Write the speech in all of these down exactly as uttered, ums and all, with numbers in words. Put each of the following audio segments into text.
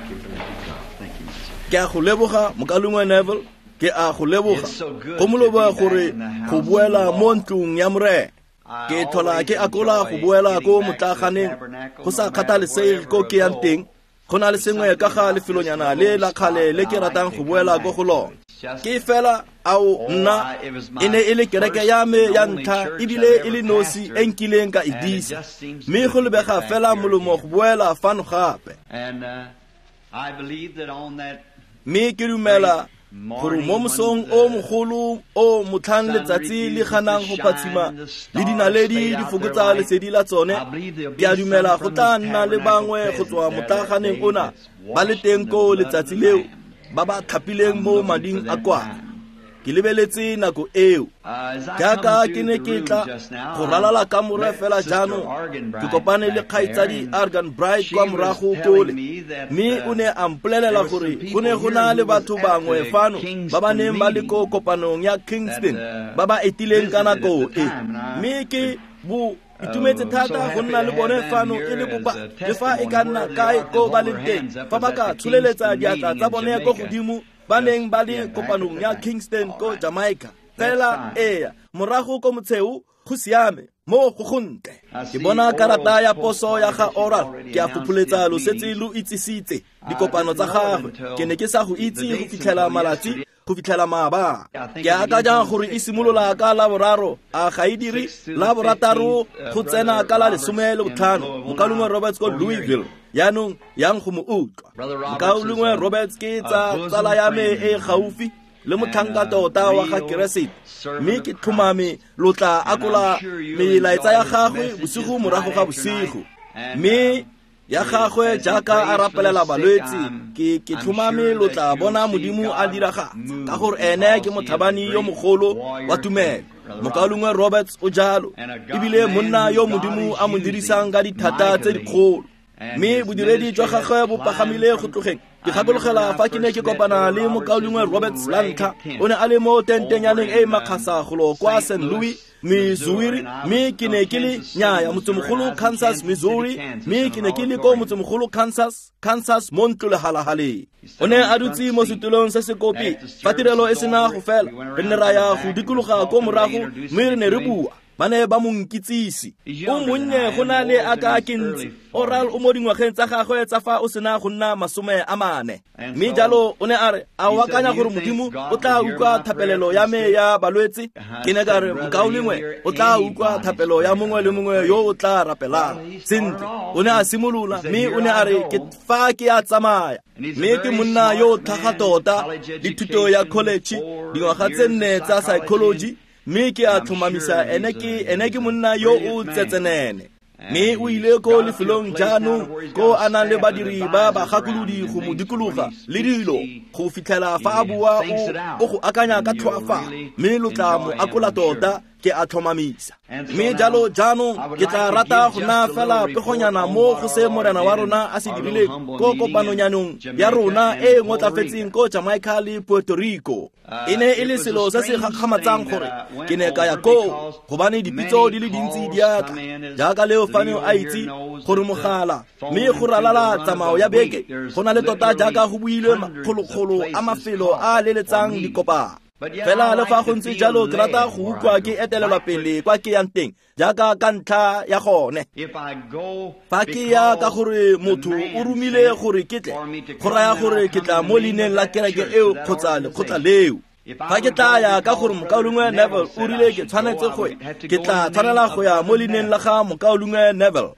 ke a go leboga Mokalungwe Neville ke a go leboga go moloba gore go buela mo ntlong ya more ke thola ke akola go buela go motlaganeng go sa kgathalesege ko ke yang teng go na le sengwe ka ga lefelonyana le la khale le ke ratang go buela go go lona ke fela ao nna ene ele kereke ya me ya ntha ibile ile nosi enkileng ka idisa me go lebega fela molomo go buela fano gape And uh, I believe that on that me ke dumela gore mo mosong o mogolo o motlhan letsatsi le ganang go phatsima le dinaledi di fokotsa lesedi la tsone ke a dumela go tla nna le bangwe go tswa motlaganeng ona ba le teng ko letsatsi leo ba ba thapileng mo mading a kwa ke lebeletse nako eo jaaka ke ne ke tla go ralala ka more fela jaanong ke kopane le kgaitsadi Argan Bright kwa morago kole mme o ne a mpolelela gore go ne go na le batho bangwe fano ba ba neng ba le ko kopanong ya Kingston ba ba etileng ka nako e mme ke bo itumetse thata go nna le bone fano e le bopa le fa e ka nna kae ko ba le teng fa ba ka tsholeletsa diatla tsa bone go godimo ba neng ba le kopanong ya Kingston ko Jamaica fela ea morago ko motsheu go siame mo go gontle ke bona karata ya poso ya ga Oral ke a fuphuletsa lo setse lo itsisitse dikopano tsa gagwe ke ne ke sa go itse go fitlhela malatsi go fitlhela maaba ke aka jang gore e simolola ka la boraro a ga idiri la borataro go tsena ka la lesome le botlhano Mokalungwe Roberts ko Louisville yaanong yang go mo utlwa Mokalungwe Roberts ke tsa tsala ya me e gaufi le motlhanka tota wa ga Keresete mme ke tlhomame lo tla akola melaetsa ya gagwe bosigo morago ga bosigo mme ya gagwe jaaka a rapelela balwetsi ke ke tlhomame lo tla bona modimo a diragatsa ka gore ene ke mothabani yo mogolo wa tumelo Mokalungwe Roberts o jalo ebile monna yo modimo a mo dirisang ka dithata tse dikgolo mme bodiredi jwa gagwe bo pagamile go tlogeng ke gakologelwa fa ke ne ke kopana le Mokalungwe Roberts lantlha o ne a le mo tentenyaneng e makgasa golo kwa Saint Louis Missouri mme ke ne ke le nyaya motsemogolo Kansas Missouri mme ke ne ke le ko motsemogolo Kansas Kansas Montlo halahale o ne a dutse mo setulong se se kopi fa tirelo e sena go fela re ne ra ya go dikologa ko morago mme re ne re bua ba ne ba monkitsisi o monnye go na le aka kentsi Oral o mo dingwageng tsa gagwe tsa fa o sena go nna masome a mane mme jalo o ne a re a wakanya gore modimo o tla ukwa thapelelo ya me ya balwetsi ke ne ka re Mokalungwe o tla ukwa thapelo ya mongwe le mongwe yo o tla rapelang sentle o ne a simolola mme o ne a re ke fa ke a tsamaya mme ke monna yo tlhaga tota dithuto ya college dingwaga tse nne tsa psychology mme ke a tlhomamisa ene ke ene ke monna yo o tsetsenene mme o ile ko lefelong jaanong ko a nang le badiri ba ba gakolodi go mo dikologa le dilo go fitlhela fa a bua o go akanya ka tlhoafa mme lo tla mo akola tota ke a tlhomamisa mme jalo jaanong ke tla rata go na fela pegonyana mo go se morena wa rona a se dirile ko kopanonyanong ya rona e ngotlafetseng ko Jamaica le Puerto Rico e ne e le selo se se gakgamatsang gore ke ne ka ya ko gobane dipitso di le dintsi di atla jaaka leo fano a itse gore mogala mme go ralala tsamao ya beke go na le tota jaaka go builwe makgolokgolo a mafelo a leletsang dikopano fela le fa go ntse jalo ke rata go utlwa ke etelelwa pele kwa ke yang teng jaaka ka ntlha ya gone fa ke ya ka gore motho o rumile gore ke tle go raya gore ke tla mo leineng la kereke eo kgotsa lekgotla leo fa ke tla ya ka gore Mokalungwe Neville o rile ke tshwanetse go ke tla tshwanela go ya mo leineng la ga Mokalungwe Neville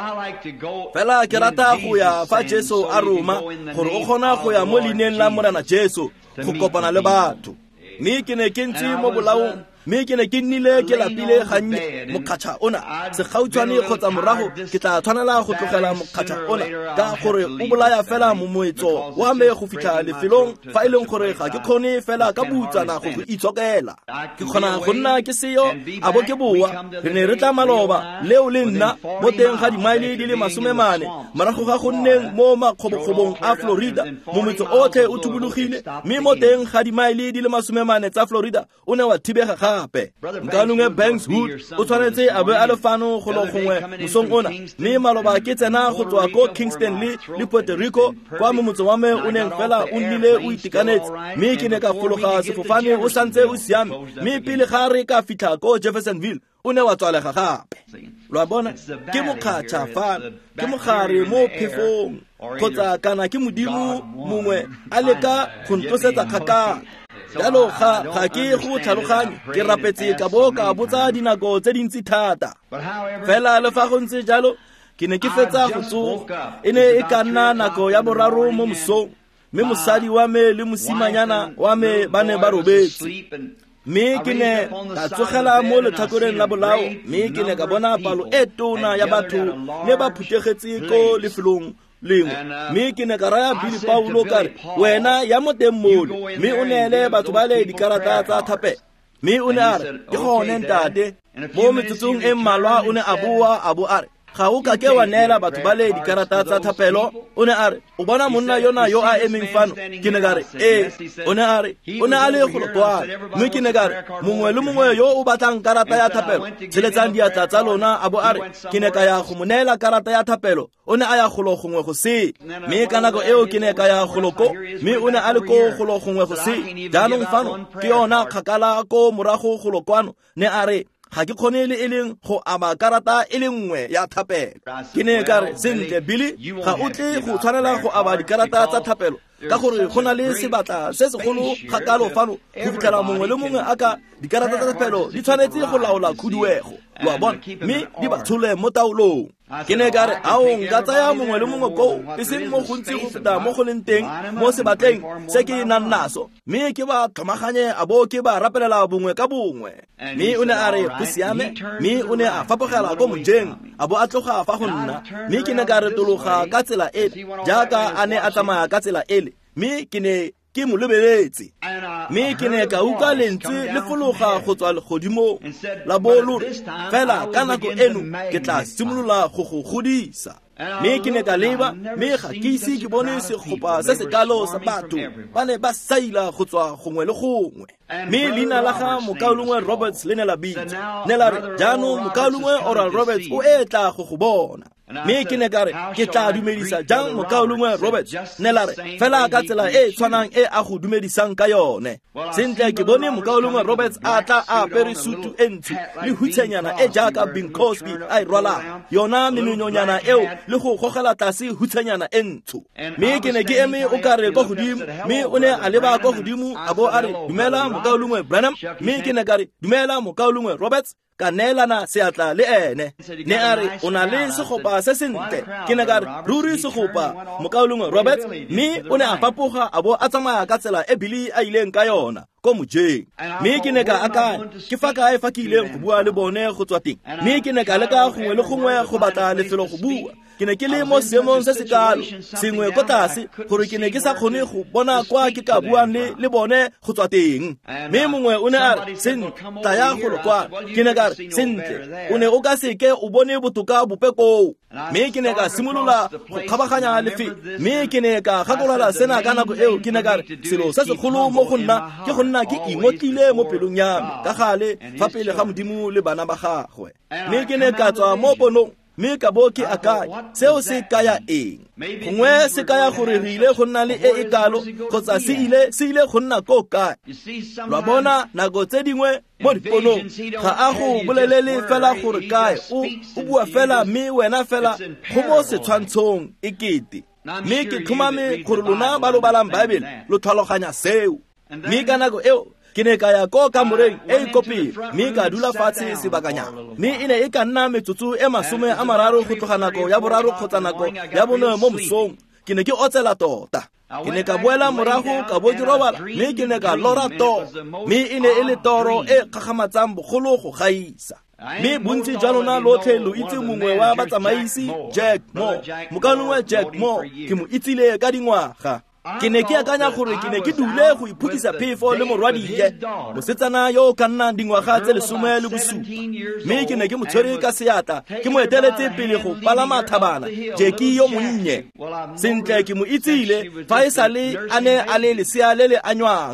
fela ke rata go ya fa Jesu a Roma gore o kgona go ya mo leineng la morena Jesu go kopana le batho mme ke ne ke ntse mo bolaong mme ke ne ke nnile ke lapile gannye mokgatlha ona segautshwane kgotsa morago ke tla tshwanela go tlogela mokgatlha ona ka gore o bolaya fela mo moetso wa me go fitlha lefelong fa e leng gore ga ke kgone fela ka butsana go go itshokela ke kgona go nna ke seyo a bo ke boa re ne re tla maloba leo le nna mo teng ga dimaile di le masome mane morago ga go nneng mo makgobokgobong a Florida mo metso otlhe o thubologile mme mo teng ga dimaile di le masome mane tsa Florida o ne wa thibega gape. Mokaulungwe Banks Hood o tshwanetse a be a le fano go lo gongwe mosong ona, mme maloba ke tsena go tswa ko Kingston le le Puerto Rico kwa motso wa me o neng fela o nnile o itekanetse, mme ke ne ka fologa sefofane o santse o siame, mme pele ga re ka fitlha ko Jeffersonville o ne wa tswalega gape. Lo bona ke mokgatlha fa ke mogare mo phefong kgotsa kana ke modimo mongwe a leka go ntlosetsa kgakala. Jalo ga ga ke go tlhaloganye ke rapetse ka bo ka botsa dinako tse dintsi thata. Fela le fa go ntse jalo ke ne ke fetsa go tsoga, e ne e ka nna nako ya boraro mo mosong, mme mosadi wa me le mosimanyana wa me ba ne ba robetse. Mme ke ne ka tsogela mo letlhakoreng la bolao, mme ke ne ka bona palo e tona ya batho ne ba phuthegetse ko lefelong lengwe. Mme ke ne ka raya Billy Paulo kare wena ya mo teng mole, mme o neele batho ba le dikarata tsa thapelo. Mme o ne a re ke gone ntate. Mo metsotsong e mmalwa o ne a boa a bo a re ga o ka ke wa neela batho ba le dikarata tsa thapelo. O ne a re o bona monna yona yo a emeng fano. Ke ne ka re ee. O ne a re o ne a le go lotwana, mme ke ne ka re mongwe le mongwe yo o batlang karata ya thapelo tseletsang diatla tsa lona a bo a re ke ne ka ya go mo neela karata ya thapelo. O ne a ya golo gongwe go se, mme ka nako eo ke ne ka ya goloko, mme o ne a le ko golo gongwe go se. Jaanong fano ke yona kgakala ko morago golokwano ne a re ga ke kgone le e leng go aba karata e le nngwe ya thapelo. Ke ne ka re sentle Billy, ga o tle go tshwanela go aba dikarata tsa thapelo ka gore go na le sebatla se segolo kgakalo fano go fitlhela mongwe le mongwe a ka dikarata tsa thapelo di tshwanetse go laola khuduego. Lo bona mme di ba tshole mo taolong. Ke ne ka re ao nka tsaya mongwe le mongwe ko e seng mo go ntse go feta mo go leng teng mo sebatleng se ke nang naso, mme ke ba tlhomaganye a bo ke ba rapelela bongwe ka bongwe. Mme o ne a re go siame, mme o ne a fapogela ko mojeng a bo a tloga fa go nna, mme ke ne ka re tologa ka tsela ele jaaka a ne a tsamaya ka tsela ele, mme ke ne ke mo lebeletse. Mme ke ne ka utlwa lentswe le fologa go tswa godimo la bolo fela ka nako eno ke tla simolola go go godisa. Mme ke ne ka leba, mme ga ke ise ke bone sekgopa se se kalo sa batho ba ne ba saila go tswa gongwe le gongwe. Mme leina la ga Mokaulungwe Roberts le ne la bitsa, ne la re jaanong Mokaulungwe Oral Roberts o etla go go bona. Mme ke ne ka re ke tla dumedisa jang Mokaulungwe Roberts, ne la re fela ka tsela e tshwanang e a go dumedisang ka yone. Sentle ke bone Mokaulungwe Roberts a tla a apere sutu e ntsho le hutshenyana e jaaka Bing Crosby a e rwalang, yona memenyonyana eo le go gogela tlase hutshenyana e ntsho. Mme ke ne ke eme o ka re ko godimo, mme o ne a leba ko godimo a bo a re dumela Mokaulungwe Branham, mme ke ne ka re dumela Mokaulungwe Roberts, ka neelana seatla le ene. Ne a re o na le segopa se sentle. Ke ne ka re ruri segopa Mokaulungwe Roberts, mme o ne a fapoga a bo a tsamaya ka tsela e Billy a ileng ka yona ko mojeng. Mme ke ne ka akanya ke fa kae fa ke ileng go bua le bone go tswa teng, mme ke ne ka leka gongwe le gongwe go batla lefelo go bua. Ke ne ke le mo seemong se se kalo sengwe ko tlase gore ke ne ke sa kgone go bona kwa ke ka buang le le bone go tswa teng. Mme mongwe o ne a re sentle tla ya go lokwa. Ke ne ka re sentle o ne o ka seke o bone botoka bopeko. Mme ke ne ka simolola go kgabaganya lefe, mme ke ne ka gakolola sena ka nako eo. Ke ne ka re selo se segolo mo go nna ke go nna ke ingotlile mo pelong ya me ka gale fa pele ga Modimo le bana ba gagwe. Mme ke ne ka tswa mo ponong, mme ka bo ke akanya seo se kaya eng. Gongwe se kaya gore re ile go nna le e e kalo kgotsa se ile se ile go nna ko kae. Lwa bona nako tse dingwe mo diponong ga a go bolelele fela gore kae o o bua fela, mme wena fela go mo setshwantshong e kete. Mme ke tlhomame gore lona ba lo balang Baebele lo tlhaloganya seo. Mme ka nako eo ke ne ka ya ko kamoreng e e kopile, mme ka dula fatshe sebakanyana. Mme e ne e ka nna metsotso e masome a mararo go tloga nako ya boraro kgotsa nako ya bone mo mosong. Ke ne ke otsela tota. Ke ne ka boela morago ka bo ke robala, mme ke ne ka lora to, mme e ne e le toro e gagamatsang bogolo go gaisa. Mme bontsi jwa lona lotlhe lo itse mongwe wa batsamaisi Jack Moore. Mokaulungwe Jack Moore ke mo itsile ka dingwaga. Ke ne ke akanya gore ke ne ke dule go iphutisa phefo le morwadie mosetsana yo o ka nnang dingwaga tse lesome le bosupa. Mme ke ne ke mo tshwere ka seatla ke mo eteletse pele go palama thabana Jackie yo monnye. Sentle ke mo itsile fa e sale a ne a le lesea le le anywang.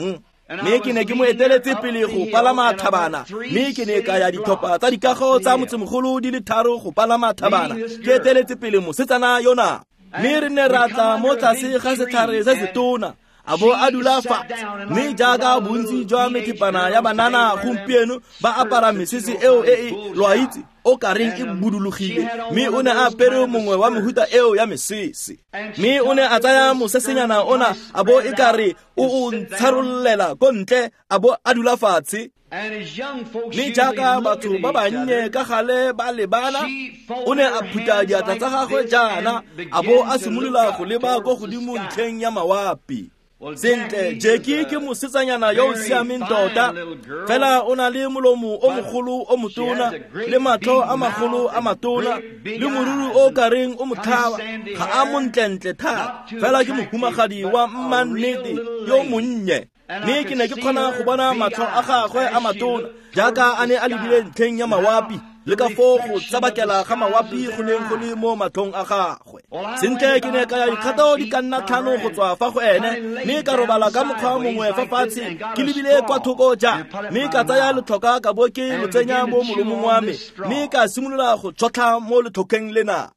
mme ke ne ke mo eteletse pele go palama thabana mme ke ne ka ya dithopa tsa dikago tsa motsemogolo di le tharo go palama thabana ke eteletse pele mosetsana yona mme re ne ra tla mo tlase ga setlhare se se tona a bo a dula fatshe mme jaaka bontsi jwa methepana ya banana gompieno ba apara mesese eo e e lwaitse o ka reng e budulugile mme o ne a apere mongwe wa mehuta eo ya mesese mme o ne a tsaya mosesenyana ona a bo e kare o o ntsharollela ko ntle a bo a dula fatshe mme jaaka batho ba bannye ka gale ba lebana o ne a phutha diatla tsa gagwe jaana a bo a simolola go leba ko godimo ntlheng ya mawapi sentle Jackie ke mosetsanyana yo o siameng tota fela o na le molomo o mogolo o motona le matlho a magolo a matona le moruru o ka reng o mothaba ga a montlentle thata fela ke mohumagadi wa mmannete yo monnye mme ke ne ke kgona go bona matlho a gagwe a matona jaaka a ne a lebile ntlheng ya mawapi le ka foo go tsabakela ga mawapi go neng go le mo matlhong a gagwe sentle ke ne ka ya dikgato di ka nna tlhano go tswa fa go ene mme ka robala ka mokgwa mongwe fa fatshe ke lebile kwa thoko ja mme ka tsaya letlhoka ka bo ke lo tsenya mo molomong wa me mme ka simolola go tšhotlha mo letlhokeng lena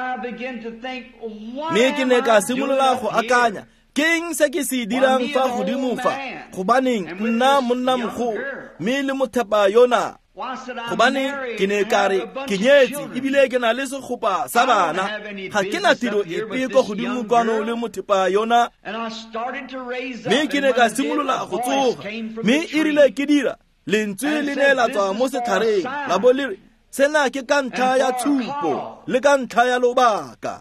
mme ke ne ka simolola go akanya keng se ke se dirang fa godimo fa gobaneng nna monna mogolo mme le mothepa yona gobane ke ne kare ke nyetse ebile ke na le sekgopa sa bana ga ke na tiro epe ko godimo kwano le mothepa yona mme ke ne ka simolola go tsoga mme e rile ke dira lentswe le ne la tswa mo setlhareng la bo le re sena ke ka ntlha ya tshupo le ka ntlha ya lobaka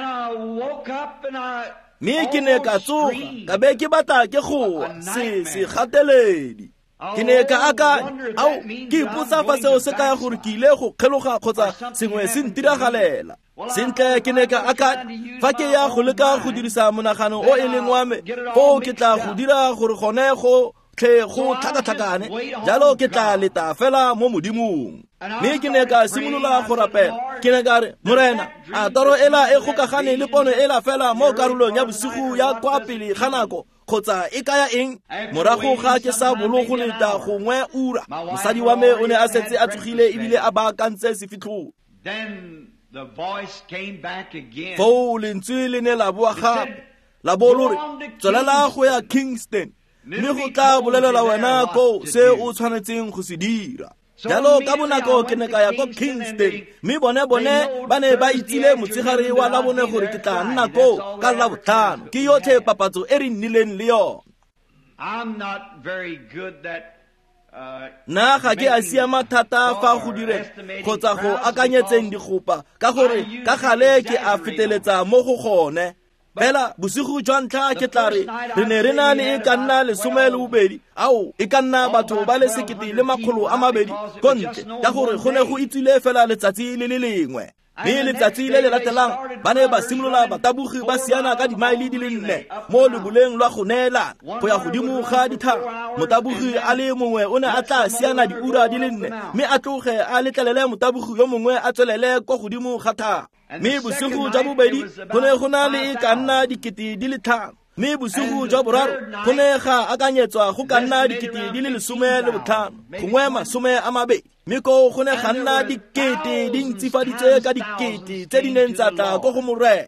mme ke ne ka tsoga ka be ke batla ke goa se se gateledi ke ne ka aka ao ke ipotsa fa seo se kaya gore ke ile go kgeloga kgotsa sengwe se ntiragalela sentle ke ne ka aka fa ke ya go leka go dirisa monagano o e leng wa me foo ke tla go dira gore gone go tle go tlhakatlhakane jalo ke tla leta fela mo modimong mme ke ne ka simolola go rapela ke ne ka re morena a toro ela e gokagane le pono ela fela mo karolong ya bosigo ya kwa pele ga nako kgotsa e kaya eng morago ga ke sa bologo leta gongwe ura mosadi wa me o ne a setse a tsogile ebile a baakantse sefitlholo foo lentswe le ne la boa gape la bo lo re tswelela go ya Kingston mme go tla bolelela wena ko se o tshwanetseng go se dira jalo ka bonako ke ne ka ya ko Kingston mme bone bone ba ne ba itsile motshegare wa la bone gore ke tla nna ko ka la botlhano ke yotlhe papatso e re nnileng le yona nna ga ke a siama thata fa go direng kgotsa go akanyetseng digopa ka gore ka gale ke a feteletsa mo go gone fela bosigo jwa ntlha ke tla re re ne re na le e ka nna lesome le bobedi ao e ka nna batho ba le sekete le makgolo a mabedi ko ntle ka gore go ne go itswile fela letsatsi le le lengwe mme letsatsi le le latelang ba ne ba simolola batabogi ba siana ka dimaele di le nne mo leboleng lwa go neelana go ya godimo ga ditharo motabogi a le mongwe o ne a tla siana diura di le nne mme a tloge a letlelele motabogi yo mongwe a tswelele kwa godimo ga tharo mme bosigo jwa bobedi go ne go na le e ka nna dikete di le tlhano mme bosigo jwa boraro go ne ga akanyetswa go ka nna dikete di le lesome le botlhano gongwe masome a mabedi mme ko go ne ga nna dikete di ntsifaditse ka dikete tse di neng tsa tla ko go morena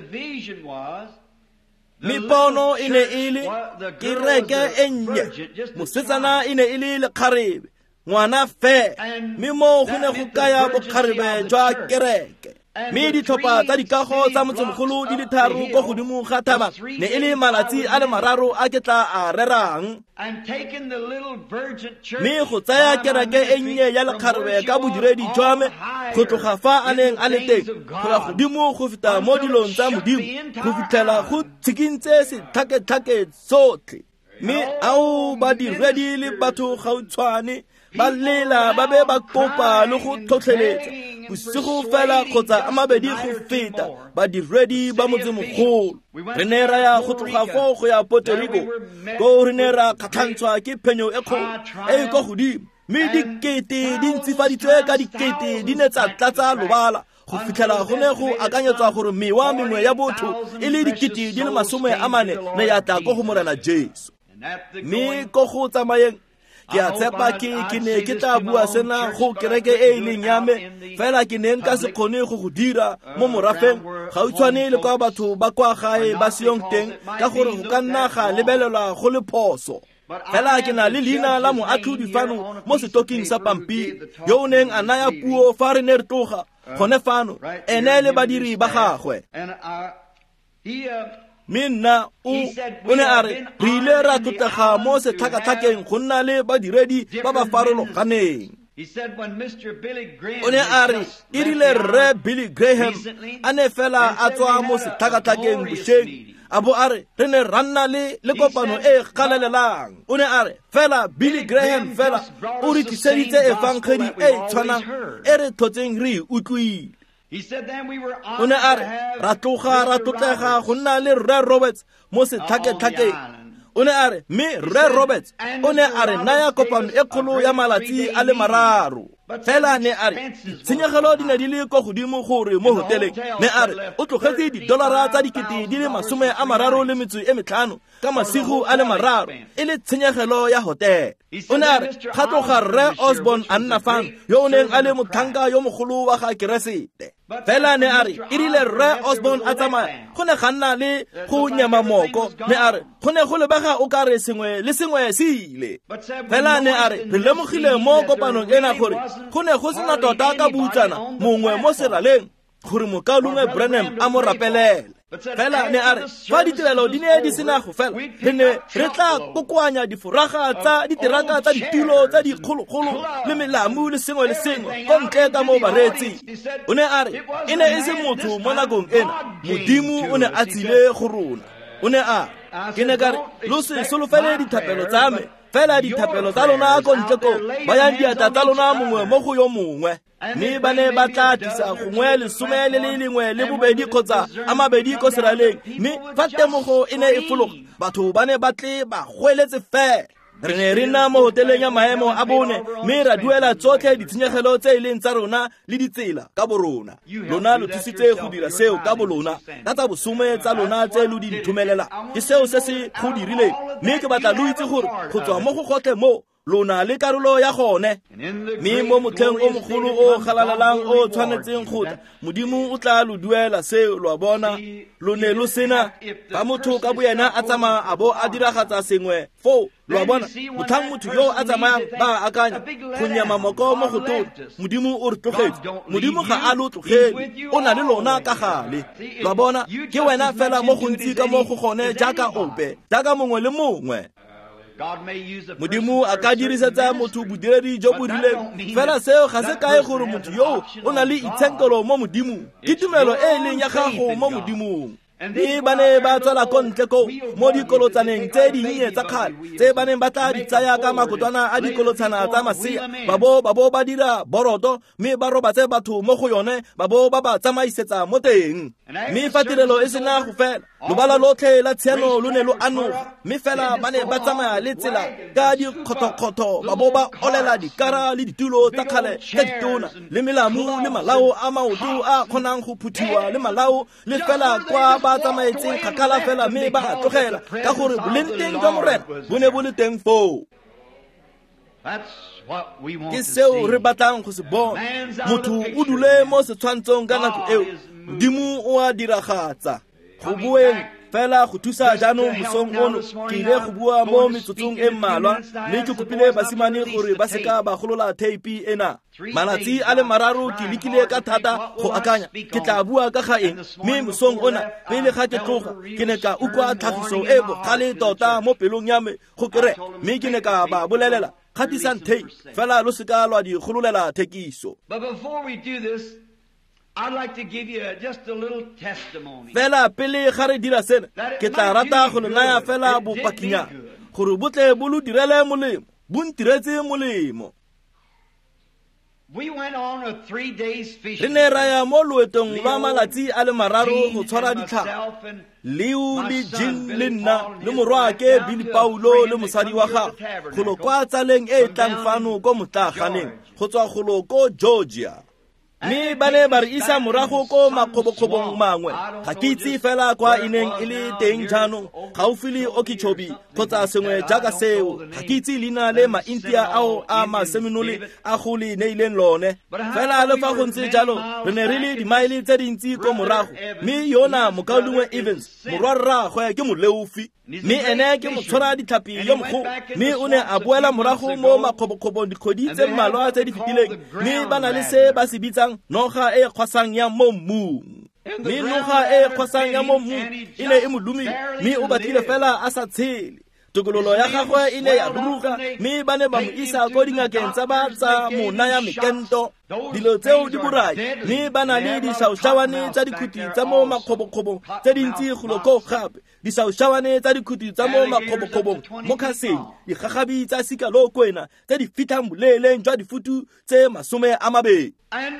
mme pono e ne e le kereke e nnye mosetsana e ne e le lekgarebe ngwana fe mme mo go ne go kaya bokgarebe jwa kereke mme ditlhopha tsa dikago tsa motsemogolo di le tharo ko godimo ga thaba ne e le malatsi a le mararo a ke tla a rerang mme go tsaya kereke e nnye ya lekgarebe ka bodiredi jwa me go tloga fa a neng a le teng go ya godimo go feta mo dilong tsa modimo go fitlhela go tshikintse setlhake-tlhake sotlhe mme ao badiredi le batho gautshwane ba lela ba be ba kopa le go tlhotlheletsa bosigo fela kgotsa a mabedi go feta badiredi ba motsemogolo re ne ra ya go tloga foo go ya Puerto Rico ko re ne ra kgatlhantshwa ke phenyo e kgolo e ko godimo mme dikete di ntsifaditswe ka dikete di ne tsa tlatsa lobala go fitlhela go ne go akanyetswa gore mewa mengwe ya botho e le dikete di le masome a mane ne ya tla ko go morena Jesu mme ko go tsamayeng ke a tshepa ke ke ne ke tla bua sena go kereke e leng ya me fela ke ne nka se kgone go go dira mo morafeng ga o tshwane le kwa batho ba kwa gae ba seong teng ka gore go ka nna ga lebelelwa go le phoso fela ke na le leina la moatlhodi fano mo setoking sa pampiri yo o neng a naya puo fa re ne re tloga gone fano ene le badiri ba gagwe mme nna o ne a re re ile ra tlotlega mo setlhakatlhakeng go nna le badiredi ba ba farologaneng. O ne a re e rile rre Billy Graham a ne fela a tswa mo setlhakatlhakeng bošeng a bo a re re ne ra nna le le kopano e galelelang. O ne a re fela Billy Graham fela o re tliseditse efankgedi e e tshwanang e re tlhotseng re e utlwile. O ne a re ra tloga ra tlotlega go nna le Rre Roberts mo setlhakatlhakeng. O ne a re mme Rre Roberts o ne a re naya kopano e kgolo ya malatsi a le mararo fela ne a re tshenyegelo di ne di le ko godimo gore mo hoteleng ne a re o tlogetse didolara tsa dikete di le masome a mararo le metso e metlhano ka masigo a le mararo e le tshenyegelo ya hotel. O ne a re ga tloga Rre Osborne a nna fano yo o neng a le motlhanka yo mogolo wa ga keresete fela ne a re e rile Rre Osborne a tsamaya go ne ga nna le go nyama moko ne a re go ne go lebega o ka re sengwe le sengwe se ile fela ne a re re lemogile mo kopanong ena gore go ne go sena tota ka butsana mongwe mo seraleng gore mokalongwe Branham a mo rapelele fela ne a re fa ditirelo di ne di sena go fela re ne re tla kokoanya diforaga tsa diteraka tsa ditulo tsa dikgolokgolo le melamu le sengwe le sengwe ko ntle ka mo baretsi. O ne a re e ne e se motho mo nakong ena modimo o ne a tsile go rona. O ne a ke ne ka re lo se solofele dithapelo tsa me fela dithapelo tsa lona ko ntle ko ba yang diata tsa lona mongwe mo go yo mongwe mme ba ne ba tla tisa gongwe lesome le le lengwe le bobedi kgotsa a mabedi ko seraleng mme fa temogo e ne e fologa batho ba ne ba tle ba gweletse fela. Re ne re nna mo hoteleng ya maemo a bone mme ra duela tsotlhe ditshenyegelo tse e leng tsa rona le ditsela ka borona. Lona lo thusitse go dira seo ka bolona ka tsa bosome tsa lona tse lo di nthumelela ke seo se se go dirileng mme ke batla lo itse gore go tswa mo go gotlhe mo lona le karolo ya gone mme mo motlheng o mogolo o galalalang o tshwanetseng go tla modimo o tla lo duela seo lo bona lo ne lo sena fa motho ka boyena a tsamaya a bo a diragatsa sengwe fo lo bona motlhang motho yo a tsamayang ba akanya go nyama moko mo go tona modimo o re tlogetse modimo ga a lo tlogele o na le lona ka gale lo bona ke wena fela mo go ntsi ka mo go gone jaaka ope jaaka mongwe le mongwe. Modimo a ka dirisetsa motho bodiredi jo bo rileng fela seo ga se kae gore motho yo o na le itshenkelo mo modimo ke tumelo e leng ya gago mo modimong. Mme ba ne ba tswela ko ntle ko mo dikolotsaneng tse dinnye tsa kgale tse ba neng ba tla di tsaya ka makotwana a dikolotshana tsa masea ba bo ba bo ba dira boroto mme ba robatse batho mo go yone ba bo ba ba tsamaisetsa mo teng. Mme fa tirelo e sena go fela lobala lotlhe la tshiano lo ne lo anoga mme fela ba ne ba tsamaya le tsela ka dikgothokgotho ba bo ba olela dikara le ditulo tsa kgale tsa ditona le melamu le malao a maoto a kgonang go phuthiwa le malao le fela kwa ba tsamaetseng kgakala fela mme ba a tlogela ka gore bolenteng jwa morena bo ne bo le teng foo. Ke seo re batlang go se bona motho o dule mo setshwantshong ka nako eo modimo o a diragatsa go bueng fela go thusa jaanong mosong ono ke ile go bua mo metsotsong e mmalwa mme ke kopile basimane gore ba seka ba golola teipi ena malatsi a le mararo ke lekile ka thata go akanya ke tla bua ka ga eng mme mosong ona pele ga ke tloga ke ne ka ukwa tlhagiso e bogale tota mo pelong ya me go kere mme ke ne ka ba bolelela kgatisang teipi fela lo seka lwa di gololela thekiso. I'd like to give you just a little testimony. Fela pele ga re dira sena ke tla rata go le naya fela bopakinya gore botle bo lo direle molemo bo ntiretse molemo. We went on a three days fishing. Re ne ra ya mo loetong lwa malatsi a le mararo go tshwara ditlhaka Leo le Jean le nna le morwake Billy Paulo le mosadi wa gagwe go lo kwa tsaleng e tlang fano ko motlaganeng go tswa go lo ko Georgia. mme ba ne ba re isa morago ko makgobokgobong mangwe ga ke itse fela kwa e neng e le teng jaanong gaufi le Okeechobee kgotsa sengwe jaaka seo ga ke itse leina le maintia ao a maseminole a go le neileng lone fela le fa go ntse jalo re ne re le dimaele tse dintsi ko morago mme yona mokaulengwe Evans morwa rragwe ke moleufi mme ene ke motshwara ditlhapi yo mogolo mme o ne a boela morago mo makgobokgobong dikgwedi tse mmalwa tse di fetileng mme ba na le se ba se bitsang noga e kgwasang ya mo mmung mme noga e kgwasang ya mo mmung e ne e mo lumile mme o batlile fela a sa tshele tokololo ya gagwe e ne ya ruruga mme ba ne ba mo isa ko dingakeng tsa ba tsa mo naya mekento dilo tseo di borai mme ba na le dišaušawane tsa dikhuti tsa mo makgobokgobong tse dintsi goloko gape dišaušawane tsa dikhuti tsa mo makgobokgobong mo khaseng digagabi tsa sikalokwena tse di fitlhang boleeleng jwa difutu tse masome a mabedi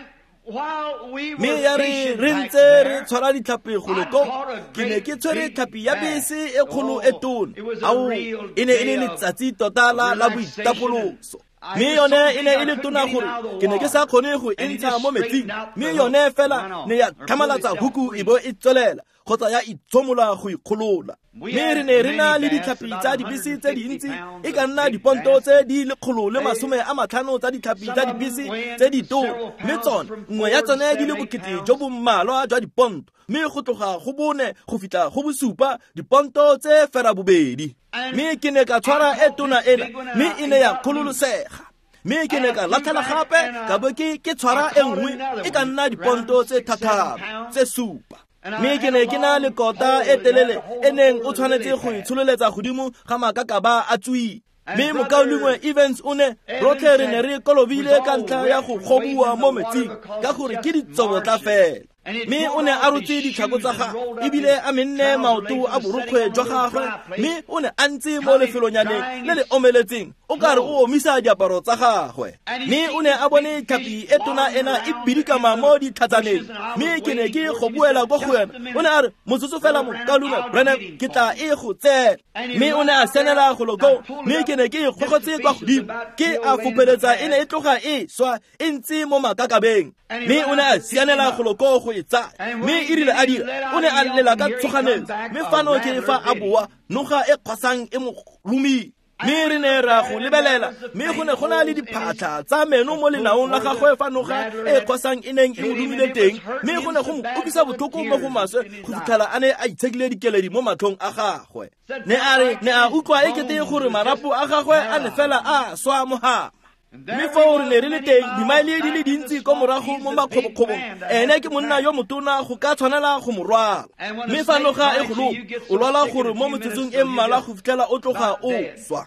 mme ya re re ntse re tshwara ditlhapi goloko ke ne ke tshwere tlhapi ya bese e kgolo e tona ao e ne e le letsatsi tota la boitapoloso mme yone e ne e le tona gore ke ne ke sa kgone go e ntsha mo metsing mme yone fela ne ya tlhamalatsa huku e bo e tswelela kgotsa ya itshomola go ikgolola mme re ne re na le ditlhapi tsa dibese tse dintsi e ka nna diponto tse di le kgolo le masome a matlhano tsa ditlhapi tsa dibese tse ditona mme tsone nngwe ya tsone di le bokete jo bo mmalwa jwa diponto mme go tloga go bone go fitlha go bosupa diponto tse fera bobedi mme ke ne ka tshwara e tona ena mme e ne ya kgololosega mme ke ne ka latlhela gape ka bo ke ke tshwara e nngwe e ka nna diponto tse thataro tse supa mme ke ne ke na le kota e telele e neng o tshwanetse go itsholeletsa godimo ga makakaba a tswii mme mokaulengwe Evans o ne rotlhe re ne re kolobile ka ntlha ya go kgobua mo metsing ka gore ke ditsobotla fela mme o ne a rotse ditlhako tsa gagwe ebile a menne maoto a borokgwe jwa gagwe mme o ne a ntse mo lefelonyaneng le le omeletseng o ka re o omisa diaparo tsa gagwe mme o ne a bone tlhapi e tona ena e bidikama mo ditlhatsaneng mme ke ne ke go boela kwa go ena o ne a re motsotso fela mokaulengwe Branham ke tla e go tsena mme o ne a senela goloko mme ke ne ke ikgogotse kwa godimo ke a fopeletsa e ne e tloga e swa e ntse mo makakabeng mme o ne a sianela goloko go e tsaya mme e rile a dira o ne a lela ka tshoganelo mme fano ke fa a boa noga e kgwasang e mo lumile mme re ne ra go lebelela mme go ne go na le diphatlha tsa meno mo lenaong la gagwe fa noga e kgwasang e neng e mo lumile teng mme go ne go mo kopisa botlhoko mo go maswe go fitlhela a ne a itshekile dikeledi mo matlhong a gagwe ne a re ne a utlwa e kete gore marapo a gagwe a ne fela a swa mogama mme fa o re ne re le teng dimaele di le dintsi ko morago mo makgobokgobong ene ke monna yo motona go ka tshwanela go morwala mme fa noga e golo o lwala gore mo metsotsong e mmalwa go fitlhela o tloga o swa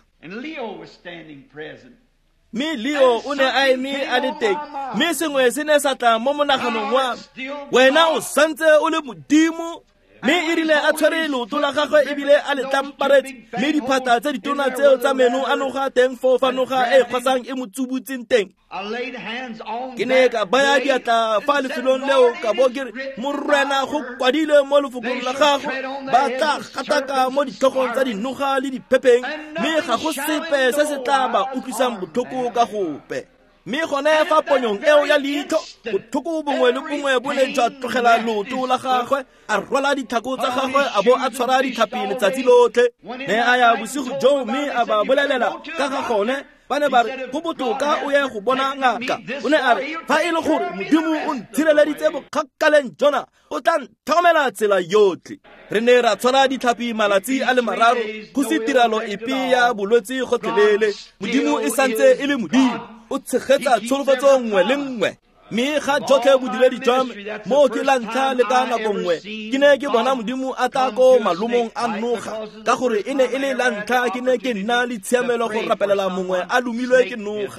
mme Leo o ne a eme a le teng mme sengwe se ne sa tla mo monaganong wa wena o santse o le modimo mme e rile a tshwere leoto la gagwe ebile a le tlamparetse mme diphata tse ditona tseo tsa meno a noga teng foo fa noga e kgwasang e mo tsubutseng teng ke ne ka baya diatla fa lefelong leo ka bo ke re morwena go kwadilwe mo lefokong la gagwe ba tla gataka mo ditlhogong tsa dinoga le diphepeng mme ga go sepe se se tla ba utlwisang botlhoko ka gope mme gone fa ponyong eo ya leitlho botlhoko bongwe le bongwe bo ne jwa tlogela leoto la gagwe a rwala ditlhako tsa gagwe a bo a tshwara ditlhapi letsatsi lotlhe ne a ya bosigo jo mme a ba bolelela ka ga gone ba ne ba re go botoka o ye go bona ngaka o ne a re fa e le gore modimo o ntshireleditse bokgakaleng jona o tla ntlhokomela tsela yotlhe re ne ra tshwara ditlhapi malatsi a le mararo go se tiralo epe ya bolwetse gotlhelele modimo e santse e le modimo o tshegetsa tsholofetso nngwe le nngwe mme ga jotlhe bodiredi jwa me mo ke la ntlha le ka nako nngwe ke ne ke bona modimo a tla ko malomong a noga ka gore e ne e le la ntlha ke ne ke nna le tshiamelo go rapelela mongwe a lumilwe ke noga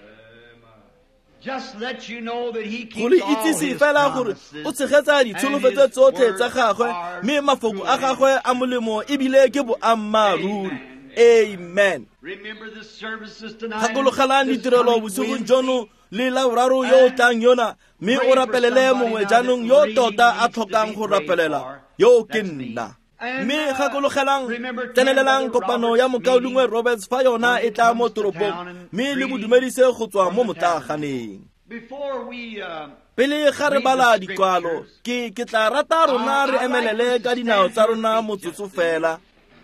go le itsise fela gore o tshegetsa ditsholofetso tsotlhe tsa gagwe mme mafoko a gagwe a molemo ebile ke boammaaruri amen gakologelang ditirelo bosigong jono le laboraro yo o tlang yona mme o rapelele mongwe jaanong yo tota a tlhokang go rapelela yo ke nna mme gakologelang tsenelelang kopano ya mokaulengwe Roberts fa yona e tla mo toropong mme le bodumedise go tswa mo motlaganeng before we uh, pele ga re bala dikwalo ke ke tla rata rona re emelele ka dinao tsa rona motsotso fela.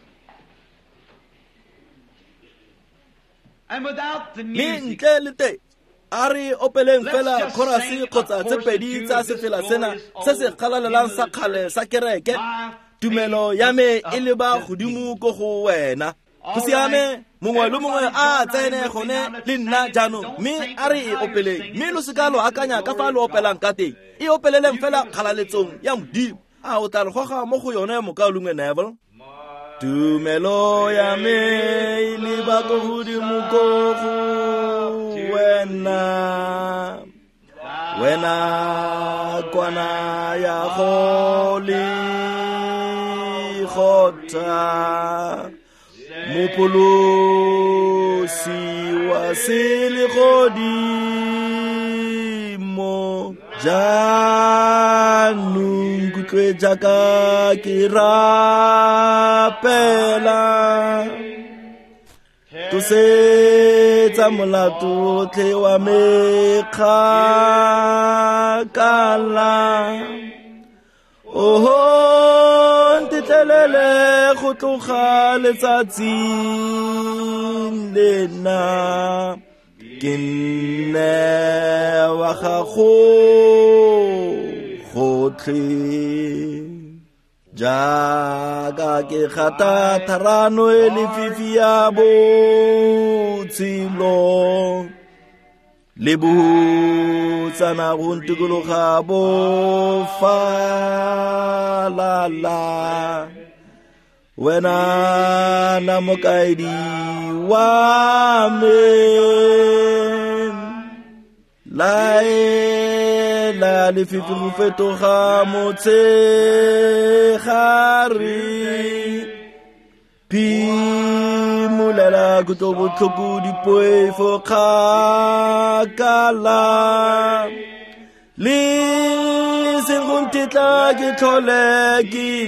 and without the le music, ntle le te a re opeleng fela khorasi kgotsa tse pedi tsa sefela sena se se galalelang sa kgale sa kereke, tumelo ya me e le ba godimo go go wena. Go siame mongwe le mongwe a tsene gone le nna jaanong, mme a re e opeleng, mme lo seka lo akanya ka fa lo opelang ka teng, e opeleleng fela kgalaletsong ya modimo. A o tla re goga mo go yone mokaolongwe Neville. Tumelo ya me e le ba go godimo go go wena, wena kwana ya go le gota mopolosi wa sele godimo jaanong kutlwe jaaka ke rapela to setsa molato tle wa me kgakala. Oho ntetlelele go tloga letsatsing lena ke nne wa gago gotlhe jaaka ke gata tharano e lefifi ya botshelo le botsana go ntikologa bo falala. Wena na mokaedi wa me lae la lefifi go fetoga motshegare pimulela kuto botlhoko dipoefo kgakala le sengontetla ke tlhole ke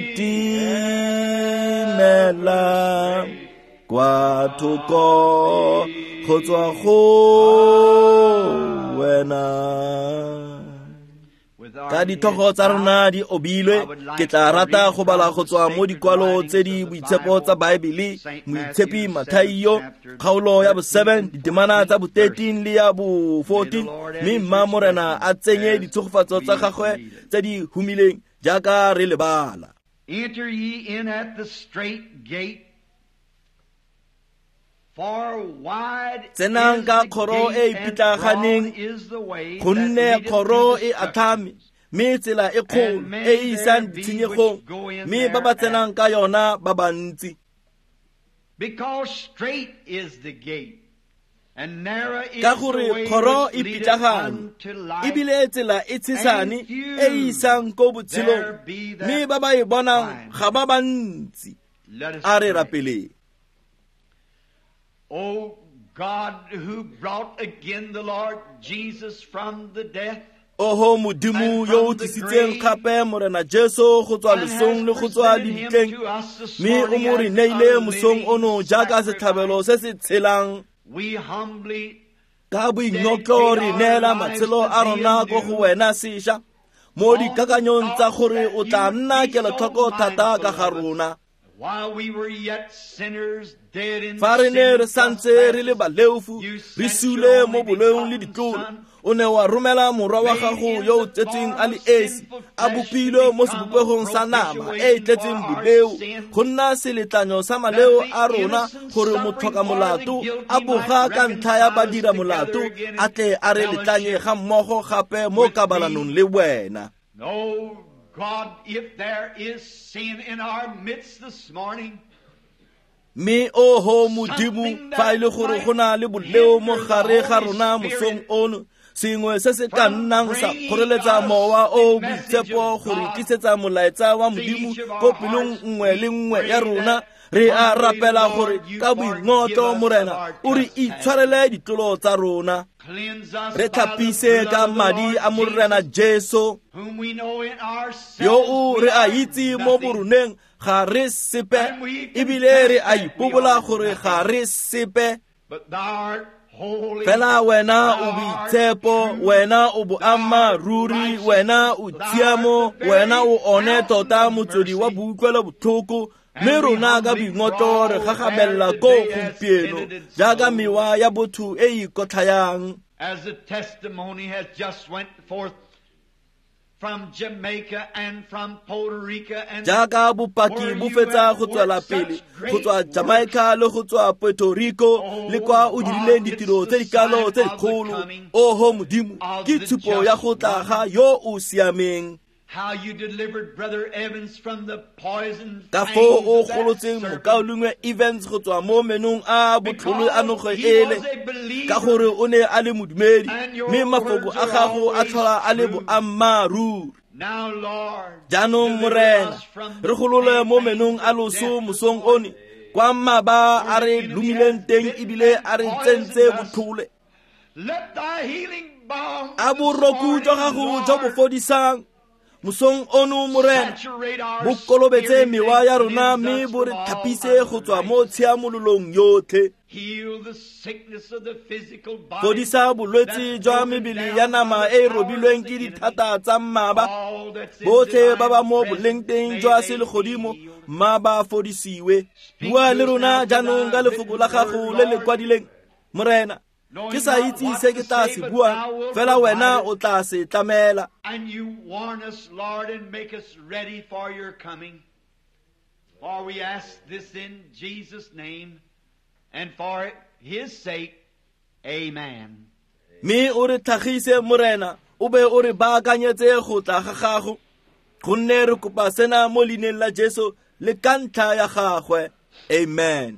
timela kwa thoko go tswa go wena. Ka dithogo tsa rona di obilwe, ke tla rata go bala go tswa mo dikwalo tse di boitshepo tsa Baebele, moitshepi Mathaio kgaolo ya bo seven, ditemana tsa bo thirteen le ya bo fourteen, mme mma morena a tsenye ditshogofatso tsa gagwe tse di humileng jaaka re lebala. enter ye in at the straight gate, for wide is Tsenang ka the kgoro e gate and ipitlaganeng, broad is the way that gonne leadeth kgoro to e athame, destruction. mme tsela e kgolo e e isang ditshenyegong, mme ba ba tsenang ka yona ba bantsi. Because straight is the gate, and narrow is Ka the gore way kgoro which e leadeth pitlagane, unto life, ebile tsela e tshesane e e isang ko botshelong, mme ba ba e bonang ga ba bantsi. let us A re pray. rapeleng. O God, who brought again the Lord Jesus from the death, Oho modimo yo o tlisitseng gape morena Jesu go tswa lesong le go tswa leditleng, mme o mo re neile mosong ono jaaka setlhabelo se se tshelang. we humbly Ka boingotlo re neela matshelo a rona go go wena sešwa, mo dikakanyong tsa gore o tla nna kelotlhoko thata ka ga rona. while we were yet sinners, dead in Fa re ne re sin, santse re le baleufu, re sule mo boleng le ditlolo, o ne wa romela morwa wa gago yo o tletseng a le esi, a bopilwe mo sebopegong sa nama e e tletseng boleu, go nna seletlanyo sa maleo a rona, gore motlhoka molato a boga ka ntlha ya badira molato a tle a re letlanye ga mmogo gape mo kabalanong le wena. Oh God, if there is sin in our midst this morning, mme oho modimo fa e le gore go na le boleo mo gare ga rona mosong ono, sengwe se se ka nnang sa kgoreletsa mowa o boitshepo gore tlisetsa molaetsa wa modimo ko pelong nngwe le nngwe ya rona, re a rapela gore ka boingotlo morena o re itshwarele ditlolo tsa rona, cleanse us re by the tlhapise ka blood of the madi Lord a morena Jesu, whom we know in yo ourselves o we re a are itse mo nothing. boruneng ga re sepe, ebile re a ipobola gore ga re sepe. But thou art fela wena o boitshepo, wena o boammaruri, wena o tshiamo, wena o one tota motswedi wa boutlwela botlhoko, mme rona ka boingotlo re gagabella ko gompieno jaaka mewa ya botho e e ikotlhayang. As the testimony has just went forth from Jamaica and from Puerto Rico and jaaka bopaki bo fetsa go tswela pele go tswa Jamaica le go tswa Puerto Rico le kwa o dirileng ditiro tse di kalo tse dikgolo, o ho modimo ke tshupo ya go tla ga yo o siameng. how you delivered Brother Evans from the poison ka fo o golotseng mokaolungwe Evans go tswa mo menong a botlholo a nogo ele ka gore o ne a le modumedi mme mafoko a gago a tlhola a le boammaruri. Now, Lord, jaanong morena re golole mo menong a loso mosong one kwa mmaba a re lumileng teng ebile a re tsentse botlhole. let thy healing balm a boroko jwa gago jo bo fodisang mosong ono morena bo kolobetse mewa ya rona mme bo re thapise go tswa mo tshiamololong yotlhe. heal the sickness of the physical body, fodisa bolwetse jwa mebele ya nama e e robilweng ke dithata tsa mmaba, botlhe ba ba mo boleng teng jwa selegodimo mma ba fodisiwe. bua le rona jaanong ka lefoko la gago le le kwadileng morena, ke sa itse se ke tla se buang, fela wena o tla se tlamela. and you warn us, Lord, and make us ready for your coming. For we ask this in Jesus' name and for his sake. Amen. mme o re tlhagise morena, o be o re baakanyetse go tla ga gago, gonne re kopa sena mo leineng la Jesu le ka ntlha ya gagwe. Amen.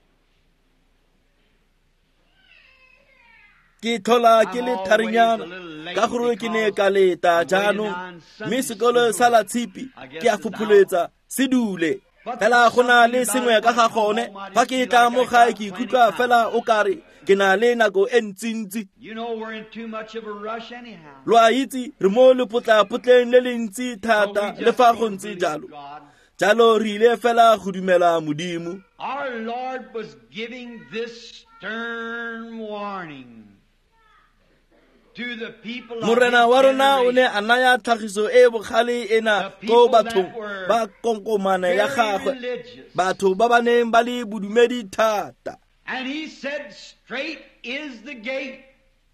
ke tlhola ke le tharinyana ka gore ke ne ka leta jaanong, mme sekolo sa la tshipi ke a fopholetsa se dule. Fela go na le sengwe ka ga gone, fa ke tla mo gae ke ikutlwa fela o kare ke na le nako e ntsintsi. You know we're in too much of a rush anyhow. lo a itse re mo lepotlapotleng le le ntsi thata le fa go ntse jalo jalo re ile fela go dumela modimo. Our Lord was giving this stern warning to the people of morena wa his rona o ne generation. a naya tlhagiso e bogale ena ko bathong ba konkomane ya Very gagwe, religious. batho ba ba neng ba le bodumedi thata. And he said, straight is the gate.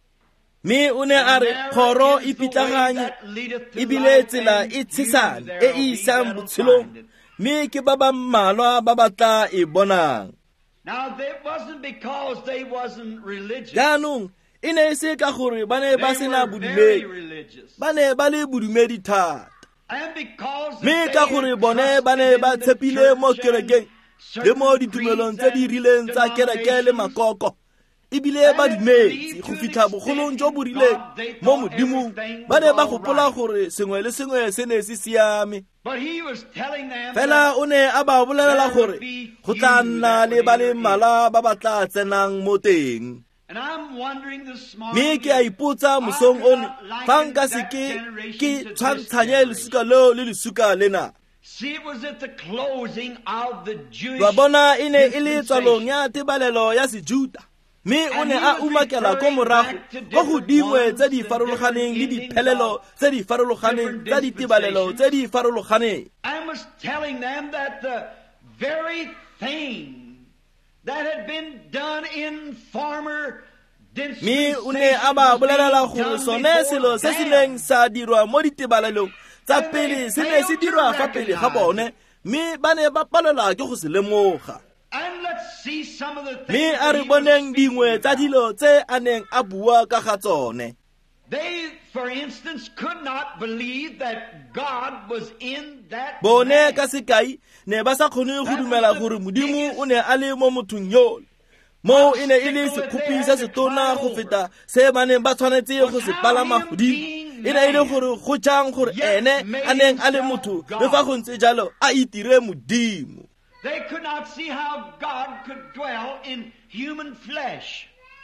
mme o ne a re kgoro e pitlaganye ebile tsela e tshesane e e isang botshelong, mme ke ba ba mmalwa ba ba tla e bonang. Now, it wasn't because they wasn't religious. jaanong e ne e se ka gore ba ne ba They sena were very bodumedi, religious. ba ne ba le bodumedi thata, And because mme they ka gore bone ba ne ba tshepile mo kerekeng le mo ditumelong tse di rileng tsa kereke le makoko, ebile ba dumetse go fitlha bogolong jo bo rileng mo modimong, ba ne ba gopola gore sengwe le sengwe se ne se siame. But he was telling them fela o ne a ba bolelela gore go tla nna le ba le mmala ba ba tla tsenang mo teng. and I'm wondering this mme morning, ke a ipotsa mosong one fa nka se ke ke tshwantshanye lesuka leo le lesuka lena. see, it was at the closing of the Jewish wa bona e ne e le tswalong dispensation. ya tebalelo ya sejuda, mme o ne a umakela ko morago go go dingwe tse di farologaneng le diphelelo tse di farologaneng tsa ditebalelo tse di farologaneng. I was telling them that the very thing that had been done in former mme o ne a ba bolelela gore sone selo se se neng sa dirwa mo ditebalelong tsa pele se ne se dirwa fa pele ga bone, mme ba ne ba palelwa ke go se lemoga. And let's see some of the mme things a that re he was boneng speaking dingwe tsa about. dilo tse a neng a bua ka ga tsone. They, for instance, could not believe that God was in that bone man. ka sekai ne ba sa kgone go dumela gore modimo o ne a le mo mothong yole, mo e ne e le sekhupi se se tona go feta se ba neng ba tshwanetse go se palama godimo. e ne e le gore go jang gore ene a neng a le motho le fa go ntse jalo a itire modimo. They could not see how God could dwell in human flesh.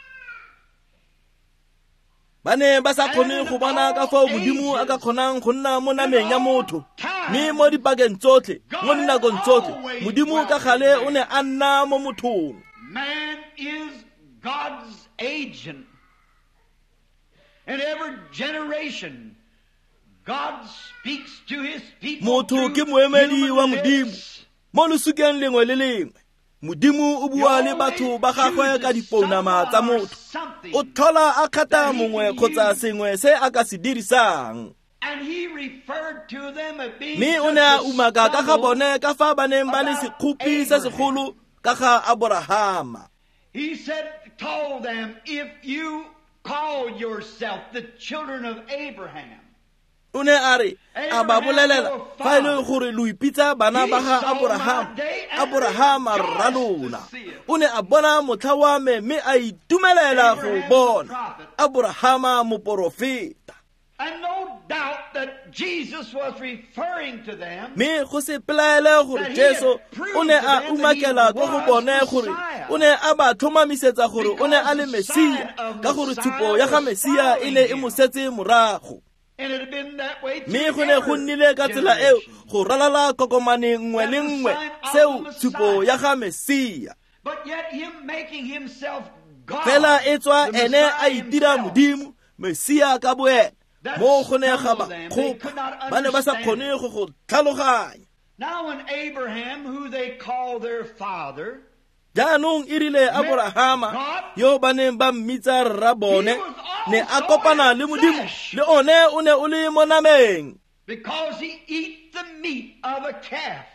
ba ne ba sa kgone go bona ka fao modimo a ka kgonang go nna mo nameng ya motho, mme mo dipakeng tsotlhe mo dinakong tsotlhe modimo ka gale o ne a nna mo mothong. Man is God's agent. In every generation, God speaks to his people motho ke through moemedi wa human modimo lips. mo lesukeng lengwe le lengwe modimo o bua le batho ba gagwe ka dipounama tsa motho o tlhola a kgatha mongwe kgotsa sengwe se a ka se dirisang And he referred to them as being mme o ne a umaka ka ga bone ka fa ba neng ba le sekgopi se segolo ka ga Abrahama. He said, told them, if you call yourself the children of Abraham, o ne a re a ba bolelela fa e le gore lo ipitsa bana ba ga Abrahama Abrahama rra lona o ne a bona motlha wa me mme a itumelela go bona Abrahama moporofeta. and no doubt that Jesus was referring to them. Me go se pelaele gore Jesu o ne a umakela go go bone gore o ne a ba tlhomamisetsa gore o ne a le Mesia ka gore tshupo ya ga Mesia e ne e mo setse morago. And it had been that way through Me go ne go nnile ka tsela eo go ralala kokomane nngwe le nngwe seo tshupo ya ga Mesia. But yet him making himself God, Fela e tswa the ene Messiah a itira himself. modimo Mesia ka boena mo go ne ga ba They go could not ba ne ba sa understand. kgone go go tlhaloganya. Now when Abraham, who they call their father, jaanong e rile Abrahama yo ba neng ba mmitsa rra bone ne a kopana le modimo le one o ne o le mo nameng because he eat the meat of a calf,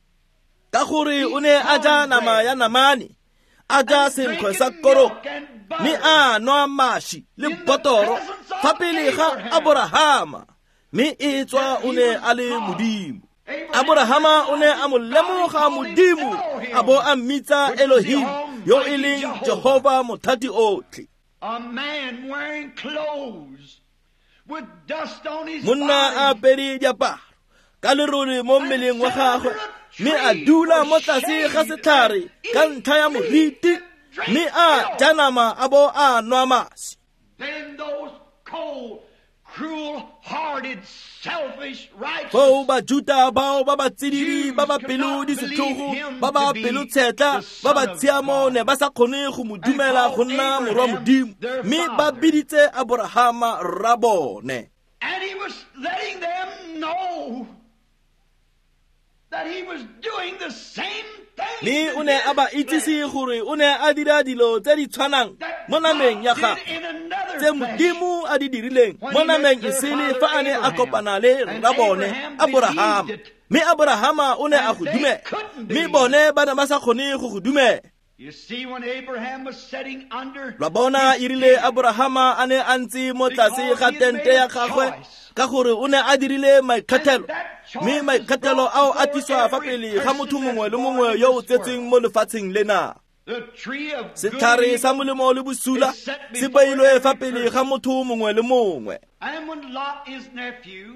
ka gore o ne a ja nama ya namane a ja senkgwe sa koro mme a nwa maši le botoro fa pele ga Abrahama mme e tswa o ne a le modimo. Abrahama o ne a mo lemoga modimo a bo a mmitsa Elohim yo e leng Jehova mothati otlhe. a man wearing clothes with dust on his Monna a body, pere diaparo ka lerole mo mmeleng wa gagwe mme a dula mo tlase ga setlhare ka ntlha ya moriti mme a ja nama a bo a nwa mašwi. then those cold, cruel-hearted, selfish, righteous Foo Bajuda bao ba ba tsididi ba ba pelo di setlhogo ba ba pelo tshetla ba ba tshiamo ne ba sa kgone go mo dumela go nna morwa modimo mme ba biditse Abrahama rra bone. and he was letting them know that he was doing the same thing mme o that ne a ba his itsise flesh gore o ne a dira dilo tse di tshwanang mo nameng ya God gagwe did in another tse flesh. modimo a di dirileng mo nameng e sele fa a ne a kopana le rra bone Abrahama mme Abrahama o ne a go dumela mme bone ba ne ba sa kgone go go dumela. You see, when Abraham was sitting under Ra bona e rile Abrahama a ne a ntse mo tlase ga tente ya gagwe ka gore o ne a dirile maikgethelo mme maikgethelo ao a tiswa fa pele ga motho mongwe le mongwe yo o tsetseng mo lefatsheng lena. the tree of good Setlhare and sa evil, molemo le bosula se beilwe fa pele ga motho mongwe le mongwe and when Lot, his nephew,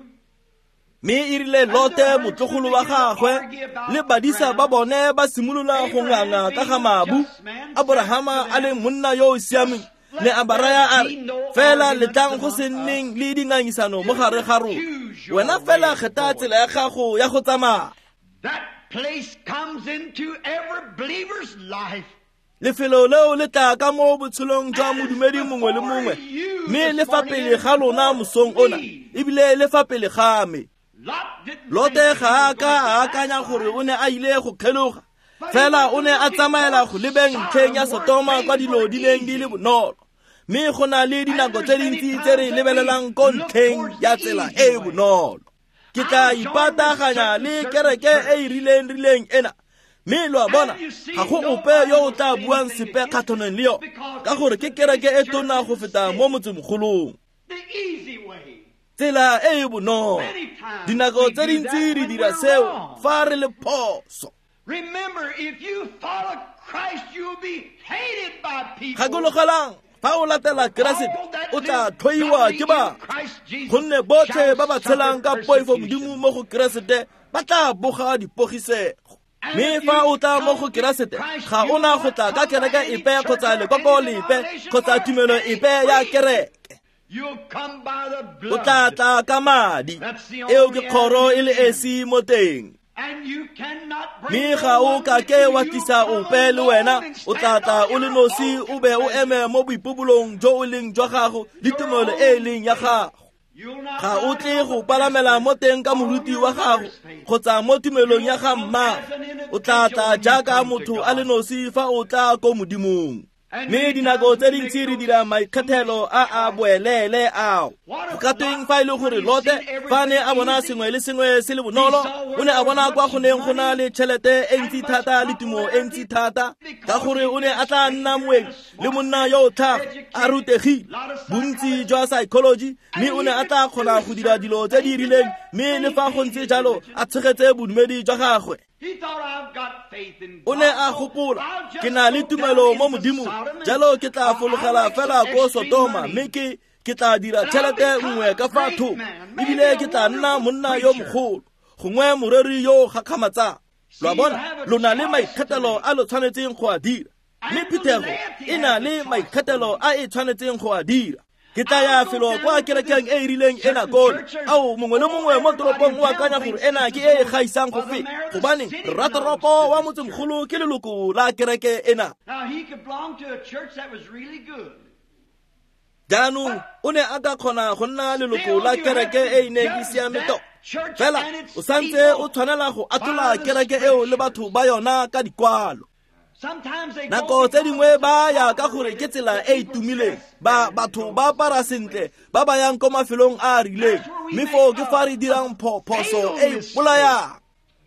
mme e rile Lote motlogolo wa gagwe le badisa ba bone ba simolola go nganga ka ga mabu Abrahama a le monna yo o siameng ne a ba raya a re fela letlang go se nneng le dingangisano mo gare ga rona wena fela kgetha tsela ya gago ya go tsamaya. that place comes into every believer's life. Lefelo leo le tla ka mo botshelong jwa modumedi mongwe le mongwe mme le fa pele ga lona mosong ona ebile le fa pele ga me. Lot didn't Lote think he ga was a ka a going to akanya die. gore o ne a ile go kgeloga fela o ne a tsamaela go lebeng ntlheng ya Sodoma kwa dilo di leng di le bonolo mme go na le dinako tse dintsi tse re lebelelang ko ntlheng ya tsela e e bonolo. Ke tla ipataganya le kereke e e rileng-rileng ena mme lo a bona ga go ope yo o tla buang sepe kgatlhanong le yo ka gore ke kereke e tona go feta mo motsemogolong. The easy way. Tsela e e bonolo dinako tse dintsi re dira seo fa re le phoso. Remember, if you follow Christ, you'll be hated by people. Gakologelang fa o latela Keresete o tla tlhoiwa ke ba gonne botlhe ba ba tshelang ka poifo modimo mo go Keresete ba tla boga dipogisego. Mme fa o tla mo go Keresete ga ona go tla ka kereke epe kgotsa lekoko lepe kgotsa tumelo epe ya kereke. You'll come by the O blood. tla tla ka madi eo ke kgoro e le esi mo teng. mme ga o ka ke wa tlisa ope le wena o tla tla o le nosi o be o eme mo boipobulong jo o leng jwa gago le tumelo e leng ya gago. Ga o tle go palamela mo teng ka moruti wa gago kgotsa mo tumelong ya ga mmaagwe. O tla tla jaaka motho a le nosi fa o tla ko modimong. Mme dinako tse dintsi re dira maikgethelo a a boelele ao. Go ka tweng fa e le gore Lote fa ne a bona sengwe le sengwe se le bonolo, o ne a bona kwa go neng go na le tšhelete e ntsi thata le tumo e ntsi thata, ka gore o ne a tla nna moeng le monna yo o tlhago a rutegile bontsi jwa psychology, mme o ne a tla kgona go dira dilo tse di rileng, mme le fa go ntse jalo a tshegetse bodumedi jwa gagwe. O ne a gopola, ke na le tumelo mo modimo, jalo ke tla fologela fela ko Sodoma, mme ke ke tla dira tšhelete nngwe ka fa thoko, ebile ke tla nna monna yo mogolo gongwe moreri yo gakgamatsang. Lwa bona lo na le maikgethelo a lo tshwanetseng go a dira, mme phethego e na le maikgethelo a e tshwanetseng go a dira. Ke tla ya felo kwa kerekeng e e rileng e nakone, ao mongwe le mongwe mo toropong o akanya gore ena ke e e gaisang go feta, gobane ratoropo wa motsemogolo ke leloko la kereke ena. Jaanong o ne a ka kgona go nna leloko la kereke e e neng e siame to, fela o santse o tshwanela go atlola kereke eo le batho ba yona ka dikwalo. Nako tse dingwe ba ya ka gore ke tsela e e tumileng, ba batho ba apara sentle ba ba yang ko mafelong a a rileng, mme foo ke fa re dirang phoso e e bolayang.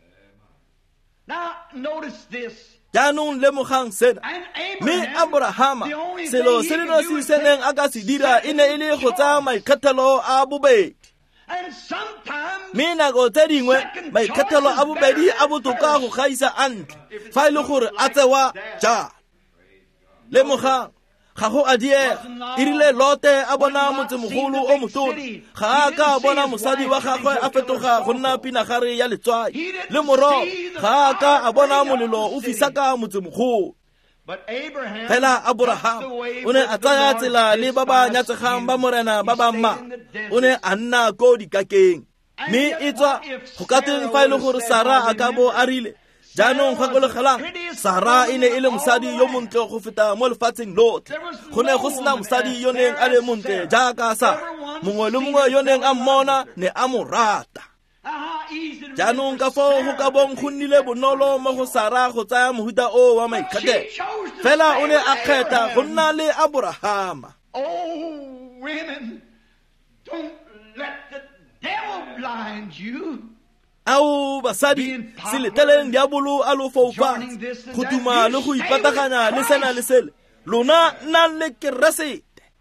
Jaanong lemogang sena, mme Abrahama selo se le nosi se neng a ka se dira e ne e le go tsaya maikgethelo a bobedi. Mme nako tse dingwe maikgethelo a bobedi a botoka go gaisa a ntle fa e le gore a tsewa jalo. Lemogang ga go a diega, e rile Lote a bona motsemogolo o motona, ga a ka bona mosadi wa gagwe a fetoga go nna pinagare ya letswai, le morogo ga a ka a bona molelo o fisa ka motsemogolo. Fela Abraham o ne a tsaya tsela le ba ba nyatsegang ba morena ba ba mma, o ne a nna ko dikakeng, mme e tswa go ka teng fa e le gore Sara a ka bo a rile. Jaanong gakologelang, Sara e ne e le mosadi yo montle go feta mo lefatsheng lotlhe. Go ne go sena mosadi yo neng a le montle jaaka Sara, mongwe le mongwe yo neng a mmona ne a mo rata. Jaanong ka foo go ka bong go nnile bonolo mo go Sara go tsaya mohuta o wa maikgethelo, fela o ne a kgetha go nna le Abrahama. Oh, women, don't let the devil blind you. Ao basadi se leteleng diabolo a lo foufatse go tuma le go ipataganya le sena le sele, lona nna le keresete,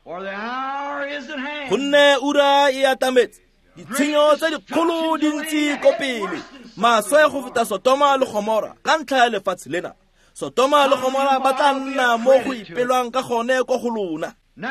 gonne ura e atametse, ditshenyo tse dikgolo dintsi ko pele, maswe go feta Sodoma le Gomora ka ntlha ya lefatshe lena. Sodoma le Gomora ba tla nna mo go ipelwang ka gone ko go lona.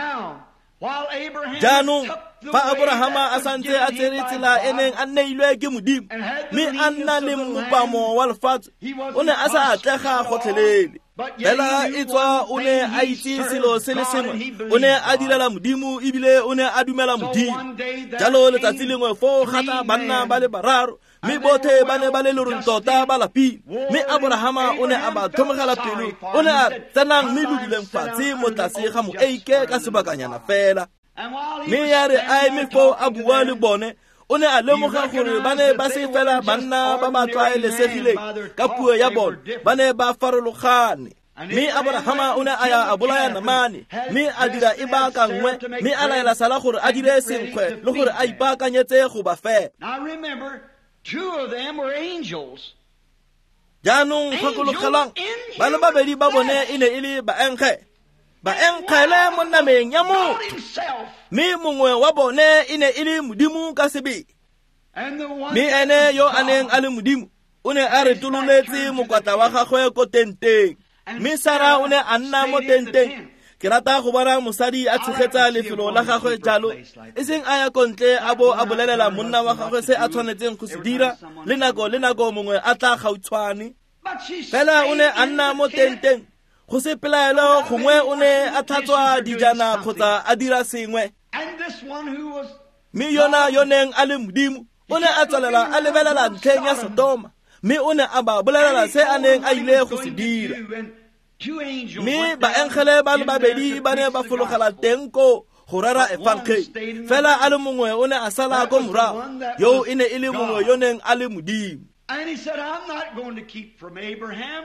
Jaanong fa Abrahama a santse a tsere tsela e neng a neilwe ke Modimo, mme a nna le mopamo wa lefatshe, o ne a sa atlega gotlhelele. Fela e tswa o ne a itse selo se le sengwe, o ne a direla Modimo ebile o ne a dumela Modimo. Jalo letsatsi lengwe foo gata banna ba le bararo, mme bothe ba ne ba le lorong tota ba lapile, mme Abrahama o ne a ba thomogela pelo, o ne a tsenang mme lodileng fatshe mo tlase ga moeike ka sebakanyana fela. Mme ya re a eme foo a bua le bone, o ne a lemoga gore ba ne ba se fela banna ba ba tlwaelesegileng ka puo ya bone, ba ne ba farologane. Mme Abrahama o ne a ya a bolaya namane, mme a dira e ba ka nngwe, mme a laela Sara gore a dire senkgwe le gore a ipaakanyetse go ba fela. Jaanong gakologelang, ba le babedi ba bone e ne e le baenkge, baenkgele mo nameng ya motho, mme mongwe wa bone e ne e le Modimo ka sebele. Mme ene yo a neng a le Modimo o ne a retololetse mokwatla wa gagwe ko tenteng, mme Sara o ne a nna mo tenteng. Ke rata go bona mosadi a tshegetsa lefelo la gagwe jalo, e seng a ya kontle a bo a bolelela monna wa gagwe se a tshwanetseng go se dira, le nako le nako mongwe a tla gautshwane. Fela o ne a nna mo tenteng, go se pelaelo gongwe o ne a tlhatswa dijana kgotsa a dira sengwe. Mme yona yo neng a le Modimo o ne a tswelela a lebelela ntlheng ya Sodoma, mme o ne a ba bolelela se a neng a ile go se dira. Mme baengele ba le babedi ba ne ba fologela teng ko go rera efankge, fela a le mongwe o ne a sala ko morago, yo e ne e le mongwe yo neng a le Modimo. And he said, I'm not going to keep from Abraham.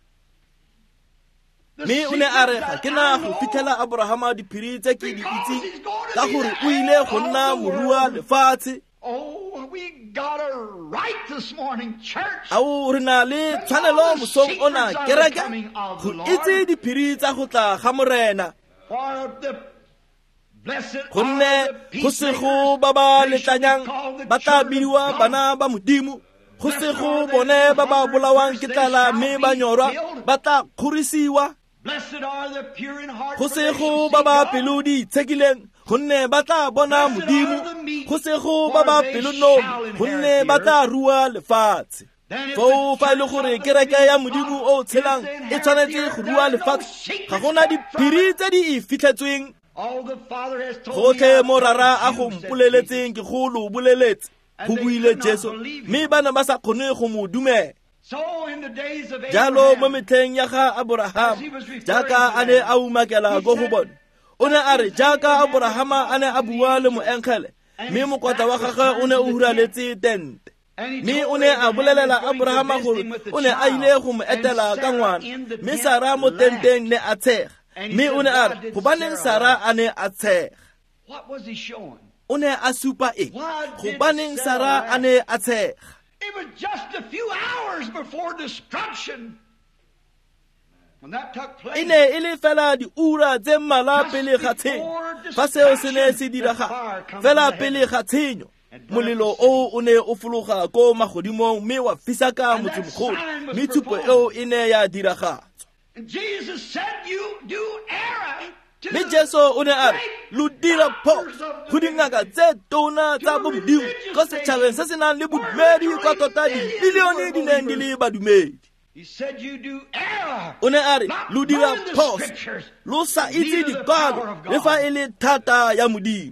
Mme o ne a re ga ke na go fitlhela Abrahama diphiri tse ke di itse ka gore o ile go nna morua lefatshe. Oh, we got a right this morning, church. Ao re na le tshwanelo mosong ona kereke go itse diphiri tsa go tla ga morena. For the blessed Gonne are the go se go ba ba letlanyang ba tla bidiwa God. bana ba Modimo. Go se go bone ba ba bolawang ke tlala mme ba nyorwa ba tla kgorisiwa. Blessed are the pure in heart. Go for se they go shall ba see ba God. pelo di tshekileng gonne ba tla bona Modimo. Go se go ba ba pelo no gonne ba tla rua lefatshe. Fo fa ile gore kereke ya Modimo o tshelang e tshwanetse go rua lefatshe. Ga gona diphiri tse di fitlhetsweng. All the Father has told me. Gotlhe morara a go mpoleletseng ke go lo boleletse go buile Jesu mme bana ba sa kgone go mo dumela. So in the days of Jalo mo Abraham, metlheng ya ga Abraham jaaka a ne a umakela go go bone, o ne a re jaaka Abrahama a ne a bua le moengele mme mokwata wa gagwe o ne o huraletse tente. Mme o ne a bolelela Abrahama gore o ne a ile go mo etela ka ngwana mme Sara mo tenteng ne a tshega. Mme o ne a re gobaneng Sara a ne a tshega. what was he showing? O ne a supa eng gobaneng Sara a ne a tshega. It was just a few hours before destruction. When that took place, E ne e le fela di ura tse mmala pele ga tshenyo fa seo se ne se diraga fela pele ga tshenyo. Molelo o o ne o fologa ko magodimong mme wa fisa ka motsemogolo mme thupo eo e ne ya diragatswa. and Jesus said, you do err to Mme Jesu o ne a re lo dira phoso go dingaka tse tona tsa bo Modimo ko setšhabeng se se nang le bodumedi kwa tota dibilione di neng di le badumedi. He said, you do err. O ne a re Not lo dira knowing the phoso scriptures. lo sa itse dikwalo le fa e le thata ya Modimo.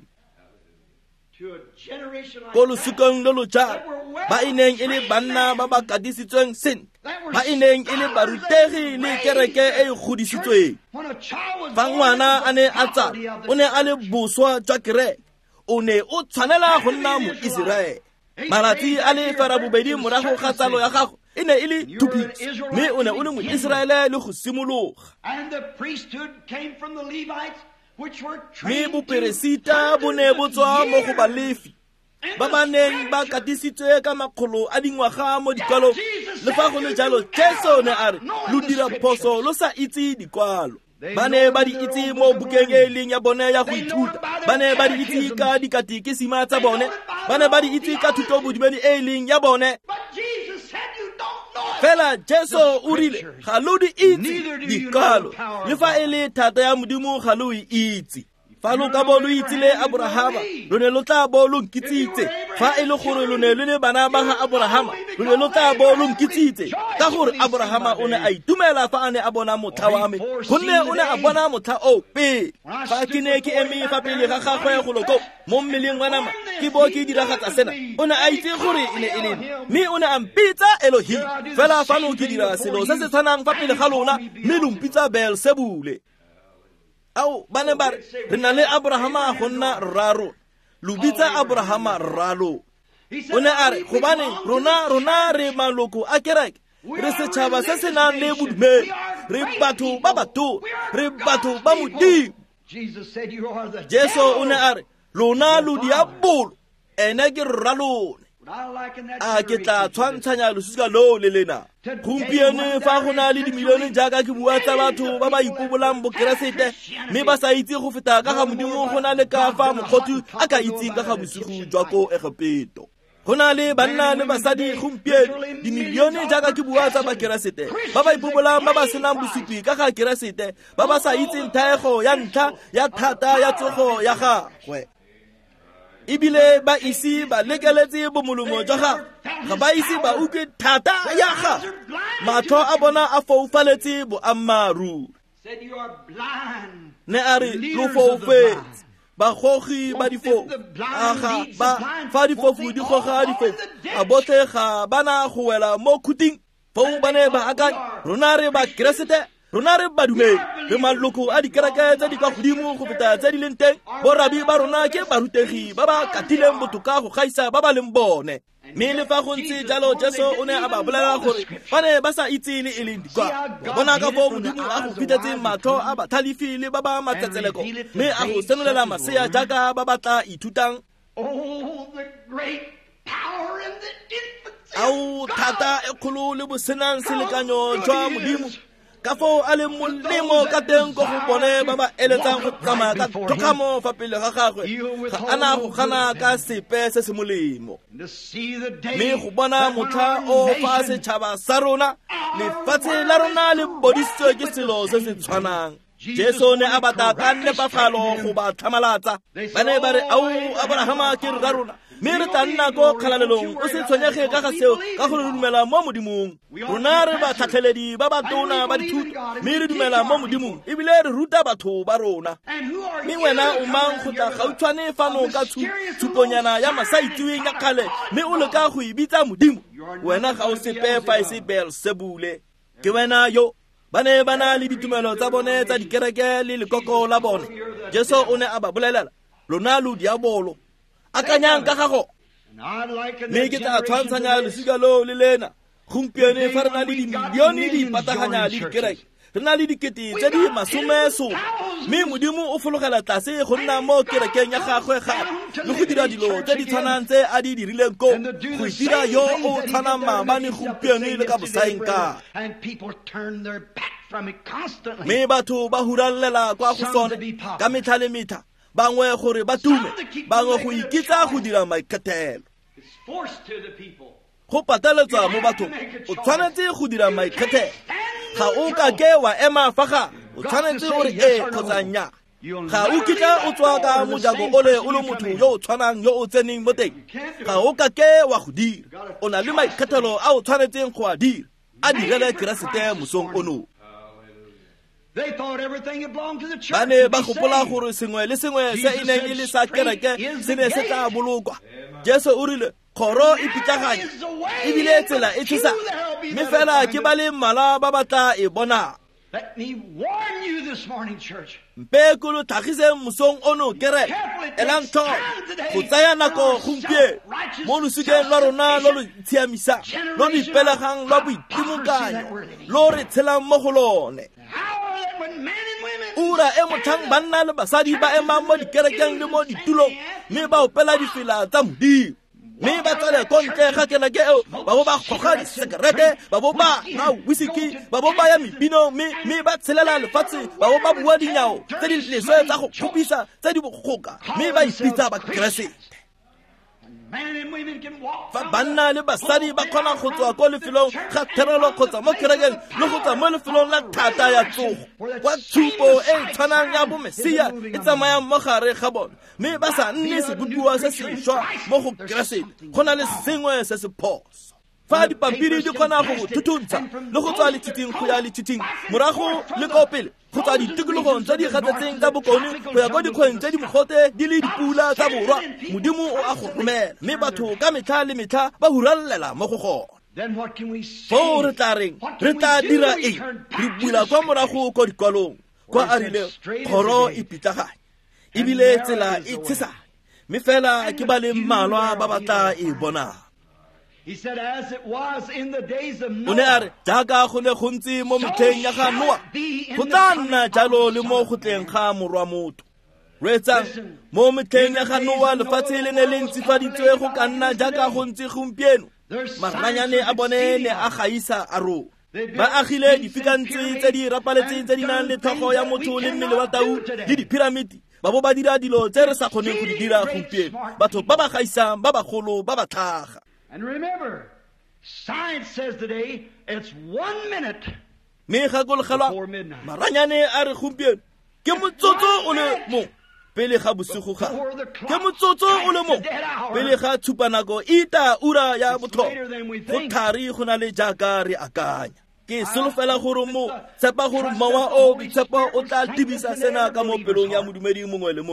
To a generation like Ko that, losukong lo lo jalo ba e neng e le banna ba ba katisitsweng sentle, ba e neng e le barutegi le kereke e e godisitsweng. when a child was Fa born, ngwana a ne a it was the property tsala of o the ne a le boswa jwa kereke, o ne o tshwanela go nna mo Israele. Malatsi a le fera bobedi morago ga tsalo ya gago e ne e le thupiso mme o ne o le mo Israele le go simologa. And the priesthood came from the Levites, which were Mme trained boperesita bo ne bo tswa mo go balefi ba ba neng ba katisitswe ka makgolo a dingwaga mo dikwalong. Le fa go le jalo Jesu o ne a re lo dira phoso lo sa itse dikwalo. Ba ne ba di itse mo bukeng e leng ya bone ya go ithuta, ba ne ba di itse ka dikatekisima tsa bone, ba ne ba di itse ka thutobodumedi e leng ya bone. But Jesus said you don't know it. Fela Jesu o rile ga lo di itse dikwalo le fa e le thata ya Modimo ga lo e itse. Fa lo ka bo lo itsile Abrahama lo ne lo tla bo lo nkitsitse. Fa e le gore lo ne le le bana ba ga Abrahama lo ne lo tla bo lo nkitsitse ka gore Abrahama o ne a itumela fa a ne a bona motha wa me gonne o ne a bona motha o pele. Fa ke ne ke eme fa pele ga gagwe go loko mo mmeleng wa nama ke bo ke diragatsa sena o ne a itse gore e ne e le mme o ne a mpitsa Elohim. Fela fa no ke dira selo se se tshwanang fa pele ga lona mme lo mpitsa Beelzebule. Ao bane ba re na le Abrahama go nna rraro lo bitsa Abrahama rralo. O ne a re gobane rona rona re maloko a kereke re setšhaba se se nang le bodumedi, re batho ba bato, re batho ba Modimo. Jesus said you are the Jesu o ne devil. a re lona lo diabolo ene ke rralone. Would I liken that A ke tla generation to this? tshwantshanya losika loo le lena. Gompieno fa go na le dimilione jaaka ke bua tsa batho ba ba ipobolang bokeresete mme ba sa itse go feta ka ga Modimo, go na le ka fa mokgotsi a ka itseng ka ga bosigo jwa ko Egepeto. Go na le banna le basadi gompieno dimilione jaaka ke bua tsa bakeresete ba ba ipobolang ba ba senang bosupi ka ga keresete, ba ba sa itseng thaego ya ntlha ya thata ya tsogo ya gagwe. Ebile ba isi ba lekeletse bomolomo jwa gagwe, ga ba isi ba utlwe thata ya gagwe, matlho a bona a foufaletse boammaaruri. Said you are blind. Ne a re lo foufetse, bagogi ba difo aga ba fa difofu di goga difofu a botlega bana go wela mo khuting fo bane ba aka rona re ba Keresete rona re badumedi re maloko a dikereke tse di ka godimo go feta tse di leng teng borabi ba rona ke barutegi ba ba katileng botoka go gaisa ba ba leng bone mme le fa go ntse jalo Jesu o ne a ba bolela gore ba ne ba sa itse le e leng dikwa bona ka fo modimo a go fitetse matho a ba thalifile ba ba matsetseleko mme a go senolela masea jaaka ba batla ithutang au thata e kgolo le bosenang selekanyo jwa modimo ka fo a le molemo ka teng go go bone ba ba eletsang go tsamaya ka thokamo fa pele ga gagwe ga ana go gana ka sepe se se molemo mme go bona motlha o fa setšhaba sa rona lefatshe la rona le bodisitswe ke selo se se tshwanang Jesu ne a bata ka nepafalo go ba tlhamalatsa ba ne ba re au Abrahama ke ra rona mme re tla nna ko kgalalelong o se tshwenyege ka ga seo ka go dumela mo modimong rona re ba tlhatlheledi ba ba tona ba dithuto mme re dumela mo modimong ebile re ruta batho ba rona mme wena o mang go tla gautshwane fano ka tshuponyana ya masaitsiweng ya kgale mme o leka go e bitsa modimo wena ga o sepe fa e se Beelzebule ke wena yo ba ne ba na le ditumelo tsa bone tsa dikereke le lekoko la bone Jesu o ne a ba bolelela lona lo diabolo akanyang ka gago mme ke tla tshwantshanya lesika lo le lena gompieno fa re na le dimilione di pataganya le dikereke re na le dikete tse di masomeso mme modimo o fologela tlase go nna mo kerekeng ya gagwe gape le go dira dilo tse di tshwanang tse a di dirileng ko go dira yo o tshwanang maabane gompieno le ka bosaenka mme batho ba hurallela kwa go sone ka metlha le metlha bangwe gore ba tume bangwe go ikitsa go dira maikgethelo go pateletswa mo bathong o tshwanetse go dira maikgethelo ga o ka ke wa ema fa ga o tshwanetse gore e kgotsa nnyaa ga o kitla o tswa ka mojako ole o le motho yo o tshwanang yo o tseneng mo teng ga o ka ke wa go dira o na le maikgethelo a o tshwanetseng go a dira a direle Keresete mosong ono ba ne ba gopola gore sengwe le sengwe se e neng e le sa kereke se ne se tla bolokwa Jesu o rile kgoro e pitlaganya ebile tsela e tshisa mme fela ke ba le mmala ba batla e bona mpe ko lo tlhagiseng mosong ono kere elang tlhoko go tsaya nako gompieno mo losikeng lwa rona lo lo tshiamisang lo lo ipelegang lwa boitimokanyo lo re tshelang mo go lone ura e motlhang banna le basadi ba emang mo dikerekeng le mo ditulong mme ba opela difela tsa modimo mme ba tswele ko ntle ga kereke eo ba bo ba goga disekerete ba bo ba na whisky ba bo ba ya mepino mme ba tshelela lefatshe ba bo ba bua dinyawo tse di leswe tsa go khupisa tse di bogoka mme ba ipitsa ba Keresete fa banna le basadi ba kgona go tswa ko lefelong ga therelo kgotsa mo kerekeng le go tswa mo lefelong la thata ya tsogo kwa tshupo e tshwanang ya bomesia e tsamayang mo gare ga bone mme ba sa nne sebopiwa se sešwa mo go Keresete go na le sengwe se se phoso fa dipampiri di kgona go go thuthuntsha le go tswa letshitsing go ya letshitsing morago le ko pele go tswa ditikologong tse di gatsetseng tsa bokone go ya kwa dikgweng tse di mogote di le dipula tsa borwa modimo o a go romela mme batho ka metlha le metlha ba hurallela mo go gone fo re tla reng re tla dira eng re bula kwa morago ko dikwalong kwa a rile kgoro e pitlaganya ebile tsela e tshesang mme fela ke ba le mmalwa ba batla e bonang He said, as it was in the days of o ne a re jaaka go ne go ntse mo metlheng ya ga Noa go tla nna jalo le mo go tleng ga morwa motho reetsang mo metlheng ya ga Noa lefatshe le ne le ntsifaditswe go ka nna jaaka go ntse gompieno maranyane a bone ne a gaisa a ro ba agile difikantse tse di rapaletseng tse di nang le tlhogo ya motho le mmele wa tau le dipiramidi ba bo ba dira dilo tse re sa kgoneng go di dira gompieno batho ba ba gaisang ba bagolo ba ba tlhaga. And remember, science says today it's one minute me before midnight. maranyane a re gompieno ke motsotso o le mo pele ga bosigo ga ke motsotso o le mo pele ga tshupanako ita ura ya botho go thari go na le jaaka re akanya ke solofela gore mo tshepa gore mowa o bitshepa o tla tibisa sena ka mo pelong ya modumedi mongwe le mongwe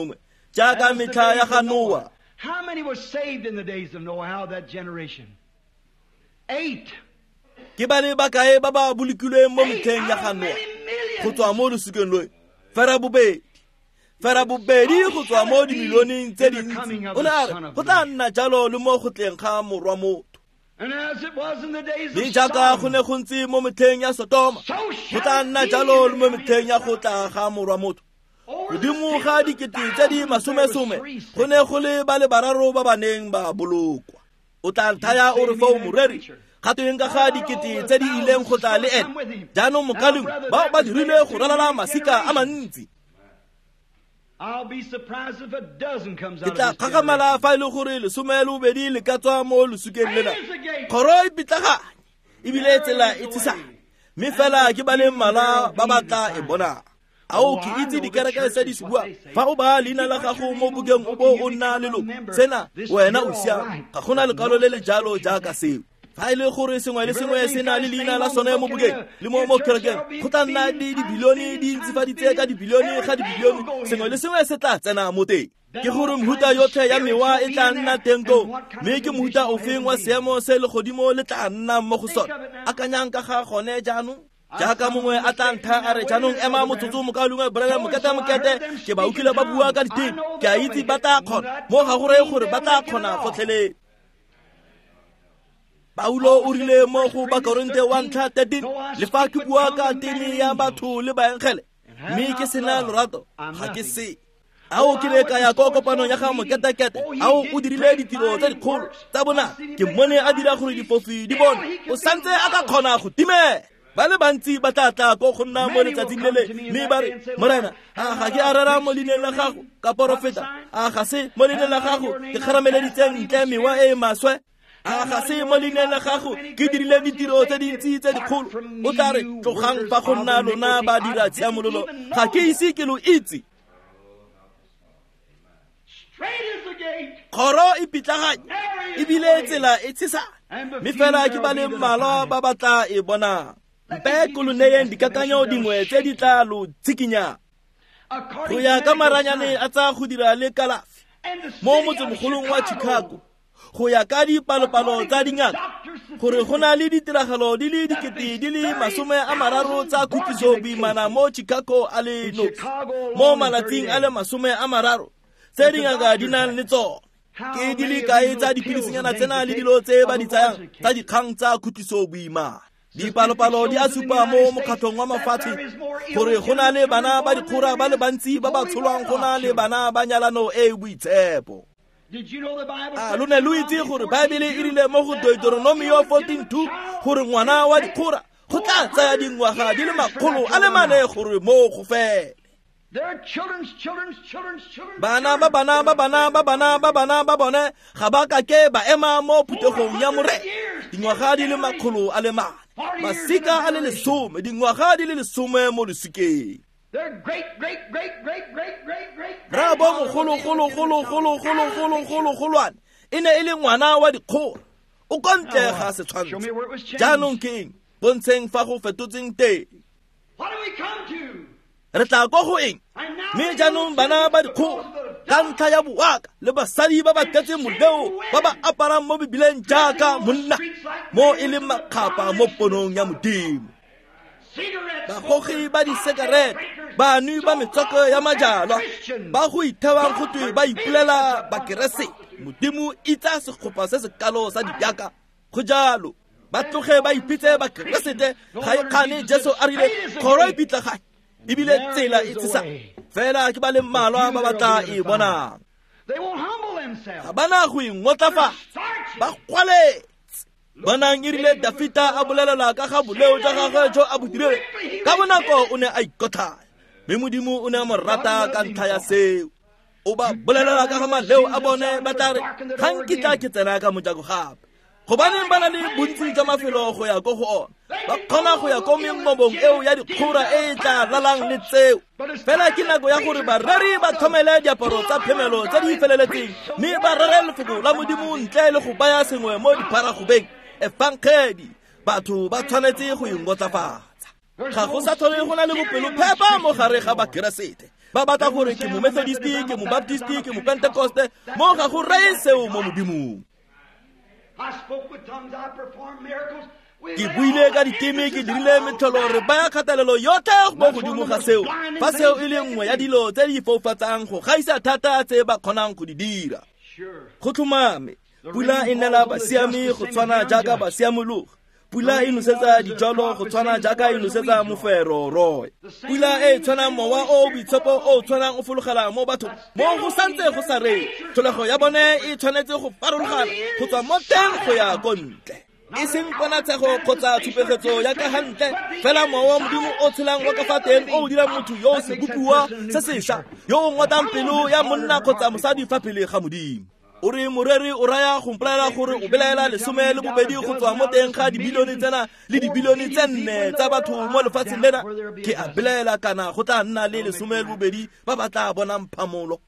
jaaka metla ya ga Noa. How many were saved in the days of Noah? How that generation? Eight. Ke ba le bakae ba ba bolokilweng mo metleng ya ga Noa go tswa mo lesukeng loe? Fera bobedi. Fera bobedi go tswa mo dimilioneng tse dintsi. O ne a re go tla nna jalo le mo go tleng ga morwa motho. And as it was in the days Le of jaaka go Sodom, ne go ntse mo metleng ya Sodoma, go tla nna jalo le mo metleng ya go tla ga morwa motho. Godimo ga dikete tse di masomesome go ne go le ba le bararo ba baneng ba bolokwa. O tla nthaya o re fa o moreri gatweng ka ga dikete tse di ileng go tla le ene. Jaanong mokaleng bao ba dirile go ralala masika a mantsi. I'll be surprised if a dozen comes Ke out tla of this gagamala fa e le gore lesome le bobedi le ka tswa mo lesukeng lena. Kgoro e pitlagane ebile e tsela e tshisa. Mme fela ke ba le mmala ba batla e bona. A o ke itse dikereke tse di se bua fa o ba leina la gago mo bukeng o bo o nna leloko. Sena wena o siame ga gona lekalo le le jalo jaaka seo. Fa e le gore sengwe le sengwe se na le leina la sone mo bukeng le mo mo kerekeng go tla nna di dibilione di ntsifaditse ka dibilione ga dibilione sengwe le sengwe se tla tsena mo teng. Ke gore mohuta yotlhe ya mewa e tla nna teng to mme ke mohuta o feng wa seemo se le godimo le tla nna mo go sone. Akanyang ka ga gone jaanong jaaka mongwe a tla ntha a re jaanong ema motsotso mo ka lungwe brele mokete mokete ke ba utlwile ba bua ka diteng ke a itse ba tla kgona mo ga gore gore ba tla kgona gotlhelele. Paulo o rile mo go ba Korinte one thirteen le fa ke bua ka teng ya batho le baengele mme ke sena lorato ga ke se. A o kile ka ya ko kopano ya ga moketekete a o o dirile ditiro tsa dikgolo tsa bona ke mmone a dira gore dipofi di bone o santse a ka kgona go time. Ba le bantsi ba tla tla ko go nna mo letsatsing le le mme ba re morena a ga ke a rera mo lineng la gago ka porofeta a ga se mo lineng la gago ke kgarameleditseng ntle mewa e maswe a ga se mo lineng la gago ke dirile ditiro tse dintsi tse dikgolo. O tla re tlogang fa go nna lona ba dira tshiamololo ga ke ise ke lo itse. Kgoro e pitlaganye ebile tsela e tshisa mme fela ke ba le mmalwa ba batla e bona. Mpe koloneyeng dikakanyo dingwe tse di tla lo tshikinya go ya ka maranyane a tsa go dira le kalafi mo motsemogolong wa Chicago go ya ka dipalopalo tsa dingaka gore go na le ditiragalo di le dikete di le masome a mararo tsa khutiso boimana mo Chicago a le nosi mo malatsing a le masome a mararo tse dingaka di nang le tsone. Ke di le kae tsa dipilisinyana tsena le dilo tse ba di tsayang tsa dikgang tsa khutiso boimana. Dipalopalo di a supa mo mokgatlhong wa mafatshe gore go na le bana ba dikgora ba le bantsi ba ba tsholwang go na le bana ba nyalano e boitshepo. A lo ne lo itse gore Baebele e rile mo go Deuteronomy fourteen two gore ngwana wa dikgora go tla tsaya dingwaga di le makgolo a le mane gore mo go fele. Bana ba bana ba bana ba bana ba bana ba bone ga ba ka ke ba ema mo phuthegong ya more dingwaga di le makgolo a le mane masika a le lesome dingwaga di le lesome mo lesikeng. Rabo mogolo golo golo golo golo golo golo golwane e ne e le ngwana wa dikgora o kontle ga setshwantsho. Jaanong keng bontsheng fa go fetotseng teng re tla ko go eng mme jaanong bana ba dikgora ka ntlha ya boaka le basadi ba ba tletseng moleo ba ba aparang mo bibileng jaaka monna mo e leng makgapa mo ponong ya modimo. Bagogi ba disekarete banwi ba metswako ya majalwa ba go ithewang go twe ba ipulela bakeresete modimo itsa sekgopa se se kalo sa dibjaka go jalo ba tloge ba ipitse bakeresete ga e kgane Jesu a rile kgoro e pitlaganye ebile tsela e tshisa fela ke ba le mmalwa ba batla e bonang. Ga bana go ingotlafa ba kwale bonang e rile Dafita a bolelela ka ga boleo jwa gagwe jo a bodire ka bonako o ne a ikotlhaya mme modimo o ne a mo rata ka ntlha ya seo. O ba bolelela ka ga maleo a bone ba tla re ga nkitla ke tsena ka mojako gape gobaneng ba na le bontsi jwa mafelo go ya ko go one ba kgona go ya ko mengobong eo ya dikgora e tla lalang le tseo. Fela ke nako ya gore bareri ba thomele diaparo tsa phemelo tse di feleletseng mme ba rere lefoko la modimo ntle le go baya sengwe mo dipharagobeng efangedi batho ba tshwanetse go ingotlafatsa. ga go sa tlhole go na le bopelo phepa mo gare ga bakeresete ba batla gore ke mo Methodist ke mo Baptist ke mo Pentecost mo ga go reye seo mo modimong. Ke buile ka diteme ke dirile metholo re ba kgatelelo yotlhe mo godimo ga seo fa seo e le nngwe ya dilo tse di fofatsang go gaisa thata tse ba kgonang go di dira. Go tlhomame pula e nela basiami go tshwana jaaka basiamologo. Pula e nosetsa dijalo go tshwana jaaka e nosetsa mofero roe. Pula e tshwana mowa o boitshepo o tshwanang o fologela mo batho mo go santse go sa re tlholego ya bone e tshwanetse go farologana go tswa mo teng go ya ko ntle. E seng ponatshego kgotsa tshupegetso ya ka gantle fela mowa wa modimo o tshelang wa ka fa teng o dira motho yo o se bopiwa se sešwa yo o ngotang pelo ya monna kgotsa mosadi fa pele ga modimo. O re moreri o raya go mpolelela gore o belaela lesome le bobedi go tswa mo teng ga dibilione tsena le dibilione tse nne tsa batho mo lefatsheng lena ke a belaela kana go tla nna le lesome le bobedi ba ba tla bonang phamolo.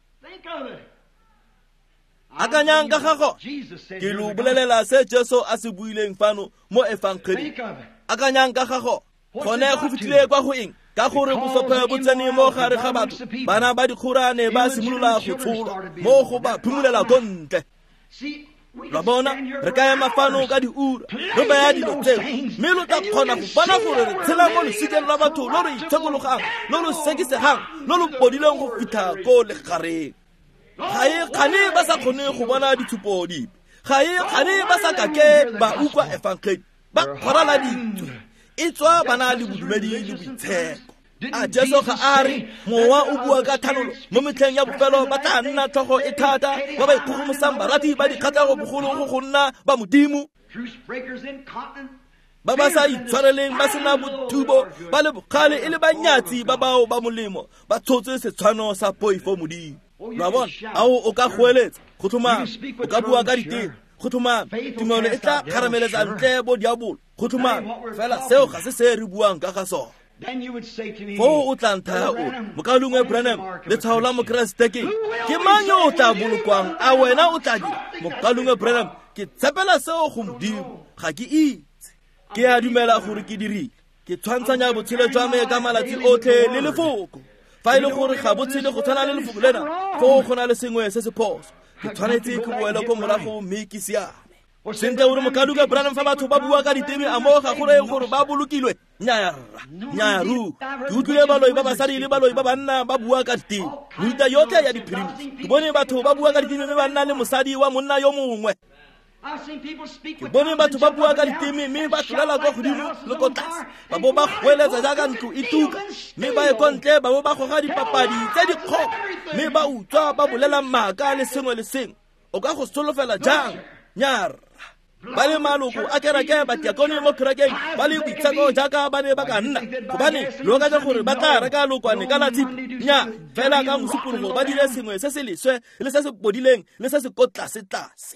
Akanyang ka gago ke lo bolelela se Jesu a se buileng fano mo evangelii. Akanyang ka gago gone go fitile kwa go eng ka gore bofepa bo tsene mo gare ga batho bana ba dikgorane ba simolola go tshola mo go ba phumulela go ntle. La bona re ka ema fano ka diura re baya dilo tseo mme lo tla kgona go bona gore re tshela mo lesikeng la batho lo re itshekologang lo lo sekisegang lo lo podileng go fitha ko legareng. Ga e kgane ba sa kgone go bona ditshupo dipe ga e kgane ba sa kake ba ukwa evangelii ba kgorala ditswe e tswa bana le bodumedi le boitsheko. A Jesu ga a re mowa o bua ka thanolo mo metlheng ya bofelo ba tla nna tlhogo e thata ba ba ikgogomosang barati ba dikgatlhego bogolo go go nna ba modimo ba ba sa itshwareleng ba sena bothubo ba le bogale e le banyatsi ba bao ba molemo ba tshotse setshwano sa poifo modimo. Ra bona ao o ka goeletsa go tlhomama o ka bua ka diteng go tlhomama tumelo e tla kgarameletsa ntle bo diabolo go tlhomama fela seo ga se se re buang ka ga sona. Fo o tla nthaya o mokalungwe Branham letshwao la mokeresete ke ke mang yo o tla bolokwang a wena o tla dira mokalungwe Branham ke tshepela seo go modimo ga ke itse ke a dumela gore ke dirile ke tshwantshanya botshelo jwa me ka malatsi otlhe le lefoko fa ile gore ga botshele go tshwana le lefoko lena fo go na le sengwe se se phoso ke tshwanetse ke boela ko morago mme ke siame. Sentle gore mokalungwe Branham fa batho ba bua ka diteme a mo ga gore gore ba bolokilwe nnyaa nnyaa ru ke utlwile baloi ba basadi le baloi ba banna ba bua ka diteme mefuta yotlhe ya diphirimi ke bone batho ba bua ka diteme mme ba nna le mosadi wa monna yo mongwe. Ke bone batho ba bua ka diteme mme ba tlolela kwa godimo le ko tlase ba bo ba goeletsa jaaka ntlo e tuka mme ba ye ko ntle ba bo ba goga dipapadi tse dikgoka mme ba utswa ba bolela maaka le sengwe le sengwe o ka go solofela jang nnyaa ba le maloko a kereke ba diakone mo kerekeng ba le boitsheko jaaka ba ne ba ka nna gobane lo ka gore ba tla reka lokwane ka latsipi nnyaa fela ka mosupologo ba dire sengwe se se leswe le se se bodileng le se se ko tlase-tlase.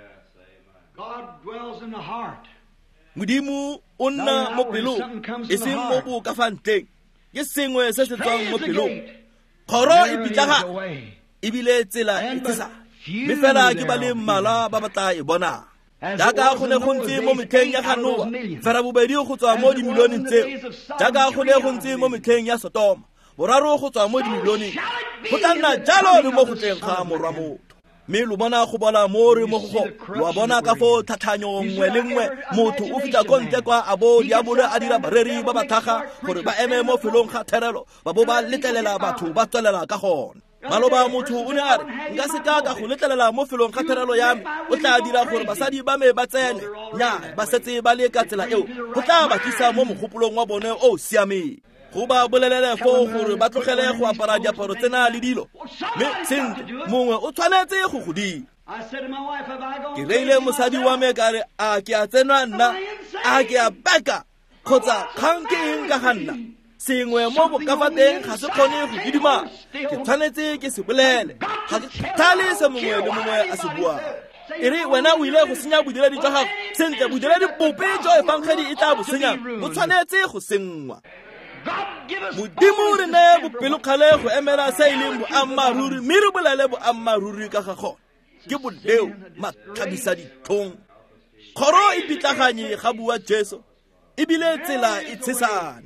Modimo o nna mo pelong e seng mo bo ka fa ntleng ke sengwe se se tswang mo pelong kgoro e pitlaga ebile tsela e tshesa mme fela ke ba le mmala ba batla e bona jaaka go ne go ntse mo metlheng ya ga Noa fela bobedi go tswa mo dimilioneng tseo jaaka go ne go ntse mo metlheng ya Sodoma boraro go tswa mo dimilioneng go tla nna jalo le mo go tleng ga morwa motho mme lo bona go bola mo re mo go lo bona ka fo thathanyo nngwe le nngwe motho o fita ko ntle kwa a bo diabolo a dira bareri ba ba thaga gore ba eme mo felong ga therelo ba bo ba letlelela batho ba tswelela ka gone. Maloba motho o ne a re nka se ka ka go letlelela mo felong ga therelo ya me o tla dira gore basadi ba me ba tsene nnyaa ba setse ba le ka tsela eo go tla ba tlisa mo mogopolong wa bone o siameng go ba bolelele fo gore ba tlogele go apara diaparo tsena le dilo mme sentle mongwe o tshwanetse go godimo. Ke reile mosadi wa me ka re a ke a tsenwa nna a ke a baka kgotsa kgang ke eng ka ga nna sengwe mo bokafateng ga se kgone go didima ke tshwanetse ke se bolele ga ke thale se mongwe le mongwe a se buang e re wena o ile go senya bodiredi jwa gago sentle bodiredi bope jwa evangelii e tla bo senyang bo tshwanetse go sengwa. Modimo re ne bopelokgale go emela se e leng boammaruri mme re bolele boammaruri ka ga gone ke boleo matlhabisa dithong kgoro e pitlaganye ga bua Jesu ebile tsela e tshesane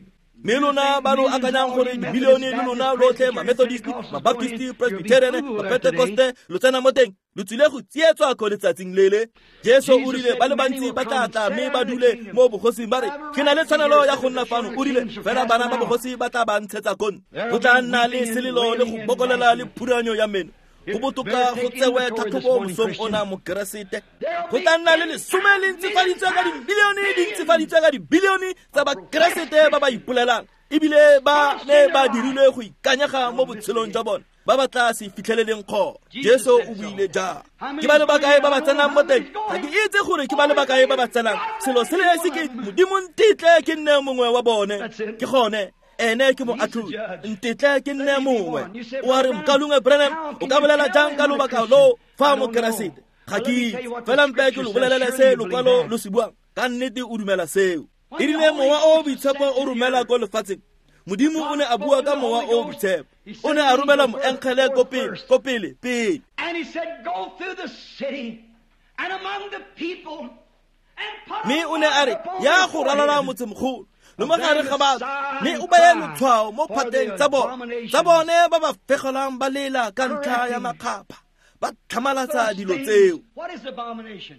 mme lona ba lo akanyang gore dibilione le lona lotlhe ma-Methodist, ma-Baptist, Presbyterian, ma-Pentecoste lo tsena mo teng lo tsile go tsietswa ko letsatsing lele. Jesu o rile ba le bantsi ba tla tla mme ba dule mo bogosing ba re ke na le tshwanelo ya go nna fano. O rile fela bana ba bogosi ba tla ba ntshetsa kono, go tla nna le selelo le go bokolela le phuranyo ya meno. Go botoka go tsewe tlhatlhobo mosong ona mo Keresete. Go tla nna le lesome le ntsefaditswe ka dibilione di ntsefaditswe ka dibilione tsa ba Keresete ba ba ipolelang, ebile ba ne ba dirilwe go ikanyega mo botshelong jwa bona ba ba tla se fitlheleleng kgo. Jesu o buile ja ke ba le bakae ba ba tsenang mo teng, ga ke itse gore ke ba le bakae ba ba tsenang. Selo se le se ke Modimo ntitle ke nne mongwe wa bone, ke gone ene ke mo atlu ntitle ke nne mongwe. O a re Mkalungwe Branham o ka bolela jang ka lobaka lo fa mo Keresete? Ga ke fela mpe ke lo bolelele se lokwalo lo se buang ka nnete o dumela seo. E rile mowa o boitshepo o romela ko lefatsheng. Modimo o ne a bua ka mowa o boitshepo, o ne a romela moenkgele ko pele ko pele pele. And he said, go through the city and among the people and put mme o ne a re ya go ralala motse mogolo le mogare ga batho, mme o baya letshwao mo phateng tsa bone tsa bone ba ba fegelang ba lela ka ntlha ya makgapa ba tlhamalatsa dilo tseo. What is abomination?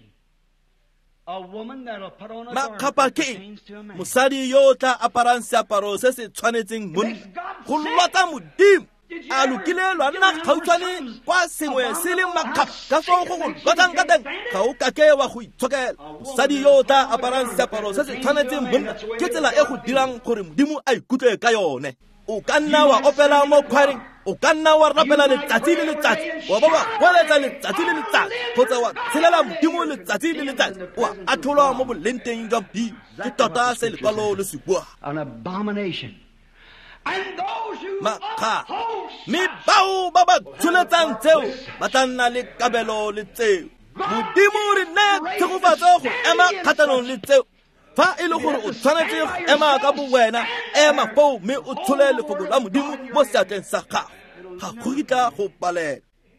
A woman that'll put on a makgapa ke mosadi yo o tla aparang seaparo se se tshwanetseng monna go lwatsa Modimo. A lokile lwa nna gautshwane kwa sengwe se le makgapa ka fao go go lwatsang ka teng ga o kake wa go itshokela. Mosadi yo o tla aparang seaparo se se tshwanetseng monna ke tsela e go dirang gore Modimo a ikutlwe ka yone. O ka nna wa opela mo khwareng, o ka nna wa rapela letsatsi le letsatsi, wa ba ba goletsa letsatsi le letsatsi, kgotsa wa tshelela Modimo letsatsi le letsatsi, wa atholwa mo bolenteng jwa Modimo. Ke tota se lekwalo le se bua. An abomination. And those who Makga oppose mme bao ba ba tshuletsang tseo ba tla nna le kabelo le tseo. Modimo o re naya tshegofatso go ema kgatlhanong le tseo. Fa e le gore o tshwanetse go ema ka bowena, ema foo mme o tshole lefoko la Modimo mo seatleng sa gago, ga go kitla go palela.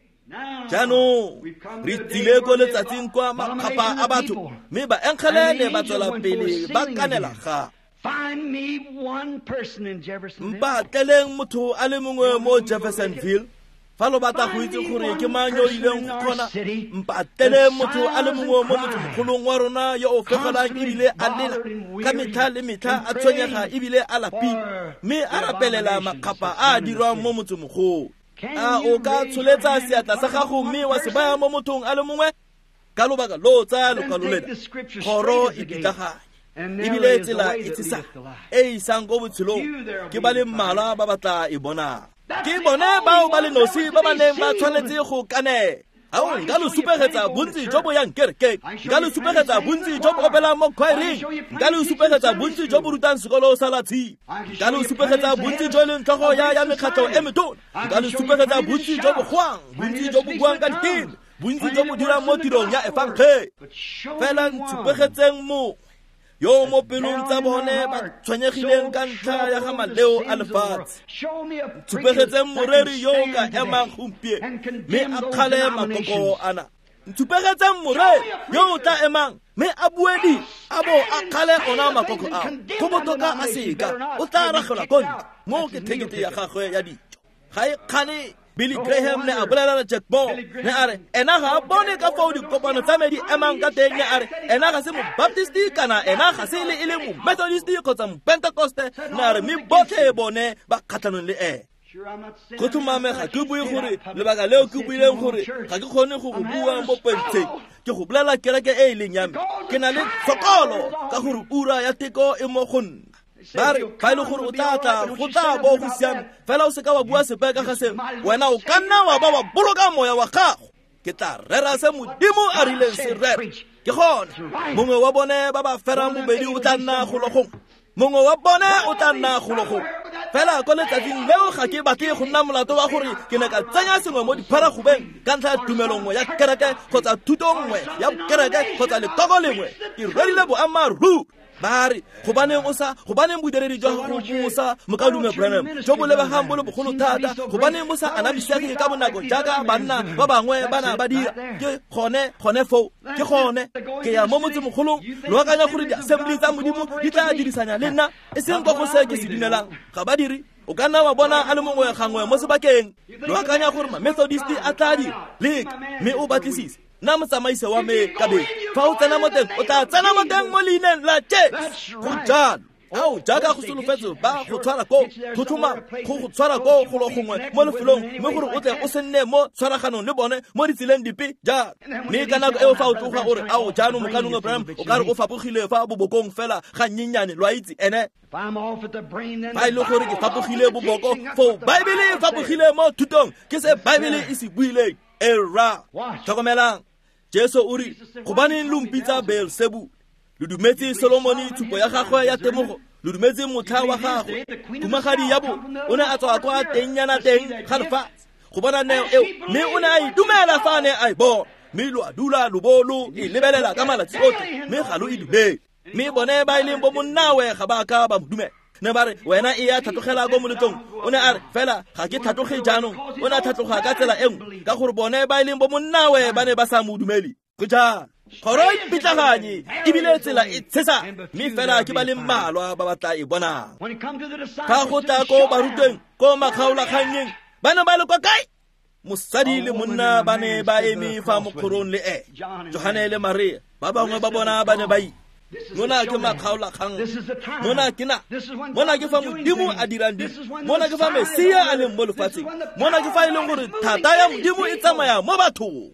Jaanong re tsile ko letsatsing kwa makgapa a batho, mme baenkgele ne ba tswela pele ba kanela ga find me one person in Jeffersonville. mpatleleng motho a le mongwe mo Jeffersonville. Fa lo batla go itse gore ke mang yo o ileng go kgona, mpatleleng motho a le mongwe mo motsemogolong wa rona yo o fegelang ebile a lela ka metlha le metlha a tshwenyega ebile a lapile, mme a rapelela makgapa a a dirwang mo motsemogolo. A o ka tsholetsa seatla sa gago mme wa se baya mo mothong a le mongwe? Ka lobaka lo tsaya lokwalo lena, kgoro e pitlaganya ebile tsela e tshisa e isang ko botshelong ke ba le mmalwa ba batla e bonang. Ke bone bao ba le nosi ba ba neng ba tshwanetse go kanela. Ao nka lo supegetsa bontsi jo bo yang kerekeng, nka lo supegetsa bontsi jo bo opelang mo khwaereng, nka lo supegetsa bontsi jo bo rutang sekolo sa Latin, nka lo supegetsa bontsi jo leng tlhogo ya ya mekgatlho e metona, nka lo supegetsa bontsi jo bo gwang, bontsi jo bo buang ka diteng, bontsi jo bo dirang mo tirong ya efankge. Fela ntshupegetseng mo yo mo pelong tsa bone ba tshwenyegileng ka ntlha ya ga maleo a lefatshe. Ntshupegetseng moreri yo o ka emang gompieno mme a kgale makoko ana. Ntshupegetseng moreri yo o tla emang mme a buedi a bo a kgale ona makoko ao. Go botoka a seka o tla ragelwa ko ntle mo ke thekete ya gagwe ya dijo. Ga e kgane Billy Graham ne a bolela Jack Ball ne a re ena ga a bone ka fao dikopano tsa medi emang ka teng, ne a re ena ga se mo Baptisti kana ena ga se le e le mo Methodisti kgotsa mo Pentecoste, ne a re mme botlhe bone ba kgatlhanong le ene. Go thomame ga ke bue gore lebaka leo ke buileng gore ga ke kgone go go bua mo pentsheng ke go bolela kereke e e leng ya me, ke na le tlhokolo ka gore ura ya teko e mo go nna. Ba re fa e le gore o tla tla go tla bo go siame, fela o seka wa bua sepe ka ga seo, wena o ka nna wa ba wa boloka moya wa gago. Ke tla rera se Modimo a rileng se rera. Ke gone mongwe wa bone ba ba ferang bobedi o tla nna gologong, mongwe wa bone o tla nna gologong. Fela ko letsatsing leo ga ke batle go nna molato wa gore ke ne ka tsenya sengwe mo dipharagobeng ka ntlha ya tumelo nngwe ya kereke kgotsa thuto nngwe ya kereke kgotsa lekoko lengwe. Ke rerile boammaaruri ba re go baneng o sa go baneng bodiredi jwa go bosa Mokalume Branham jo bo lebegang bo le bogolo thata go baneng bo sa anabisege ka bonako jaaka banna ba bangwe bana ba dira ke gone gone fo ke gone ke ya mo motse mogolong lo akanya gore di-assembly tsa modimo di tla dirisanya le nna e seng kwa go se ke se dumelang ga ba dire o ka nna wa bona a le mongwe gangwe mo sebakeng lo akanya gore ma-Methodist a tla di leka mme o batlisise nna motsamaise wa me ka beng fa o tsena mo teng o tla tsena mo teng mo leineng la church go jalo ao jaaka go solofetse ba go tshwara ko go thuma go go tshwara ko go lo gongwe mo lefelong mme gore o tle o se nne mo tshwaraganong le bone mo ditseleng dipe jalo mme ka nako e o fa o tloga gore ao jaanong Mokalume Branham o ka re o fapogile fa bobokong fela ga nnyenyane lo a itse ene ba ile gore ke fapogile boboko fo Baebele e fapogile mo thutong ke se Baebele e se buileng era tlhokomelang Jesu o re go baneng lo mpitsa Beelzebul le dumetse Solomone thupo ya gagwe ya temogo le dumetse motlha wa gagwe kumagadi ya bo o ne a tswa kwa tennyana teng ga lefatshe go bona neo eo mme o ne a idumela fa ne a e bona mme lo a dula lobolo e lebelela ka malatsi otlhe mme ga lo e dumele mme bone ba ileng bo monnawe ga ba ka ba mo dumela ne ba re wena e ya thatlogela ko moletlong o ne a re fela ga ke thatloge jaanong o ne a thatloga ka tsela e nngwe ka gore bone ba ileng bo monnawe ba ne ba sa mo dumeli go jalo kgoro e pitlaganye ebile tsela e tshesa mme fela ke ba le mmalwa ba batla e bonang fa go tla ko baruteng ko makgaolakganyeng ba ne ba le kwa kae mosadi le monna ba ne ba eme fa mo kgorong le e Johane le Maria ba bangwe ba bona ba ne ba i mona ke makgaolakgang mona ke na mona ke fa modimo a dirang di mona ke fa Mesia a leng mo lefatsheng mona ke fa e leng gore thata ya modimo e tsamaya mo bathong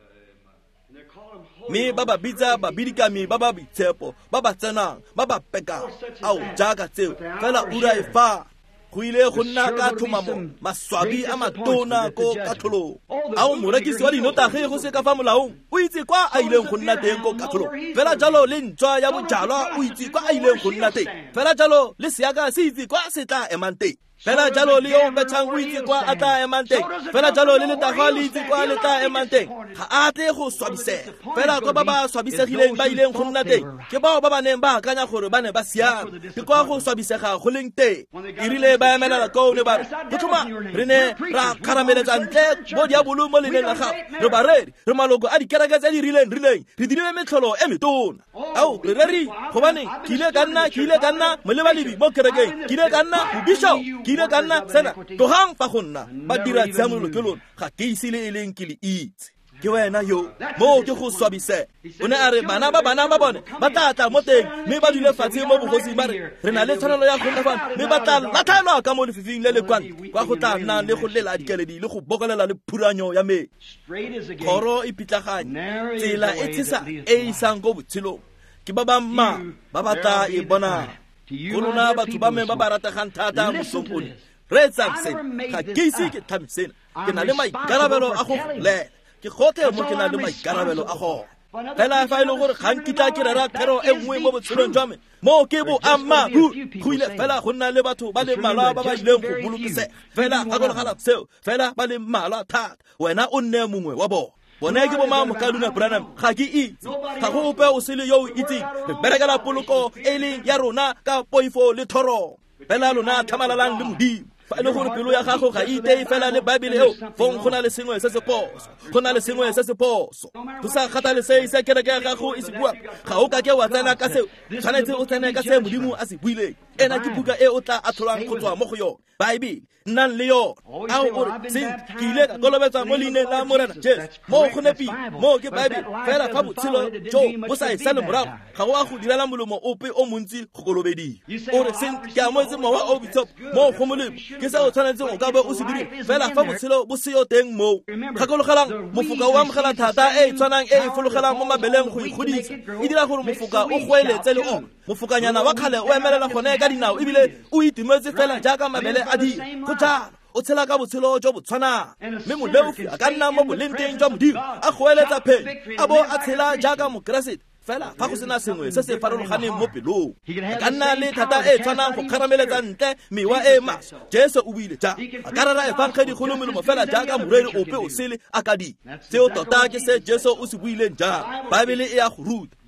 mme ba ba bitsa babidikami ba ba boitshepo ba ba tsenang ba ba pekang ao jaaka tseo fela ura e fa go ile go nna ka thomamo maswabi a matona ko katlholong ao morekisi wa dinotagi go se ka fa molaong o itse kwa a ileng go nna teng ko katlholong fela jalo le ntšwa ya bojalwa o itse kwa a ileng go nna teng fela jalo le seaka se itse kwa se tla emang teng fela jalo le yo betšhang o itse kwa a tla emang teng fela jalo le letaga le itse kwa le tla emang teng ga a tle go swabisega fela kwa ba ba swabisegileng ba ileng go nna teng ke bao ba ba neng ba akanya gore ba ne ba siame ke kwa go swabisega go leng teng e rile ba emelela koo ne ba re go thoma re ne ra kgarameletsa ntle mo diabolo mo leneng la gago re baredi re maloko a dikereke tse di rileng rileng re dirile metlholo e metona ao re reri gobane ke ile ka nna ke ile ka nna molebalebi mo kerekeng ke ile ka nna bobishop ke ile ka nna sena togang fa go nna ba dira tshiamololo ke lona ga ke ise le e leng ke le itse ke wena yo mo ke go swabise o ne a re bana ba bana ba bone ba tlatla mo teng mme ba dule fatshe mo bogosing ba re re na le tshwanelo ya go nna fana mme ba tla latlhelwa ka mo lefifing le le kwane kwa go tla nna le go lela dikeledi le go bokolela le phuranyo ya me kgoro e pitlaganye tsela e tshisa e isang ko botshelong ke ba ba mma ba batla e bona go lona batho ba me ba ba rategang thata mosong one re etsang sena ga ke ise ke thame sena ke na le maikarabelo a go lela ke gothe mo ke na le maikarabelo a go fela fa e le gore ga nkitla ke rera kgero e nngwe mo botshelong jwa me mo ke bo amma go ile fela go nna le batho ba le mmalwa ba ba ileng go bolokesega fela ga go legala seo fela ba le mmalwa thata wena o nne mongwe wa bona bone ke bo ma Mokalume Branham ga ke itse ga go ope o se le yo o itseng re berekela poloko e leng ya rona ka poifo le thoro fela lona tlhamalalang le modimo fa ile gore pelo ya gago ga ite fela le Baebele eo fong go na le sengwe se se poso go na le sengwe se se poso go sa kgatale se se kereke ya gago e se bua ga o ka ke wa tsena ka seo tshwanetse o tsene ka se modimo a se buileng ena ke buka e o tla atholang go tswa mo go yone Baebele nnang le yone ao o re seng ke ile ka kolobetsa mo leineng la Morena Jesu mo go nepi mo ke Baebele fela fa botshelo jo bo sa isale morago ga go a go direla molomo ope o montsi go kolobedi o re seng ke a motse mowa o bitsop mo go molemo ke sa o tshwanetse o ka be o se dire fela fa botshelo bo seyo teng mo gakologelang mofoka o amogela thata e tshwanang e e fologelang mo mabeleng go ikgodisa e dira gore mofoka o goeletse le o mofokanyana wa kgale o emelela gone ka dinao ebile o itumetse fela jaaka mabele a di go jalo o tshela ka botshelo jo bo tshwanang mme moleofi a ka nna mo bolenteng jwa modimo a goeletsa pheng a bo a tshela jaaka mokeresete fela fa go sena sengwe se se farologaneng mo pelong a ka nna le thata e tshwanang go kgarameletsa ntle mewa e maswa Jesu o buile ja a ka rara efangkgedi golo melemo fela jaaka morwedi ope o sele a ka di seo tota ke se Jesu o se buileng jang Baebele e ya go ruta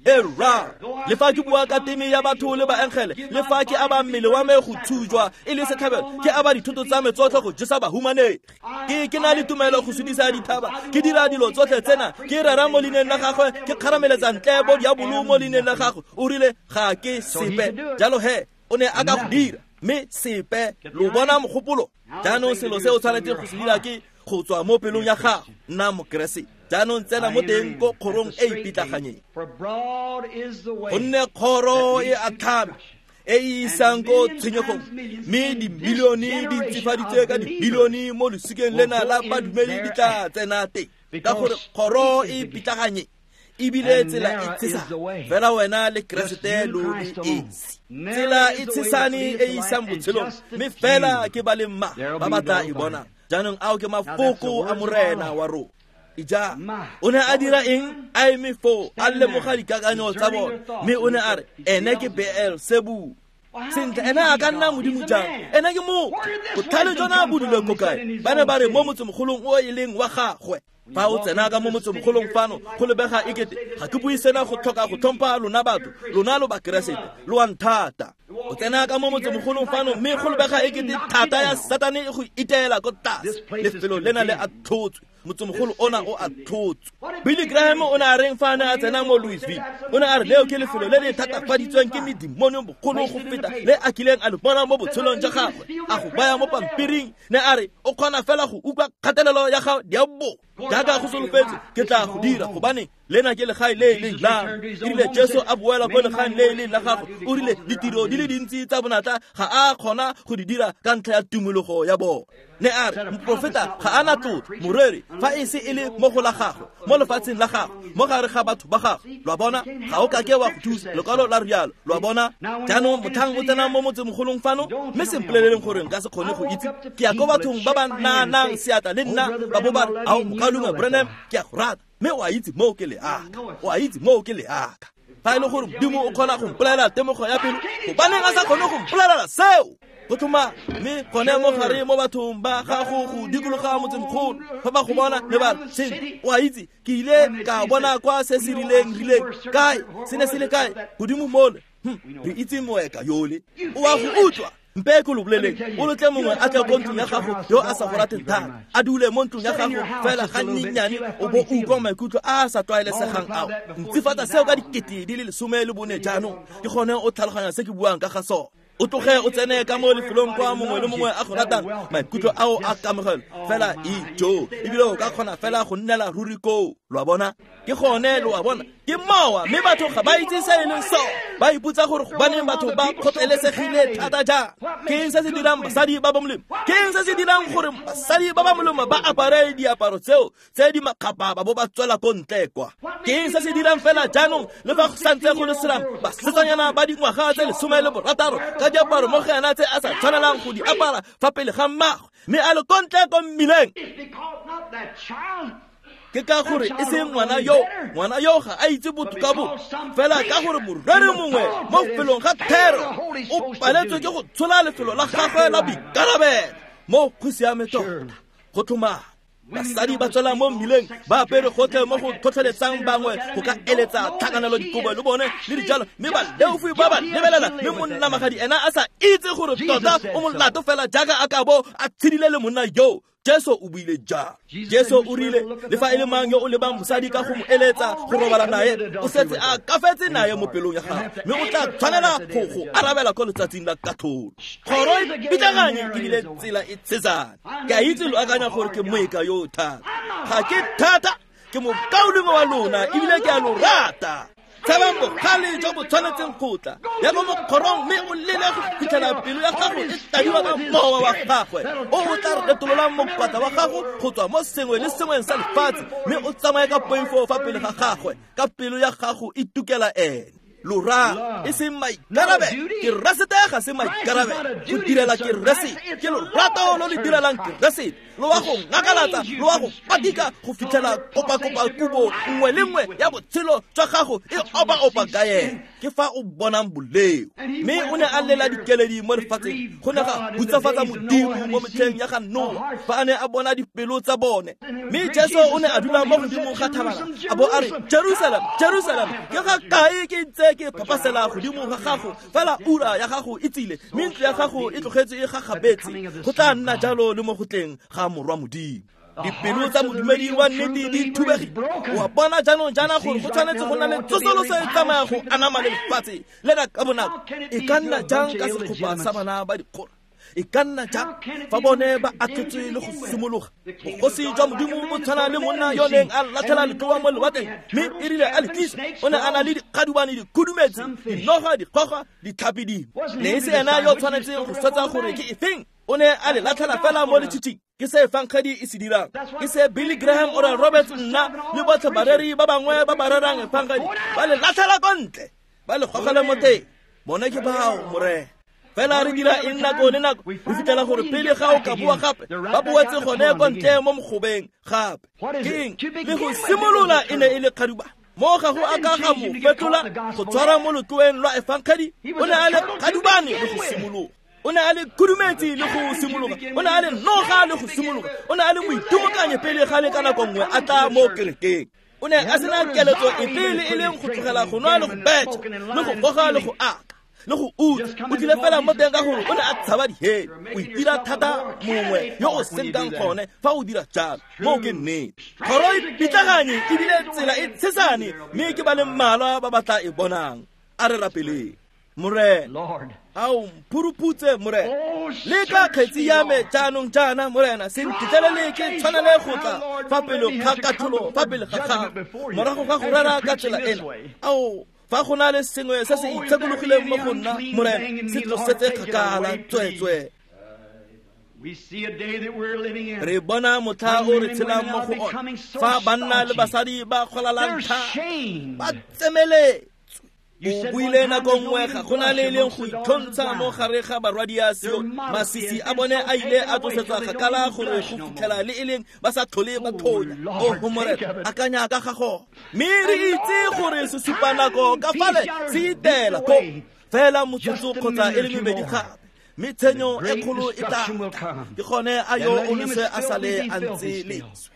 e ra le fa ke bua ka teme ya batho le baengele le fa ke aba mmele wa me go thujwa e le setlhabelo ke aba dithoto tsa me tsotlhe go jesa bahumanegi ke ke na le tumelo go sedisa dithaba ke dira dilo tsotlhe tsena ke rera mo lineng la gagwe ke kharameletsa ntlebo ya bolu mo lineng la gagwe o rile ga ke sepe jalo he o ne a ka go dira me sepe lo bona mogopolo jaanong selo se o tshwanetse go se dira ke go tswa mo pelong ya gago nna mokeresete jaanong tsena mo teng ko kgorong e e pitlaganyeng gonne kgoro e a tlhame e e isang ko tshenyegong mme dimilione di ntsifaditse ka dibilione mo losikeng lena la badumedi di tla tsena teng ka gore kgoro e pitlaganye ebile tsela e tshisa fela wena le keresete lo le esi tsela e tshisane e isang botshelong mme fela ke ba le mma ba batla e bona jaanong ao ke mafoko a morena wa rona ija o ne a dira eng a eme foo a lemoga dikakanyo tsa bona mme o ne a re ene ke Beelzebu sentle ene a ka nna modimo jang ene ke mo botlhale jona a bodile ko kae ba ne ba re mo motsemogolong o e leng wa gagwe fa o tsena ka mo motsemogolong fano go lebega ekete ga ke bue sena go tlhoka go tlhompha lona batho lona lo bakeresete lo wa nthata o tsena ka mo motsemogolong fano mme go lebega ekete thata ya satane e go itela ko tlase lefelo lena le a tlhotswe motsemogolo ona o a tlhotswe Billy Graham o ne a reng fa a tsena mo Louisville o ne a re leo ke lefelo le le thatafaditsweng ke medimono bogolo go feta le a kileng a le bona mo botshelong jwa gagwe a go baya mo pampiring ne a re o kgona fela go utlwa kgatelelo ya gago di a bo jaaka go solofetse ke tla go dira gobane lena ke legae le e leng la erile Jesu a boela ko legaeng le e leng la gago o rile ditiro di le dintsi tsa bonatla ga a kgona go di dira ka ntlha ya tumologo ya bona ne a re moprofeta ga a na tlotlo moreri fa e se e le mo go la gagwe mo lefatsheng la gagwe mo gare ga batho ba gagwe lwa bona ga o ka ke wa go thusa lekwalo la rialo lwa bona jaanong mothang o tsena mo motsemogolong fano mme sempoleleleng gore nka se kgone go itse ke ya ko bathong ba ba nanang seatla le nna ba bo ba ao mokalunga Branham ke a go rata mme o a itse mo ke le aka o a itse mo ke le aka fa ile gore modimo o kgona go mpolela temogo ya pelo go baneng a sa kgone go mpolela seo go thoma mme gone mo gare mo bathong ba gago go dikologa motsemogolo fa ba go bona le ba se o a itse ke ile ka bona kwa se se rileng rileng kae se ne se le kae godimo mole re itse moeka yole o a go utlwa mpe ko loboleleng o lotle mongwe a tla ko ntlong ya gago yo a sa go rateng thata a dule mo ntlong ya gago fela ga nnyane o bo utlwa maikutlo a sa tlwaelesegang ao ntsifata seo ka dikete di le lesome le bone jaanong ke gone o tlhaloganya se ke buang ka ga sone o tloge o tsene ka mo lefelong kwa mongwe le mongwe a go ratang maikutlo ao a kamogelo fela ijo ebile o ka kgona fela go nnela ruri koo lwa bona ke gone le wa bona ke mowa mme batho ga ba itse se e leng so ba iputsa gore go baneng batho ba kgothelesegile thata jang ke eng se se dirang basadi ba ba molemo ke eng se se dirang gore basadi ba ba molemo ba apare diaparo tseo tse di makgapa ba bo ba tswela ko ntle kwa ke eng se se dirang fela jaanong le fa go santse go le selang basetsanyana ba dingwaga tse lesome le borataro ka diaparo mo gena tse a sa tshwanelang go di apara fa pele ga mmago mme a le ko ntle ko mmileng ke ka gore e se ngwana yo ngwana yo ga a itse botho ka bo fela ka gore morwere mongwe mo felong ga thero o paletswe ke go tshola lefelo la gagwe la boikarabelo mo go siame tota go thoma basadi ba tswela mo mmileng ba apere gotlhe mo go tlhotlheletsang bangwe go ka eletsa tlhakanelo dikobo le bone le dijalo mme ba leufi ba ba lebelela mme monna magadi ena a sa itse gore tota o molato fela jaaka a ka bo a tshidile le monna yo Jesu o buile jang Jesu o rile le fa ile mang yo o le bang mosadi ka go mo eletsa go robala naye o setse a ka fetse naye mo pelong ya gago mme o tla tshwanela go go arabela ko letsatsing la katholo kgoro bitaganye ke dile tsela e tsetsana ke a itse lo akanya gore ke moeka yo thata ga ke thata ke mo kaulimo wa lona ebile ke a lo rata Tabambo, Kali, Jobo, Tonatan Kuta, Yago Korong, me will live Pitana, Pilaco, Tayuaka, Moa, Hakwe, Ota, the Tulamo, Patawako, Kuta, Mosing, listen when some parts, me Utamaka point for Fapil Hakwe, Kapilu Yakahu, it together, eh. lora e se maikarabe ke rasetega se maikarabe go direla ke rese ke lorato lo le direlang ke rese lo wa go ngakalatsa lo wa go patika go fitlhela kopa-kopa kubo nngwe le nngwe ya botshelo jwa gago e opa-opa ka ena ke fa o bonang boleo mme o ne a lela dikeledi mo lefatsheng go ne ga hutsafatsa modimo mo metlheng ya ga Noa fa a ne a bona dipelo tsa bone mme Jesu o ne a dula mo godimo ga thabana a bo a re Jerusalem Jerusalem ke ga kae ke ntse ke phapasela godimo ga gago fela ura ya gago e tsile mme ntlo ya gago e tlogetse e gagabetse go tla nna jalo le mo gotleng ga morwa modimo dipelo tsa modumedi wa nnete di thubegi wa bona jaanong jaana gore go tshwanetse go nna le tsosoloso e tsamaya go anama le lefatshe le na ka bonako e ka nna jang ka sekgopa sa bana ba dikgora e ka nna jang fa bone ba aketswe le go simologa bogosi jwa modimo bo tshwana le monna yo neng a latlhela letloa mo lewatleng mme e rile a le tlisa o ne a na le dikgadubane dikhudumetse dinoga dikgoga ditlhapi dingwe ne e se ena yo tshwanetse go swetsa gore ke efeng o ne a le latlhela fela mo letšhitšhing ke se fankgadi e se dirang ke se Billy Graham Oral Roberts nna le botlhe bareri ba bangwe ba ba rerang fankgadi ba le latlhela ko ntle ba le gogele mo teng bone ke bao more fela re dira eng nako le nako re fitlhela gore pele ga o ka bua gape ba boetse gone ko ntle mo mogobeng gape keng le go simolola e ne e le kgaduba mo ga go a ka ga mo fetola go tshwara mo letloeng lwa efankgadi o ne a le kgadubane le go simologa o ne a le khudumetse le go simologa o ne a le noga le go simologa o ne a le moitumokanye pele ga le ka nako nngwe a tla mo kerekeng o ne a sena keletso e pele e leng go tlogela go nwa le go betsa le go goga le go aka le go utsa o dile fela mo teng ka gore o ne a tshaba dihedi o itira thata mongwe yo o senkang gone fa o dira jalo mo ke nnete kgoro e pitlaganye ebile tsela e tshesane mme ke ba le mmalwa ba batla e bonang a re rapeleng morena ao mpuruputse morena le ka kgetsi ya me jaanong jaana morena se nkitlelele ke tshwanele go tla fa pele ga katlholo fa pele ga gago morago ga go rera ka tsela ena ao fa go na le sengwe se se itshekologileng mo go nna morena se tlosetse kgakala tsweetswe re bona motlha o re tshelang mo go ona fa banna le basadi ba kgolalang tha ba tsemele o buile nako nngwe ga go na le leng go itlhontsha mo gare ga barwadi a seo masisi a bone a ile a tlosetsa kgakala gore go fitlhela le e leng ba sa tlhole ba thonya o homorela akanya ka gago mme re itse gore se supa nako ka fale se itela ko fela motsotso kgotsa e le mebedi gape mme tshenyo e kgolo e tla ke gone a yo o ne se a sale a ntse letswe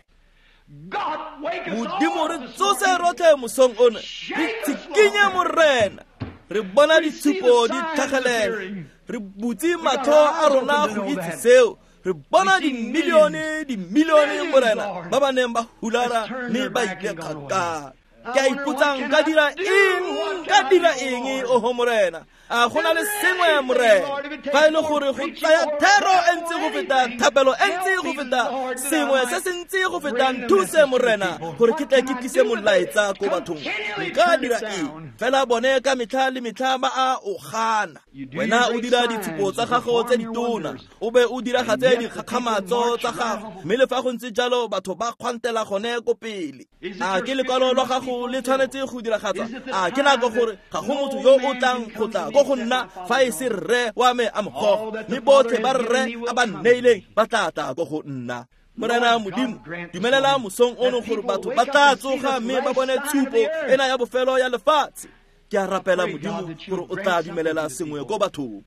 modimo re tsose rotlhe mosong one re tsikinye morena re bona ditshupo di tlhagelela re butse matlho a rona go itse seo re bona dimilione dimilione morena ba ba neng ba hulara mme ba ile kgakala ke a ipotsang ka dira eng ka dira eng o ho morena a gona le sengwe morena fa e le gore go tsaya thero e ntse go feta thapelo e ntse go feta sengwe se se ntse go feta nthuse morena gore ke tle ke tlise molaetsa ko bathong nka dira eng fela bone ka metlha le metlha ba a o gana wena o dira ditshupo tsa gago tse ditona o be o diragatse dikgakgamatso tsa gago mme le fa go ntse jalo batho ba kgwantela gone ko pele a ke lekwalo la gago le tshwanetse go diragatsa a ke nako gore ga go motho yo o tlang go tla go go nna fa e se rre wa me a mogogo mme botlhe ba rre a ba nneileng ba tla tla go go nna morena modimo dumelela mosong ono gore batho ba tla tsoga mme ba bone tshupo ena ya bofelo ya lefatshe ke a rapela modimo gore o tla dumelela sengwe ko bathong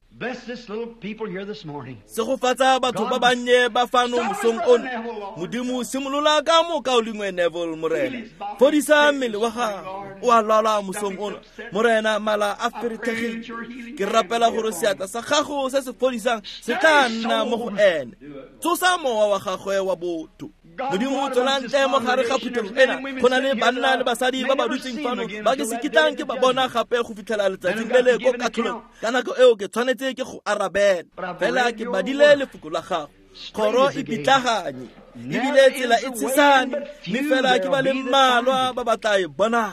se go fatsa batho ba bannye ba fano mosong ono modimo simolola ka moka o lengwe Neville morena fodisa mmele wa gago o a lwala mosong ono morena mala a feretegile ke rapela gore seatla sa gago se se fodisang se tla nna mo go ene tsosa mowa wa gagwe wa botho modimo o tswela ntle mo gare ga phuthego ena go na le banna le basadi ba ba dutseng fano ba ke se kitlang ke ba bona gape go fitlhela letsatsing le le ko katlholong ka nako eo ke tshwanetse ke go arabela fela ke badile lefoko la gago kgoro e pitlaganye ebile tsela e tshesane mme fela ke ba le mmalwa ba batla e bona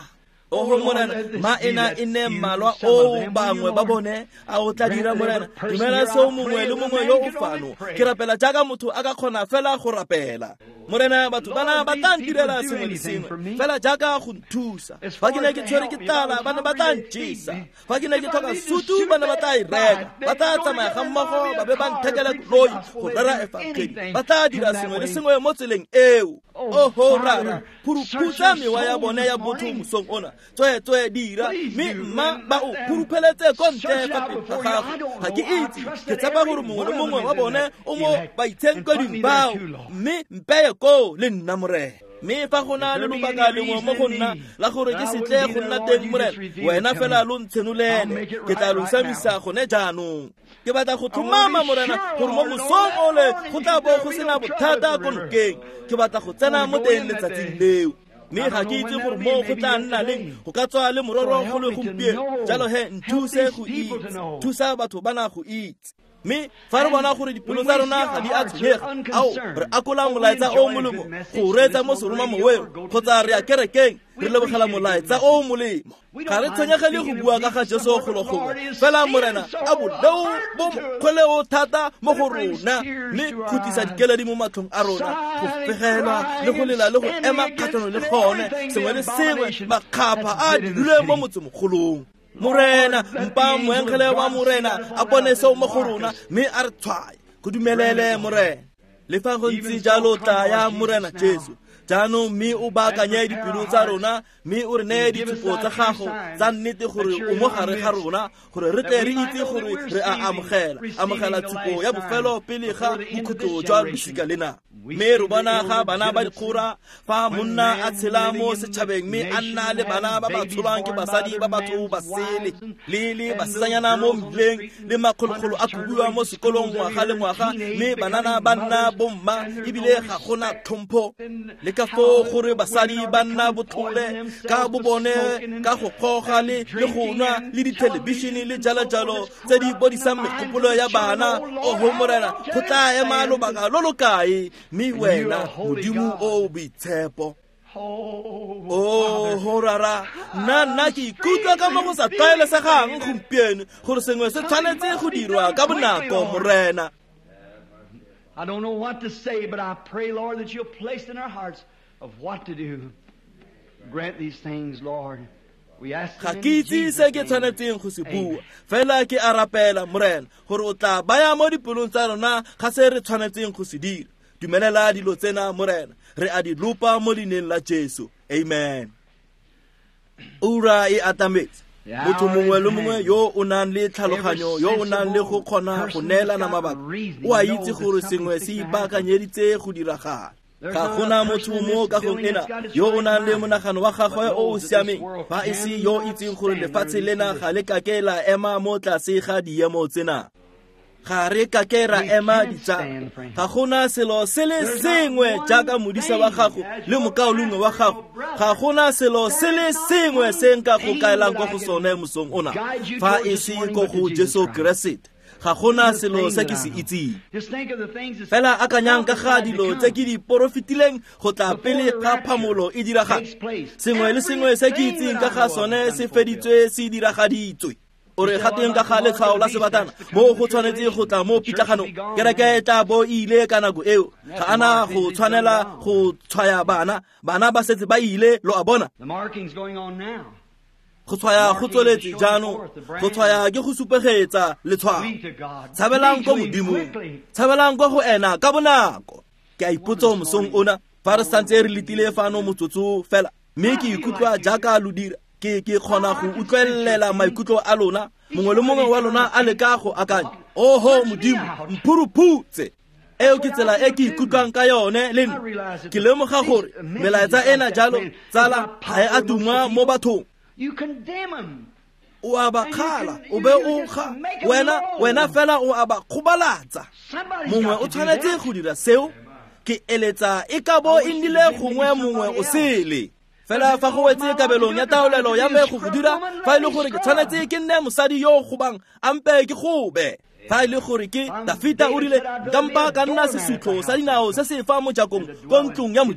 o ho morena maena ene malwa o bangwe ba bone a o tla dira morena dumela so mongwe le mongwe yo o fano ke rapela jaaka motho a ka khona fela go rapela morena batho bana ba tla ntirela sengwe le sengwe fela jaaka go nthusa fa ke ne ke tshwere ke tala bana ba tla ntjisa fa ke ne ke thoka sutu bana ba tla ireka ba tla tsamaya ga mmogo ba be ba nthekela koloi go rera efakedi ba tla dira sengwe le sengwe mo tseleng eo o ho rara puruputsa mewa ya bone ya botho mosong ona tswe tswe dira mme mma ba o purupeletse kontle fa pele ga gago ga ke itse ke tsapa gore mongwe le mongwe wa bone o mo ba itshenkoding bao mme mpeye ko le nna morena mme fa gona le lobaka lengwe mo go nna la gore ke setle go nna teng morena wena fela lo ntshenolene ke tla lo samisa gone jaanong ke batla go thumama morena gore mo mosong ole go tla bo go sena bothata ko nokeng ke batla go tsena mo teng letsatsing leo mme ga ke itse gore mo go tla nna le go ka tswa le mororo go le gompieno jalo he nthuse go itse thusa batho bana go itse mme fa re bona gore dipelo tsa rona ga di a tshwenyega ao re akola molaetsa o molemo go reetsa mo seroma moweng kgotsa re ya kerekeng re lebogela molaetsa o molemo ga re tshwenyegele go bua ka ga Jesu gologongwe fela morena a boleo bo kgole o thata mo go rona mme khutisa dikeledi mo matlhong a rona go fegelwa le go lela le go ema kgatlhanong le gone sengwe le sengwe makgapha a dule mo motsemogolong morena mpa moenkgele wa morena a bone seo mo go rona mme a re tshwaye go dumelele morena le fa go ntse jalo tla ya morena Jesu jaanong mme o baakanye dipelo tsa rona mme o re neye ditshupo tsa gago tsa nnete gore o mo gare ga rona gore re tle re itse gore re a amogela amogela tshupo ya bofelo pele ga bokhutlo jwa losika lena mme re bona ga bana ba dikgora fa monna a tshela mo setšhabeng mme a nna le bana ba ba tsholwang ke basadi ba batho ba sele le le basetsanyana mo mmileng le makgolokgolo a kubiwa mo sekolong ngwaga le ngwaga mme banana ba nna bomma ebile ga gona tlhompho le ka fo gore basadi ba nna botlole ka bobone ka go kgoga le le go nwa le dithelebishene le jalo-jalo tse di bodisang megopolo ya bana o ho morena go tla ema lobaka lo lo kae mme wena modimo o boitshepo o ho rara nna nna ke ikutlwa ka mo go sa tlwaelesegang gompieno gore sengwe se tshwanetse go dirwa ka bonako morena. I don't know what to say, but I pray, Lord, that you'll place in our hearts of what to do. Grant these things, Lord. We ask ga ke itse se ke tshwanetseng go se bua fela ke a rapela morena gore o tla baya mo dipelong tsa rona ga se re tshwanetseng go se dira. Dumelela dilo tsena morena re a di lupa mo lineng la Jesu. Amen. Ura e atametse motho mongwe le mongwe yo o nang le tlhaloganyo yo o nang le go kgona go neelana mabaka o a itse gore sengwe se ipaakanyeditse go diragala ga gona motho mo kagong ena yo o nang le monagano wa gagwe o o siameng fa e se yo itseng gore lefatshe lena ga le kake la ema mo tlase ga diemo tsena ga re kake ra ema ditsana ga gona selo se le sengwe jaaka modisa wa gago le mokaolongwe wa gago ga gona selo se le sengwe se nka go kaelang go go sone mosong ona fa e se go go Jesu Kriste ga gona selo se ke se itseng fela akanyang ka ga dilo tse ke di porofitileng go tla pele ga phamolo e diragala sengwe le sengwe se ke itseng ka ga sone se feditswe se diragaditswe ore gateng ka ga letshwao la sebatana mo go tshwanetse go tla mo pitlaganong kereke tla bo ile ka nako eo ga ana go tshwanela go tshwaya bana bana ba setse ba ile lo a bona go tshwaya go tsweletse jaanong go tshwaya ke go supegetsa letshwao tshabelang ko modimong tshabelang ko go ena ka bonako ke a ipotsa mosong ona fa re santse re letile fano motsotso fela mme ke ikutlwa jaaka lo dira ke ke khona go utlwelela maikutlo a lona mongwe le mongwe wa lona a le ka go akanya oho modimo mphuruphutse eo ke tsela e ke ikutlwang ka yone le ke lemoga gore melaetsa ena jalo tsala ga e atuma mo bathong you condemn them o a ba khala o be o ga wena wena fela o a ba khobalatsa mongwe o tshwanetse go dira seo ke eletsa e ka bo indile gongwe mongwe o sele fela fa go wetse kabelong ya taolelo ya me go go dira fa ile gore ke tshwanetse ke nne mosadi yo go bang ampe ke gobe fa ile gore ke Dafita o rile kampa ka nna sesutlo sa dinao se se fa mo jakong ko ntlong ya modimo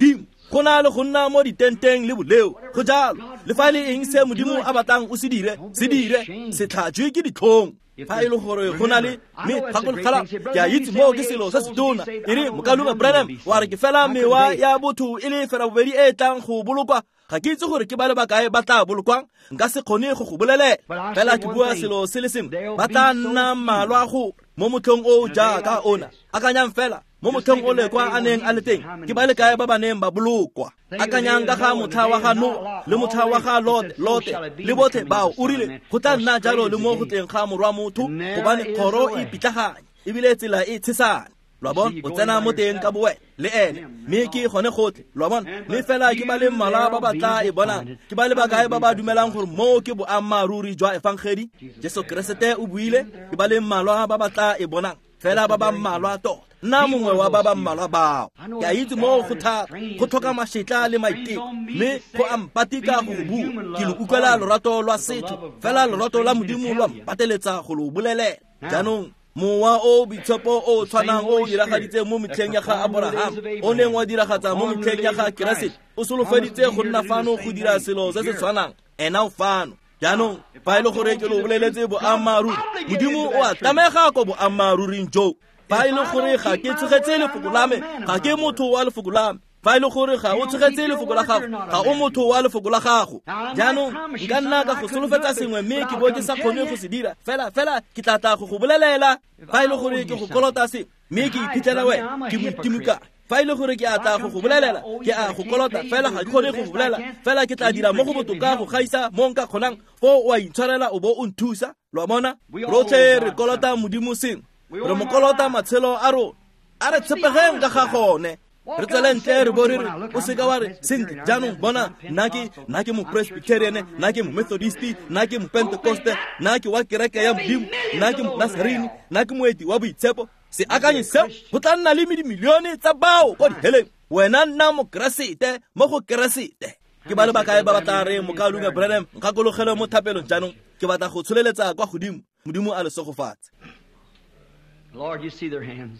go na le go nna mo ditenteng le boleo go jalo le fa le eng se modimo a batlang o se dire se dire se tlhatswe ke ditlhong fa e le gore go na le me phakolola ke a itse mo ke selo se se tona e re Mokalunga Branham wa re ke fela mewa ya botho e le fela bobedi e tlang go bolokwa ga ke itse gore ke ba le bakae ba tla bolokwang nka se kgone go go bolele fela ke bua selo se le sengwe ba tla nna malwa go mo motlhong o jaaka ona akanyang fela mo motlhong o le kwa a neng a le teng ke ba le kae ba ba neng ba bolokwa akanyang ka ga motha wa ga no le motha wa ga Lot Lote le botlhe bao o rile go tla nna jalo le mo go teng ga morwa motho gobane kgoro e pitlaganya ebile tsela e tshesane lwa bona o tsena mo teng ka boe le ene mme ke gone gotlhe lwa bona mme fela ke ba le mmala ba ba tla e bonang ke ba le bakae ba ba dumelang gore mo ke boammaruri jwa evangeli Jesu Kriste o buile ke ba le mmalwa ba ba tla e bonang fela ba ba mmalwa tota nna mongwe wa ba ba mmalwa bao ke a itse mo go thata go tlhoka mašetla le maiteko mme go ampatika go go bua ke le utlwela lorato lwa setho fela lorato la modimo lwa mpateletsa go lo bolelela jaanong mowa o boitshepo o tshwanang o diragaditse mo metlheng ya ga Abraham o neng wa diragatsa mo metlheng ya ga Keresete o solofeditse go nna fano go dira selo se se tshwanang ena o fano jaanong fa e le gore ke lo boleletse boammaruri modimo o a tlamega ko boammaruring jo fa e le gore ga ke tshegetse lefoko la me ga ke motho wa lefoko la me fa e le gore ga o tshegetse lefoko la gago ga o motho wa lefoko la gago jaanong nka nna ka go solofetsa sengwe mme ke bo ke sa kgone go se dira fela fela ke tla tla go go bolelela fa e le gore ke go kolota se mme ke iphitlhela we ke moitimuka fa e le gore ke a tla go go bolelela ke a go kolota fela ga ke kgone go go bolela fela ke tla dira mo go botoka go gaisa mo nka kgonang fo wa itshwarela o bo o nthusa lwa bona rotlhe re kolota modimo sengwe re mo kolota matshelo a rona a re tshepegeng ka ga gone re tsele ntle re bo re re o seka wa re sentle jaanong bona nna ke mo Presbyterian nna ke mo Methodist nna ke mo Pentecoste nna ke wa kereke ya modimo nna ke mo Nazarene nna ke moeti wa boitshepo se akanye seo go tla nna le dimilione tsa bao ko diheleng wena nna mo Keresete mo go Keresete ke ba le bakae ba batla re Mokalunga Branham nkakologele mo thapelong jaanong ke batla go tsholeletsa kwa godimo modimo a le sogofatse Lord, you see their hands.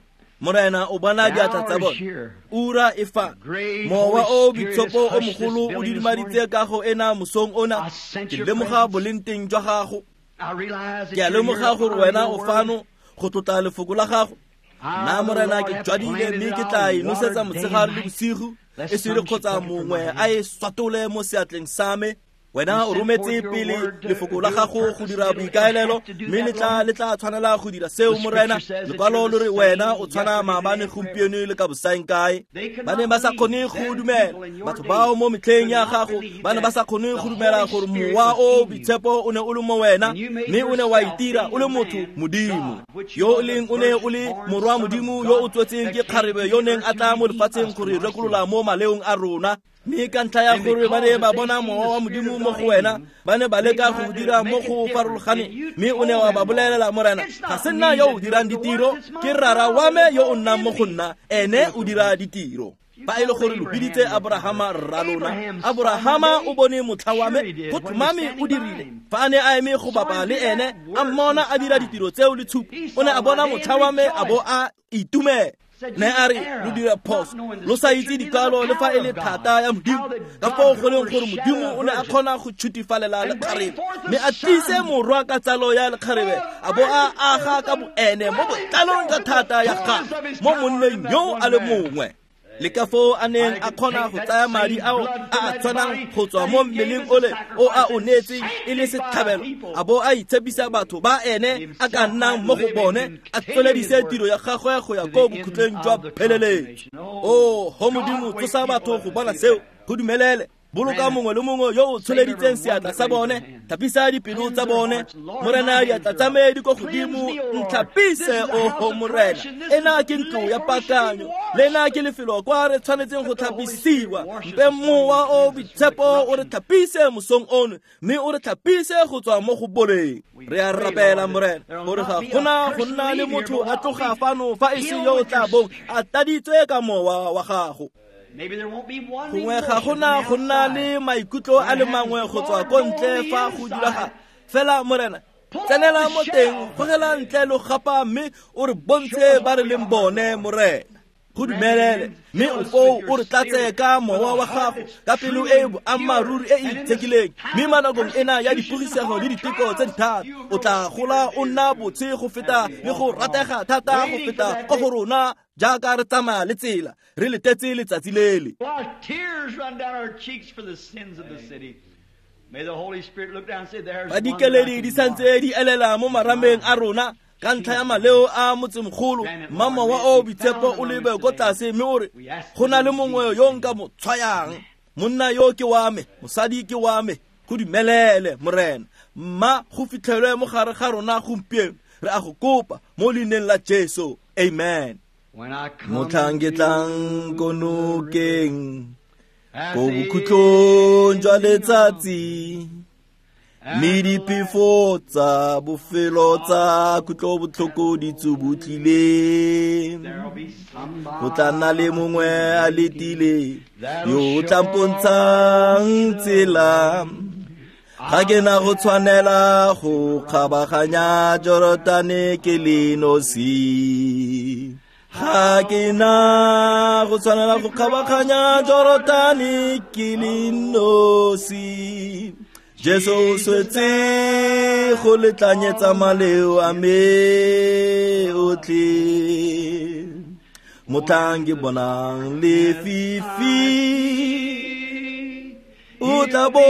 Morena o bona diatla tsa bona ura e fa mowa o bitsopo o mogolo o didimaditse ka go ena mosong ona ke lemoga bolenteng jwa gago ke a lemoga gore wena o fano go tlotla lefoko la gago nna morena ke jwadile mme ke tla e nosetsa motshegare le bosigo e se re kgotsa mongwe a e swatole mo seatleng sa me wena o rometse pele lefoko la gago go dira boikaelelo mme le tla le tla tshwanela go dira seo morena lekwalo le re wena o tshwana maabane gompieno le ka bosaeng kae ba ne ba sa kgone go dumela batho bao mo metlheng ya gago ba ne ba sa kgone go dumela gore mowa o boitshepo o ne o le mo wena mme o ne wa itira o le motho modimo yo o leng o ne o le morwa modimo yo o tswetseng ke kgarebe yo neng a tla mo lefatsheng gore rekolola mo maleong a rona mme ka ntlha ya gore ba ne ba bona mowa wa modimo mo go wena ba ne ba leka go dira mo go farologane mme o ne wa ba bolelela morena ga se nna yo o dirang ditiro ke rara wa me yo o nnang mo go nna ene o dira ditiro ba e le gore lo biditse Abrahama rra lona Abrahama o bone motlha wa me go thumame o dirile fa ne a eme go bapa le ene a mmona a dira ditiro tseo le tshupi o ne a bona motlha wa me a bo a itumela ne a re lo dira phoso lo sa itse dikalo le fa e le thata ya modimo ka fao go leng gore modimo o ne a kgona go tshutifalela lekgarebe mme a tlise morwa ka tsalo ya lekgarebe a bo a aga ka boene mo botlalong ka thata ya gagwe mo monneng yo a le mongwe le ka fao a neng a kgona go tsaya madi ao a a tshwanang go tswa mo mmeleng ole o a o neetseng e le setlhabelo a bo a itshepisa batho ba ene a ka nnang mo go bone a tsweledise tiro ya gagwe go ya ko bokhutleng jwa pheleletso o go modimo tsosa batho go bona seo go dumelele boloka mongwe le mongwe yo o tsholeditseng seatla sa bone thapisa dipelo tsa bone morena diatla tsa me di ko godimo ntlhapise o go morena ena ke ntlo ya pakanyo le ena ke lefelo kwa re tshwanetseng go tlhapisiwa mpe mowa o boitshepo o re tlhapise mosong ono mme o re tlhapise go tswa mo go boleng re a rapela morena gore ga gona go nna le motho a tloga fano fa e se yo o tla bong a taditswe ka mowa wa gago gongwe ga gona go nna le maikutlo a le mangwe go tswa ko ntle fa go diraga fela morena tsenela mo teng gogela ntle le gapa mme o re bontshe ba re leng bone morena go dumelele mme o foo o re tlatse ka mowa wa gago ka pelo e boammaruri e e itshekileng mme manakong ena ya dipugisego le diteko tse dithata o tla gola o nna botse go feta le go ratega thata go feta go go rona jaaka re tsamaya le tsela re letetse letsatsi lele. Badikeledi di santse di elela mo marameng a rona ka ntlha ya maleo a motsemogolo mama wa o bitshepo o lebe ko tlase mme o re go na le mongwe yo nka mo tshwayang monna yo ke wa me mosadi ke wa me go dumelele morena mma go fitlhelwe mo gare ga rona gompieno re a go kopa mo leineng la Jesu amen. Motlhang ke tlang konokeng go bokhutlong jwa letsatsi mme diphefo tsa bofelo tsa kutlobotlhoko di tsubutlile go tla nna le mongwe a letile yo o tla mpontshang tsela ga ke na go tshwanela go kgabaganya Jorodane ke le nosi ga ke na go tshwanela go kgabaganya Jorodane ke le nosi Jesu swetse go letlanyetsa maleo a me otlhe motlhang ke bonang lefifi o tla bo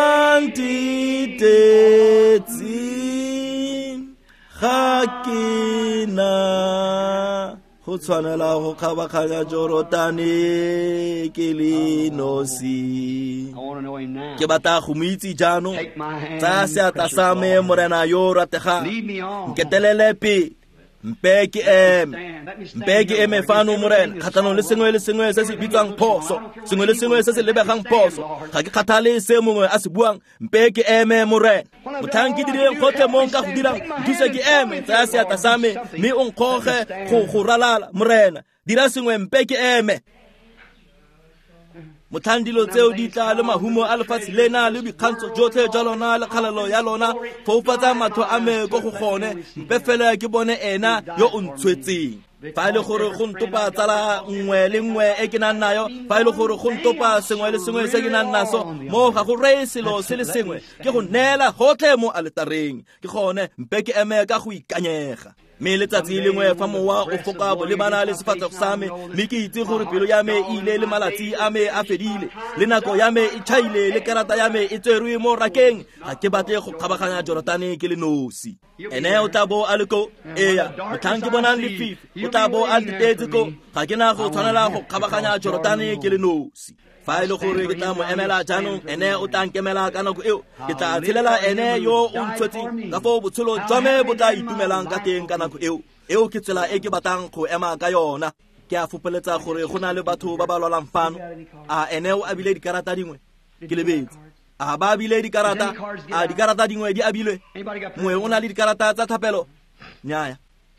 antitetsi ga ke na go tshwanela go kgabaganya Jorodane ke le nosi. Ke batla go mo itse jaanong tsa seatla sa me morena yo rategang nketelele pele mpe ke eme mpe ke eme fano morena kgatlhanong le sengwe le sengwe se se bitswang phoso sengwe le sengwe se se lebegang phoso ga ke kgathale se mongwe a se buang mpe ke eme morena motlhang ke dirileng gotlhe mo nka go dirang thuse ke eme tsaya seatla sa me mme o nkgoge go ralala morena dira sengwe mpe ke eme motlhang dilo tseo di tla le mahumo a lefatshe lena le dikgantsho jotlhe jwa lona le kgalelo ya lona foufatsa matho a me ko go gone mpe fela ke bone ena yo o ntshwetseng fa e le gore go ntopa tsala nngwe le nngwe e ke nang nayo fa e le gore go ntopa sengwe le sengwe se ke nang naso mo ga go reye selo se le sengwe ke go neela gotlhe mo aletareng ke gone mpe ke eme ka go ikanyega mme letsatsi lengwe fa mowa o foka bolebana le sefatlhego sa me mme ke itse gore pelo ya me e ile le malatsi a me a fedile le nako ya me e tšhaile le karata ya me e tserwe mo rakeng ga ke batle go kgabaganya Jorodane ke le nosi ene o tla bo a le ko eya motlhang ke bonang lefifi o tla bo a ntetetse ko ga ke na go tshwanela go kgabaganya Jorodane ke le nosi fa e le gore ke tla mo emela jaanong ene o tla nkemela ka nako eo ke tla tshelela ene yo o ntshwetseng ka foo botshelo jwa me bo tla itumelang ka teng ka nako eo eo ke tsela e ke batlang go ema ka yona ke a fopeletsa gore go na le batho ba ba lwalang fano a ene o abile dikarata dingwe ke lebetse a ba abile dikarata a dikarata dingwe di abilwe mongwe o na le dikarata tsa thapelo nnyaya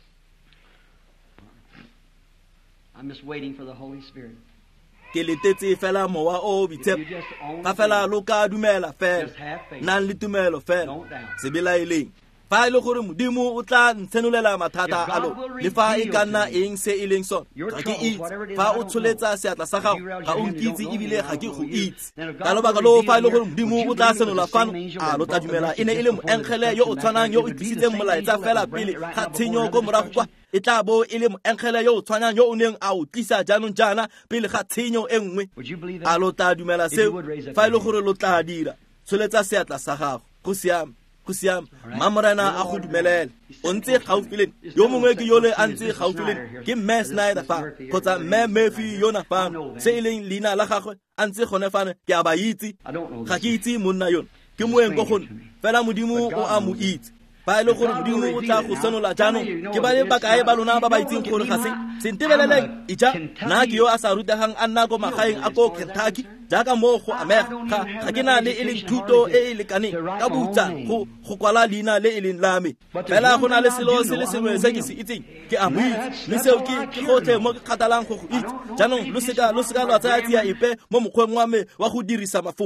I'm just waiting for the Holy Spirit. Ke letetse fela mowa o bitshepo ga fela lo ka dumela fela nang le tumelo fela se belaeleng fa e le gore modimo o tla ntsenolela mathata a lo le fa e ka nna eng se e leng sone ga ke itse fa o tsholetsa seatla sa gago ga o nkitse ebile ga ke go itse ka lobaka lo fa e le gore modimo o tla senola fano a lo tla dumela e ne e le moenkgele yo o tshwanang yo o tlisitseng molaetsa fela pele ga tshenyo ko morago kwa e tla bo e le moenkgele yo o tshwanang yo o neng a o tlisa jaanong jaana pele ga tshenyo e nngwe a lo tla dumela seo fa e le gore lo tla dira tsholetsa seatla sa gago go siame go siame mamorena a go dumelela o ntse gaufileng yo mongwe ke yole a ntse gaufileng ke mme Snyder fa kgotsa mme Murphy yona fano se e leng leina la gagwe a ntse gone fano ke a ba itse ga ke itse monna yone ke moeng go gone fela modimo o a mo itse ba ile gore modimo o tla go senola jaanong ke ba le bakae ba lona ba ba itseng gore ga se sentebeleleng ija nna ke yo a sa rutegang a nna ko magaeng a ko Kentucky jaaka mo go amega ga ke na le e leng thuto e e lekaneng ka butsa go go kwala leina le e leng lame fela go na le selo se le sengwe se ke se itseng ke a mo itse le seo ke ke gotlhe mo ke kgatalang go go itse jaanong lo seka lo seka lwa tsaya tsia epe mo mokgweng wa me wa go dirisa mafoko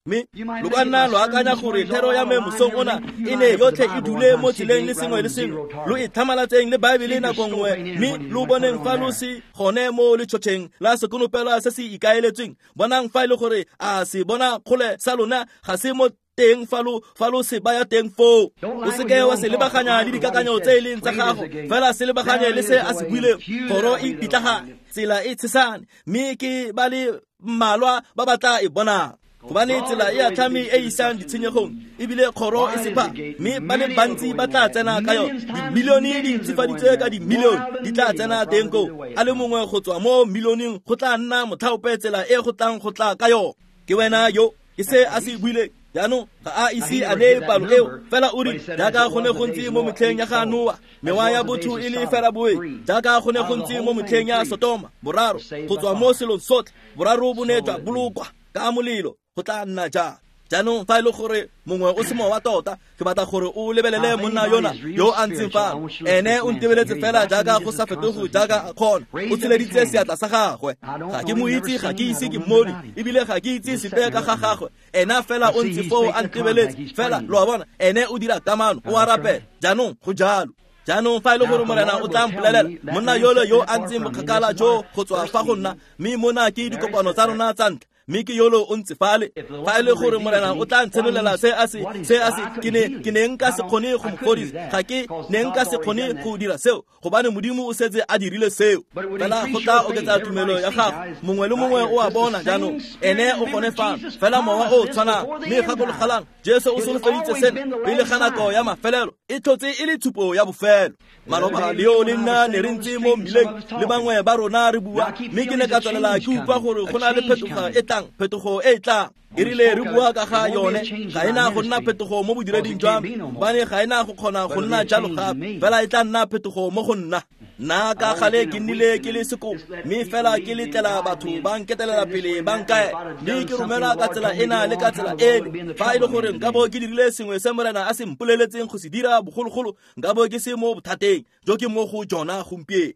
mme lo ka nna lo akanya gore thero ya me mosong ona e ne yotlhe e dule mo tseleng le sengwe le sengwe lo e thamalatseng le baebele nako nngwe mme lo boneng fa lo se gone mo letšhotšheng la sekonopela se se ikaeletsweng bonang fa e le gore a se bona kgole sa lona ga se mo teng falo falo se baya teng fo o se ke wa se lebaganya le dikakanyo tse e leng tsa gago fela se lebaganye le se a se buile kgoro e pitlaga tsela e tshesane mme ke ba le mmalwa ba batla e bona gobane tsela e a tlhami e isang ditshenyegong ebile kgoro e sepa mme ba le bantsi ba tla tsena ka yo dimilione di ntsifaditswe ka dimilione di tla tsena teng ko a le mongwe go tswa mo milioneng go tla nna mothaope tsela e go tlang go tla ka yo ke wena yo ke se a se buile jaanong ga a ise a ne palo eo fela o ri jaaka go ne go ntse mo metlheng ya ga Noa mewa ya botho e le fela boe jaaka go ne go ntse mo metlheng ya Sodoma boraro go tswa mo selong sotlhe boraro bo ne jwa bolokwa ka molelo go tla nna jang jaanong fa e le gore mongwe o se mo wa tota ke batla gore o lebelele monna yona yo a ntseng fa ene o ntebeletse fela jaaka go sa fetogo jaaka a kgona o tsheleditse seatla sa gagwe ga ke mo itse ga ke ise ke mmone ebile ga ke itse sepe ka ga gagwe ena fela o ntse foo a ntebeletse fela lo a bona ene o dira kamano o a rapela jaanong go jalo jaanong fa e le gore morena o tla mpolelela monna yole yo a ntseng bokgakala jo go tswa fa go nna mme mona ke dikopano tsa rona tsa ntle mme ke yolo o ntse fale fa e le gore morena o tla ntshenelela se a se se a se ke ne ke ne nka se kgone go mfodisa ga ke ne nka se kgone go dira seo gobane modimo o setse a dirile seo fela go tla oketsa tumelo ya gago mongwe le mongwe o a bona jaanong ene o kgone fa fela mowa o tshwana mme gakologalang jesu o solofeditse sena pele ga nako ya mafelelo e tlhotse e le tshupo ya bofelo maloba leo le nna ne re ntse mo mmileng le bangwe ba rona re bua mme ke ne ka tswelela ke utlwa gore go na le phetogo e tlang phetogo e tlang e rile re bua ka ga yone ga ena go nna phetogo mo bodireding jwa bane ga ena go kgona go nna jalo gape fela e tla nna phetogo mo go nna nna ka gale ke nnile ke le seko mme fela ke letlela batho ba nketelela pele ba nkae mme ke romela ka tsela ena le ka tsela ene fa e le gore nka bo ke dirile sengwe se morena a se mpoleletseng go se dira bogologolo nka bo ke se mo bothateng jo ke mo go jona gompieno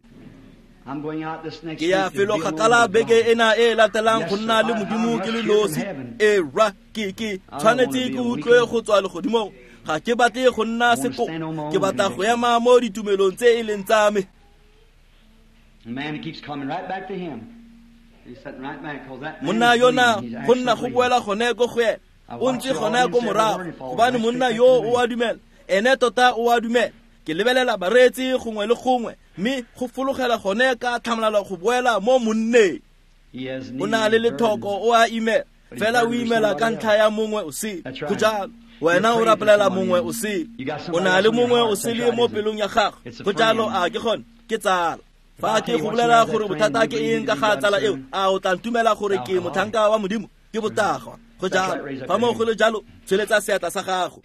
ke ya felo kgakala beke ena e latelang go nna le modimo ke le nosi e ra ke ke tshwanetse ke utlwe go tswa le godimo ga ke batle go nna seko ke batla go ema mo ditumelong tse e leng tsa me monna yona go nna go boela gone ko go ena o ntse gone ko morago gobane monna yo o a dumela ene tota o a dumela ke lebelela baretsi gongwe le gongwe mme go fologela gone ka tlhamalalo go boela mo monneng o na le lethoko o a imela fela o imela ka ntlha ya mongwe o se go jalo wena o rapelela mongwe o se o na le mongwe o se le mo pelong ya gago go jalo a ke gone ke tsala fa ke go bolela gore bothata ke eng ka ga tsala eo a o tla ntumela gore ke mothanka wa modimo ke botagwa go jalo fa mo go le jalo tsweletsa seatla sa gago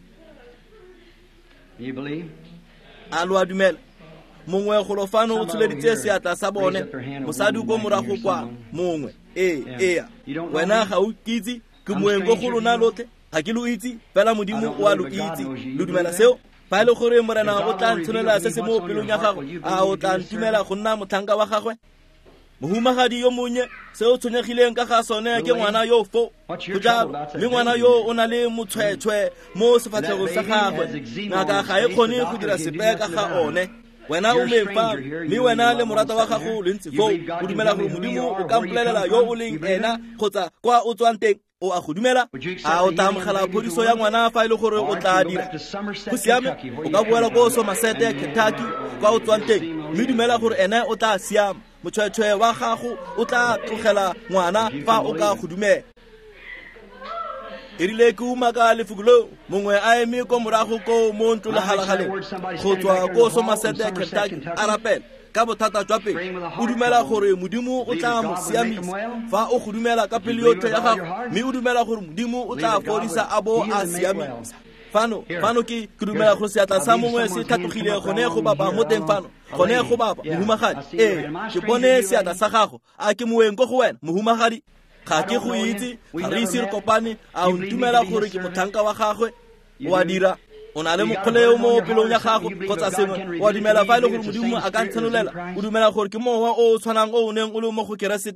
a lo a dumela mongwe golofano o tsholeditse seatla sa bone mosadi ko morago kwa mongwe ee ea wena ga o kitse ke moeng go go lona lotlhe ga ke lo itse fela modimo o a lo itse lo dumela seo fa e le gore morena o tla ntshonela se se mo pelong ya gago a o tla ntumela go nna motlhanka wa gagwe mohumagadi yo monnye se o tshwenyegileng ka ga sone ke ngwana yo fo go jalo mme ngwana yo o na le motshwetshwe mo sefatlhego sa gagwe ngaka ga e kgone go dira sepe ka ga one wena o memfa mme wena le morata wa gago le ntse fo o dumela gore modimo o ka mpolelela yo o leng ena kgotsa kwa o tswang teng o a go dumela a o tla amogela phodiso ya ngwana fa e le gore o tla dira go siame o ka boela ko Somerset Kentucky kwa o tswang teng mme dumela gore ene o tla siama motshwetshwe wa gago o tla tlogela ngwana fa o ka go dumela e rile ke uma ka lefukulo mongwe a eme ko morago ko mo ntlo le halagaleng go tswa ko Somerset Kentucky a rapela ka bothata jwa pele o dumela gore modimo o tla mo siamisa fa o go dumela ka pele yotlhe ya gago mme o dumela gore modimo o tla fodisa a bo a siamisa fano fano ke ke dumela go seatla sa mongwe se thatogile gone go baba mo teng fano gone go baba mohumagadi ee ke bone seatla sa gago a ke moeng ko go wena mohumagadi ga ke go itse ga re ise re kopane a o ntumela gore ke mothanka wa gagwe o a dira o na le mokgoleo mo pelong ya gago kgotsa sengwe o a dumela fa e le gore modimo a ka ntshenolela o dumela gore ke mowa o o tshwanang o o neng o le mo go keresete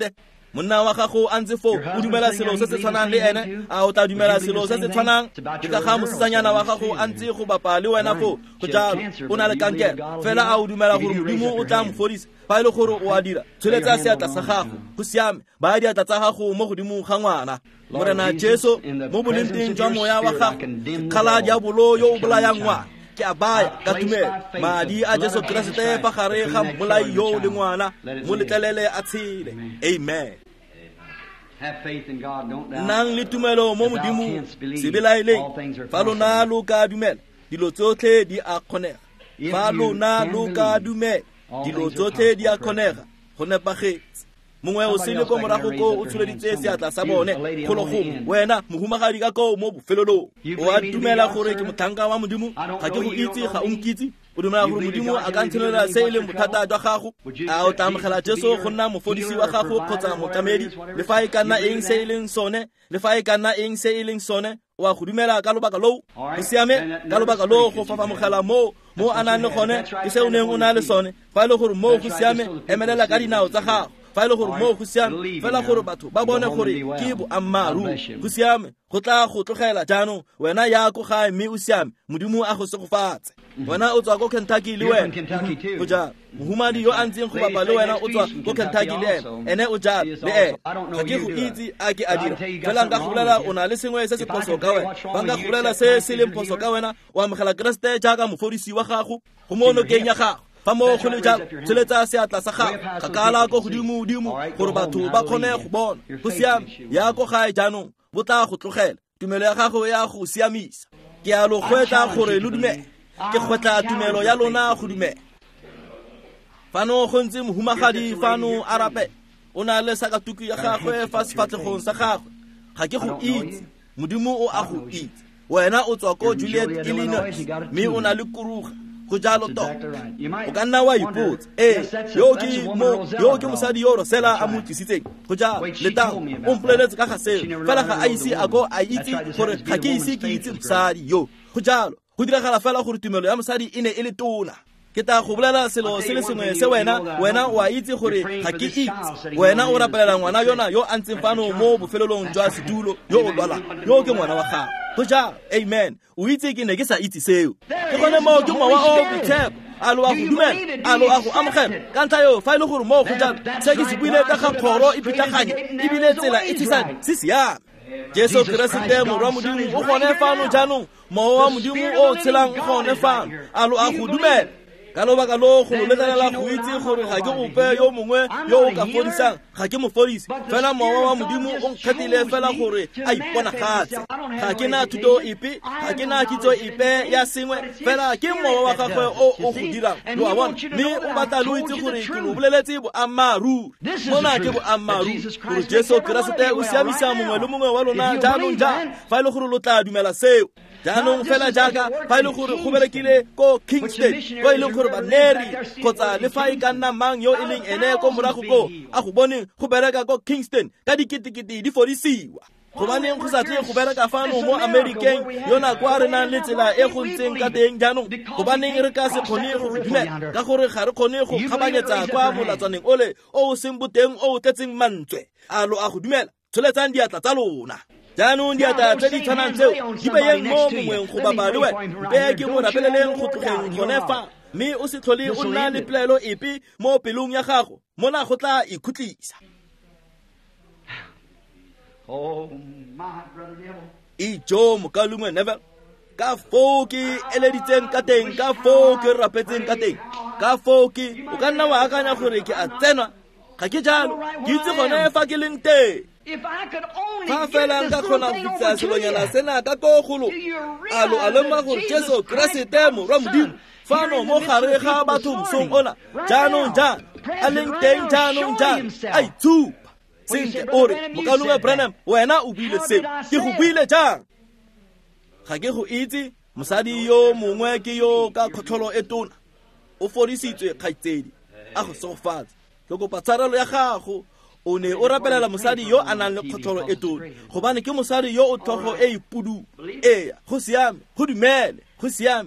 monna wa gago a ntse fo o dumela selo se se tshwanang le ene a o tla dumela selo se se tshwanang ke ka ga mosetsanyana wa gago a ntse go bapa le wena fo go jalo o na le kankere fela a o dumela gore modimo o tla mo fodisa fa ile gore o a dira tsholetsa seatla sa gago go siame ba diatla tsa gago mo godimo ga ngwana morena Jesu mo bolenteng jwa moya wa gago khala ya bolo yo o bolayang ngwana ke a baya ka tumelo madi a Jesu Kriste fa gare ga molai yo le ngwana mo letlelele a tshele amen. Have faith in God, don't doubt. nang le tumelo mo modimo se belaile fa lona lo ka dumela dilo tsotlhe di a kgonega fa lona lo ka dumela dilo tsotlhe di a kgonega go nepagetse mongwe o sele ko morago ko o tsholeditse seatla sa bone kgologo wena mohumagadi ka ko mo bofelolong o a dumela gore ke mothanka wa modimo ga ke go itse ga o nkitse o dumela gore modimo a ka ntshelela se e leng bothata jwa gago a o tla amogela Jesu go nna mofodisi wa gago kgotsa motlamedi le fa e ka nna eng se e leng sone le fa e ka nna eng se e leng sone o a go dumela ka lobaka loo go siame ka lobaka loo go fafamogela mo mo a nang le gone ke se o neng o na le sone fa e le gore mo go siame emelela ka dinao tsa gago fa ile gore mo go siame fela gore batho ba bone gore ke boammaaruri go siame go tla go tlogela jaanong wena ya go gae mme o siame modimo a go se go fatse wena o tswa go Kentucky le wena go ja mohumadi yo a ntseng go bapa le wena o tswa go Kentucky le ene ene o ja le ene ga ke go itse a ke a dira fela nka go bolela o na le sengwe se se phoso ka wena ba nka go bolela se se leng phoso ka wena o amogela Kriste jaaka mofodisi wa gago go mo no kenya gago fa mo go le jalo tsheletsa seatla sa gago ga kala go godimo godimo gore batho ba kgone go bona go siame ya go gae jaanong bo tla go tlogela tumelo ya gago ya go siamisa ke a lo gwetla gore lo dumela ke gwetla tumelo ya lona go dumela fano go ntse mohumagadi fano arape o na le sakatuku ya gagwe fa sefatlhegong sa gagwe ga ke go itse modimo o a go itse wena o tswa ko Juliet Illinois mme o na le kuruga go jalo to o ka nna wa ipotsa eh yo ke mo yo ke mosadi yo Rosela a mo tlisitseng go jalo le tao o mpoleletse ka ga seo fela ga a ise a go a itse gore ga ke ise ke itse mosadi yo go jalo go diragala fela gore tumelo ya mosadi e ne e le tona ke ta go bolela selo se le sengwe se wena wena wa itse gore ga ke itse wena o rapelela ngwana yona yo a ntseng fano mo bofelolong jwa setulo yo o lwala yo ke ngwana wa gago go jalo amen o itse ke ne ke sa itse seo ke gone mo ke ngwa o bitsep alo a go dumela alo a go amogela ka ntlha yo fa ile gore mo go jalo se ke se buile ka ga kgoro e pitaganye e bile tsela e tsisa se siame Jesu Kriste morwa modimo o gone fano jaanong mo wa modimo o tshelang o gone fano alo a go dumela ka lobaka lo go letlela go itse gore ga ke gope yo mongwe yo o ka fodisang ga ke mo fodisi fela mowa wa modimo o nkgathile fela gore a iponagatse ga ke na thuto epe ga ke na kitso epe ya sengwe fela ke mowa wa gagwe o o go dirang lo a bona mme o batla lo itse gore ke lo boleletse boammaaruri mona ke boammaaruri gore Jesu Kriste o siamisa mongwe le mongwe wa lona jaanong ja fa ile gore lo tla dumela seo jaanong fela jaaka fa ile gore go berekile ko Kingston ko ile gore ba neri kgotsa le fa e ka nna mang yo e leng ene ko morago ko a go bone go bereka ko Kingston ka dikitikiti di fodisiwa go baneng go sa tle go bereka fano mo American yona kwa re nang le tsela e go ntseng ka teng jaanong go baneng re ka se kgone go dumela ka gore ga re kgone go kgabanyetsa kwa molatswaneng ole o seng boteng o tletseng mantswe a lo a go dumela tsholetsang diatla tsa lona jaanong diatla tse di tshwanang tseo di beyeng mo mongweng go bapa le wena be ke mo rapeleleng go tlogeng gone fa mme o se tlhole o nna le pelaelo epe mo pelong ya gago mona go tla ikhutlisa Oh, my brother devil. ijo mokalungwe Neville ka foo ke eleditseng ka teng ka foo ke rapetseng ka teng ka foo ke o ka nna wa akanya gore ke a tsenwa ga ke jalo ke itse gone fa ke leng teng If I could only fa get fela this nka little kgona thing go over fitsa to selonyana you. sena ka kogolo Do you alo a realize lema that gore Jesus Jesu Christ, Kriste morwa God's modimo Son, fano here in mo the midst of gare the ga people batho this mosong morning, ona right jaanong now, jang present a leng right teng now, jaanong showing jang himself. a itshupa Well, you sentle said, ore Brother Branham, you mokalungwe said Branham that. wena o buile How seo did I ke go say it? buile jang ga ke go itse mosadi yo mongwe ke yo ka kgotlholo e tona o fodisitswe kgaitsedi a go sogofatsa ke kopa tshwarelo ya gago o ne o rapelela mosadi yo a nang le kgotlholo e tona gobane ke mosadi yo o tlhogo e ipudu ee go siame go dumele go siame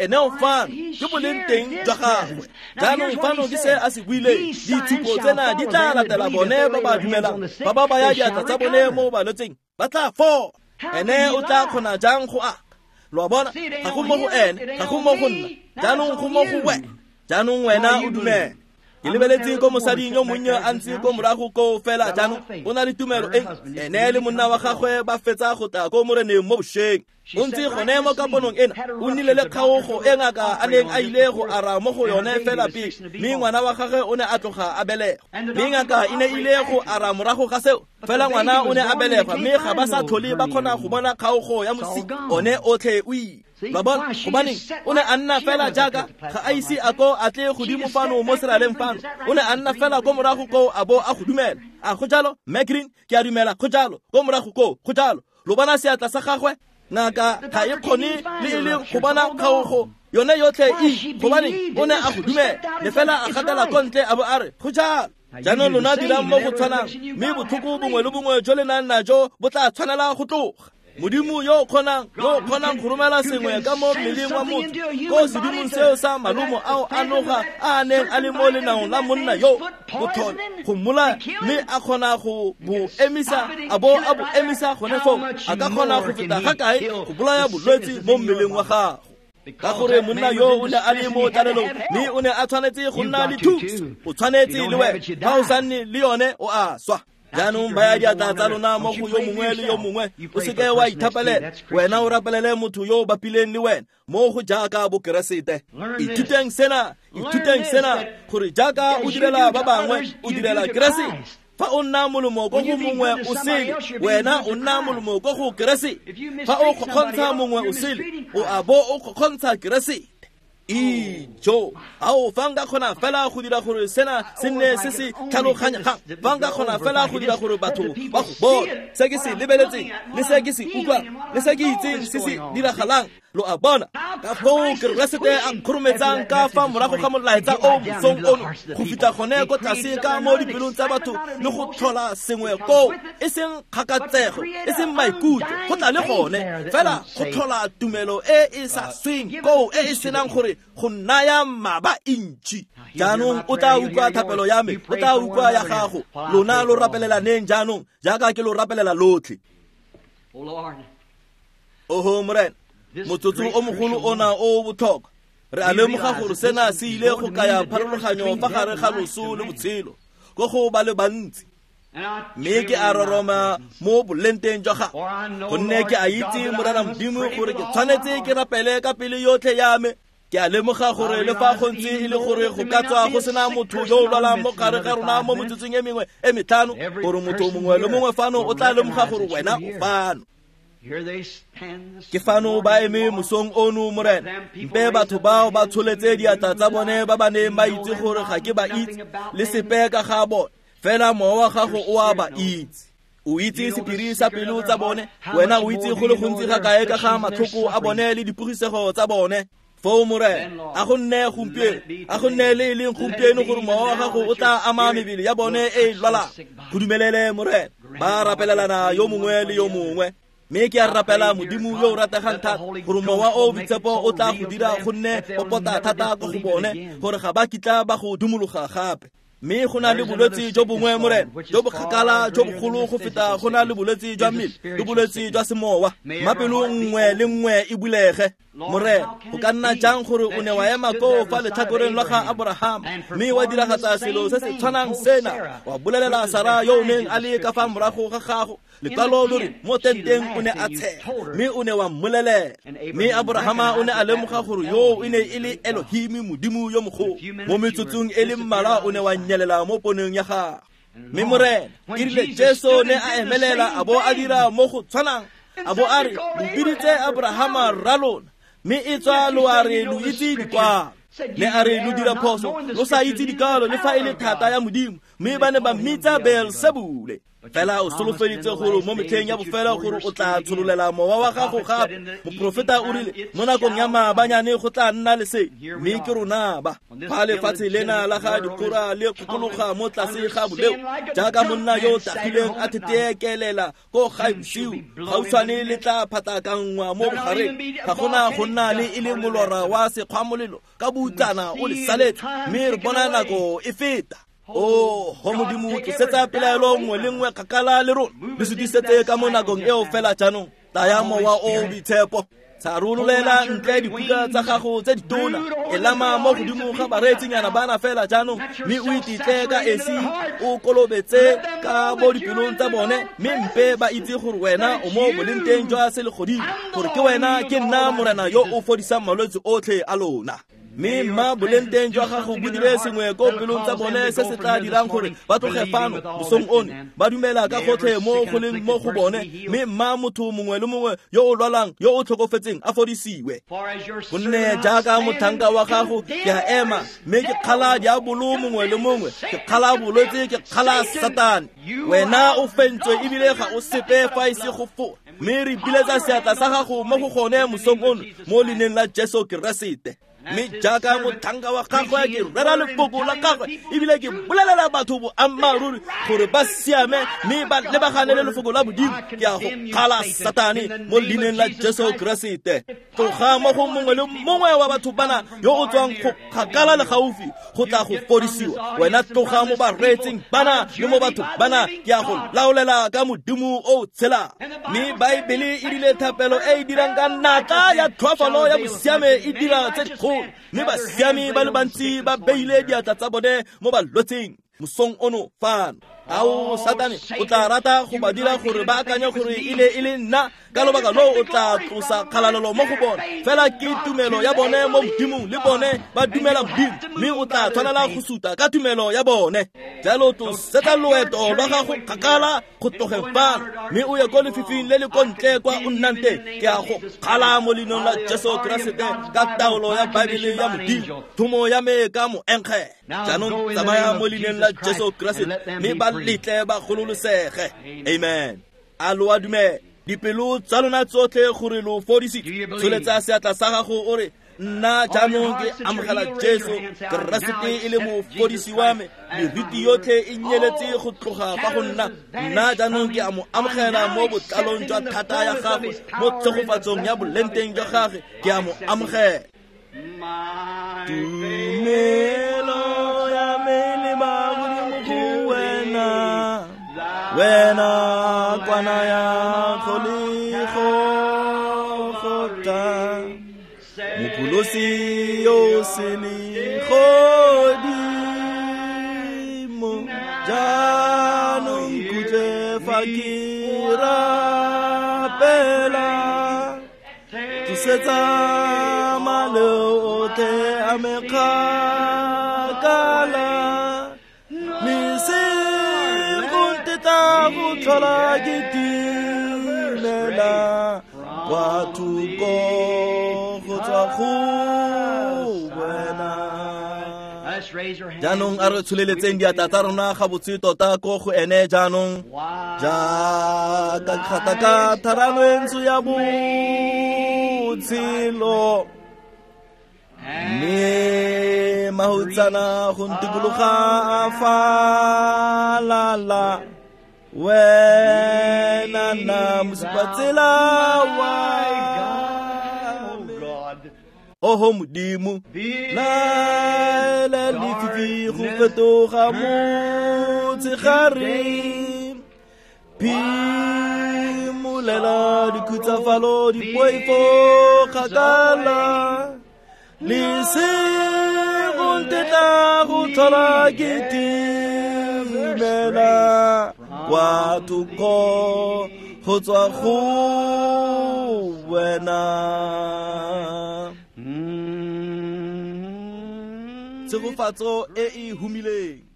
ene o fano ke boleng teng jwa gagwe jaanong fano ke se a se buileng ditshupo tsena di tla latela bone ba ba dumelang ba ba baya diatla tsa bone mo balwetseng ba tla fo ene o tla kgona jang go aka lo bona ga go mo go ene ga go mo go nna jaanong go mo go we jaanong wena o dumela ke lebeletse ko mosading yo monnye a ntse ko morago ko fela jaanong o na le tumelo e ene le monna wa gagwe ba fetsa go ta ko moreneng mo bosheng o ntse gone mo ka ponong ena o nnile le kgaogo e ngaka a neng a ile go ara mo go yone fela pele mme ngwana wa gagwe o ne a tloga a belega mme ngaka e ne ile go ara morago ga seo fela ngwana o ne a belega mme ga ba sa tlhole ba kgona go bona kgaogo ya mosi one otlhe o ile ba bona gobaneng o ne a nna fela jaaka ga a ise a ko a tle godimo fano mo seraleng fano o ne a nna fela ko morago ko a bo a go dumela a go jalo Macgreen ke a dumela go jalo ko morago ko go jalo lo bona seatla sa gagwe ngaka ga e kgone le e le go bona kgaogo yone yotlhe e gobaneng o ne a go dumela le fela a gatela ko ntle a bo a re go jalo jaanong lona dirang mo go tshwanang mme botlhoko bongwe le bongwe jo le nang najo bo tla tshwanela go tloga modimo yo kgonang yo kgonang go romela sengwe ka mo mmeleng wa motho ko sedimong seo sa malumo ao a noga a neng a le mo lenaong la monna yo botlhole go mmola mme a kgona go bo emisa a bo a bo emisa gone foo a ka kgona go feta ga kae go bolaya bolwetse mo mmeleng wa gago ka gore monna yo o ne a le mo tlalelong mme o ne a tshwanetse go nna le thuso o tshwanetse le wena ga o sa nne le yone o a swa jaanong baya diatla tsa lona mo go yo mongwe le yo mongwe o seke wa ithapelela wena o rapelele motho yo o bapileng le wena mo go jaaka bokeresete ithuteng sena ithuteng sena gore jaaka o direla ba bangwe o direla keresete fa o nna molomo ko go mongwe o sele wena o nna molomo ko go keresete fa o kgokgontsha mongwe o sele o a bo o kgokgontsha keresete ijo ao fanga khona fela go dira gore sena se nne se se tlhaloganya ga fanga khona fela go dira gore batho ba go bona se ke se lebeletse le se ke se utlwa le se ke itseng se se diragalang lo a bona ka foo keresete a khurumetsang ka fa morago ga molaetsa o mosong ono go fita gone ko tlase ka mo dipelong tsa batho le go tlhola sengwe ko e seng kgakatsego e seng maikutlo go tla le gone fela go tlhola tumelo e e sa swing ko e e senang gore go naya maba intši jaanong o tla utlwa thapelo ya me o tla utlwa ya gago lona lo rapelelaneng jaanong jaaka ke lo rapelela lotlhe oho morena motsotso o mogolo ona o botlhokwa re a lemoga gore sena se ile go kaya pharologanyo fa gare ga loso le botshelo go go ba le bantsi mme ke a roroma mo bolenteng jwa ga gonne ke a itse morena modimo gore ke tshwanetse ke rapele ka pele yotlhe ya me ke a lemoga gore le fa go ntse e le gore go ka tswa go sena motho yo o lwalang mo gare ga rona mo metsotsong e mengwe e metlhano gore motho mongwe le mongwe fano o tla lemoga gore wena o fano ke fano ba eme mosong ono morena mpe batho bao ba tsholetse diatla tsa bone ba ba neng ba itse gore ga ke ba itse le sepe ka ga bone fela mowa wa gago o a ba itse o itse sephiri sa pelo tsa bone wena o itse go le gontsi ga kae ka ga matlhoko a bone le dipugisego tsa bone fo morena a go nne gompieno a go nne le leng gompieno gore mowa wa gago o tla ama mebele ya bone e lwalang go dumelele morena ba rapelelana yo mongwe le yo mongwe mme ke a rapela modimo yo o rategang thata gore mowa o boitshepo o tla go dira gonne o pota thata ko go bone gore ga ba kitla ba go dumologa gape mme go na le bolwetse jo bongwe morena jo bo kgakala jo bogolo go feta go na le bolwetse jwa mmele le bolwetse jwa semowa mapelo nngwe le nngwe e bulege morena go ka nna jang gore o ne wa ema ko fa letlhakoreng lwa ga abrahama mme wa diragatsa selo se se tshwanang sena wa bolelela sara yo o neng a le ka fa morago ga gago lekwalo lore mo tenteng o ne a tshega mme o ne wa mmolelela mme abrahama o ne a lemoga gore yo e ne e le elohimi modimo yo mogolo mo metsotsong e le mmala o ne wa nyelela mo poneng ya gago mme morena e rile jesu ne a emelela a bo a dira mo go tshwanang a bo a re lo biditse abrahama ralona mme e tswa lo a re lo itse dikwalo ne a re lo dira phoso lo sa itse dikalo le fa e le thata ya modimo mme ba ne ba mmitsa Beelzebule. Fela o solofeditse gore mo metlheng ya bofela gore o tla tshololela mowa wa gago gape. Moprofeta o rile mo nakong ya maabanyane go tla nna le se, mme ke rona ba fa lefatshe lena la ga dikgora le kgokologa mo tlase ga boleo jaaka monna yo o tagileng a thetekelela ko gae bosiu gautshwane le tla phatakangwa mo bogareng ga gona go nna le e le molora wa sekgwamolelo ka boutsana o le saletse mme re bona nako e feta. Oh, ho Modimo tlisetsa pelaelo nngwe le nngwe kgakala le rona le se disetse ka mo nakong eo fela jaanong taya mowa o boitshepo tsarololela ntle dipuka tsa gago tse ditona e lama mo godimo ga baretsinyana bana fela jaanong mme o ititle ka esi o kolobetse ka bo dipelong tsa bone mme mpe ba itse gore wena o mo bolenteng jwa selegodimo gore ke wena ke nna morena yo o fodisang malwetse otlhe a lona. mme mma bolenteng jwa gago bo dire sengwe ko pelong tsa bone se se tla dirang gore ba tloge fano mosong one ba dumela ka gotlhe mo go leng mo go bone mme mma motho mongwe le mongwe yo o lwalang yo o tlhokofetseng a fodisiwe. Gonne jaaka mothanka wa gago ke a ema mme ke kgala diabolo mongwe le mongwe ke kgala bolwetse ke kgala Satane. Wena o fentswe ebile ga o sepe fa ise go fo mme re biletsa seatla sa gago mo go gone mosong ono mo leineng la Jesu Keresete. mme jaaka mothanga wa gagwe ke rera lefoko la gagwe ebile ke bolelela batho bo ammaruri gore ba siame mme ba lebagane le lefoko la bodimo ke a go kgala Satane mo leineng la Jesu Keresete. Tloga mo go mongwe le mongwe wa batho bana yo o tswang go kgakala le gaufi go tla go fodisiwa. Wena tloga mo baretsing bana le mo batho bana ke a go laolela ka Modimo o tshela. mme Baebele e dile thapelo e e dirang ka natla ya tlhoafalo ya bosiame e dira tse dikgolo mme basiami ba le bantsi ba beile diatla tsa bone mo balwetseng mosong ono fano. Ao Satane o tla rata go ba dira gore ba akanya gore ile ile nna ka lobaka lo o tla tlosa kgalalelo mo go bone fela ke tumelo ya bone mo Modimo le bone ba dumela Modimo mme o tla tshwanela go suta ka tumelo ya bone. Jalo to setla loeto lwa ga go kgakala go tloge fano mme o ye ko lefifing le le kontle kwa o nnante ke a go kgala mo leinong la Jesu Keresete ka taolo ya Baebele ya Modimo thumo ya me ka mo enkge. Jaanong tsamaya mo leineng la Jesu Keresete mme ba litle ba gololosege. Amen. A lo a dumela dipelo tsa lona tsotlhe gore lo fodisitswe. Tsholetsa seatla sa gago o re nna jaanong ke amogela Jesu Keresete e le mofodisi wa me. Meriti yotlhe e nyeletse go tloga fa go nna nna jaanong ke a mo amogela mo botlalong jwa thata ya gagwe mo tshegofatsong ya bolenteng jwa gagwe ke a mo amogela. Tumelo ya melema godimo go wena wena kwana ya kholigo khota mopolosi yo seli godimo jaanong kutle fakira pela tlisetsa maleo te amekakala mise gonteta go tlhola ke timela batho ko go tswa go wena. Jaanong a re tsholeletseng diatla tsa rona ga botse tota ko go ene jaanong jaaka kgata ka tharanwentsho ya botshelo mme mahutsana go ntikologa a falala wena na mosipatsela wa oho Modimo laela lefifi go fetoga motshegare phimolela dikhutsafalo dipoifo kgakala le se go ntetla go tlhola ke timela kwa thoko go tswa go wena. Tshegofatso e e humileng.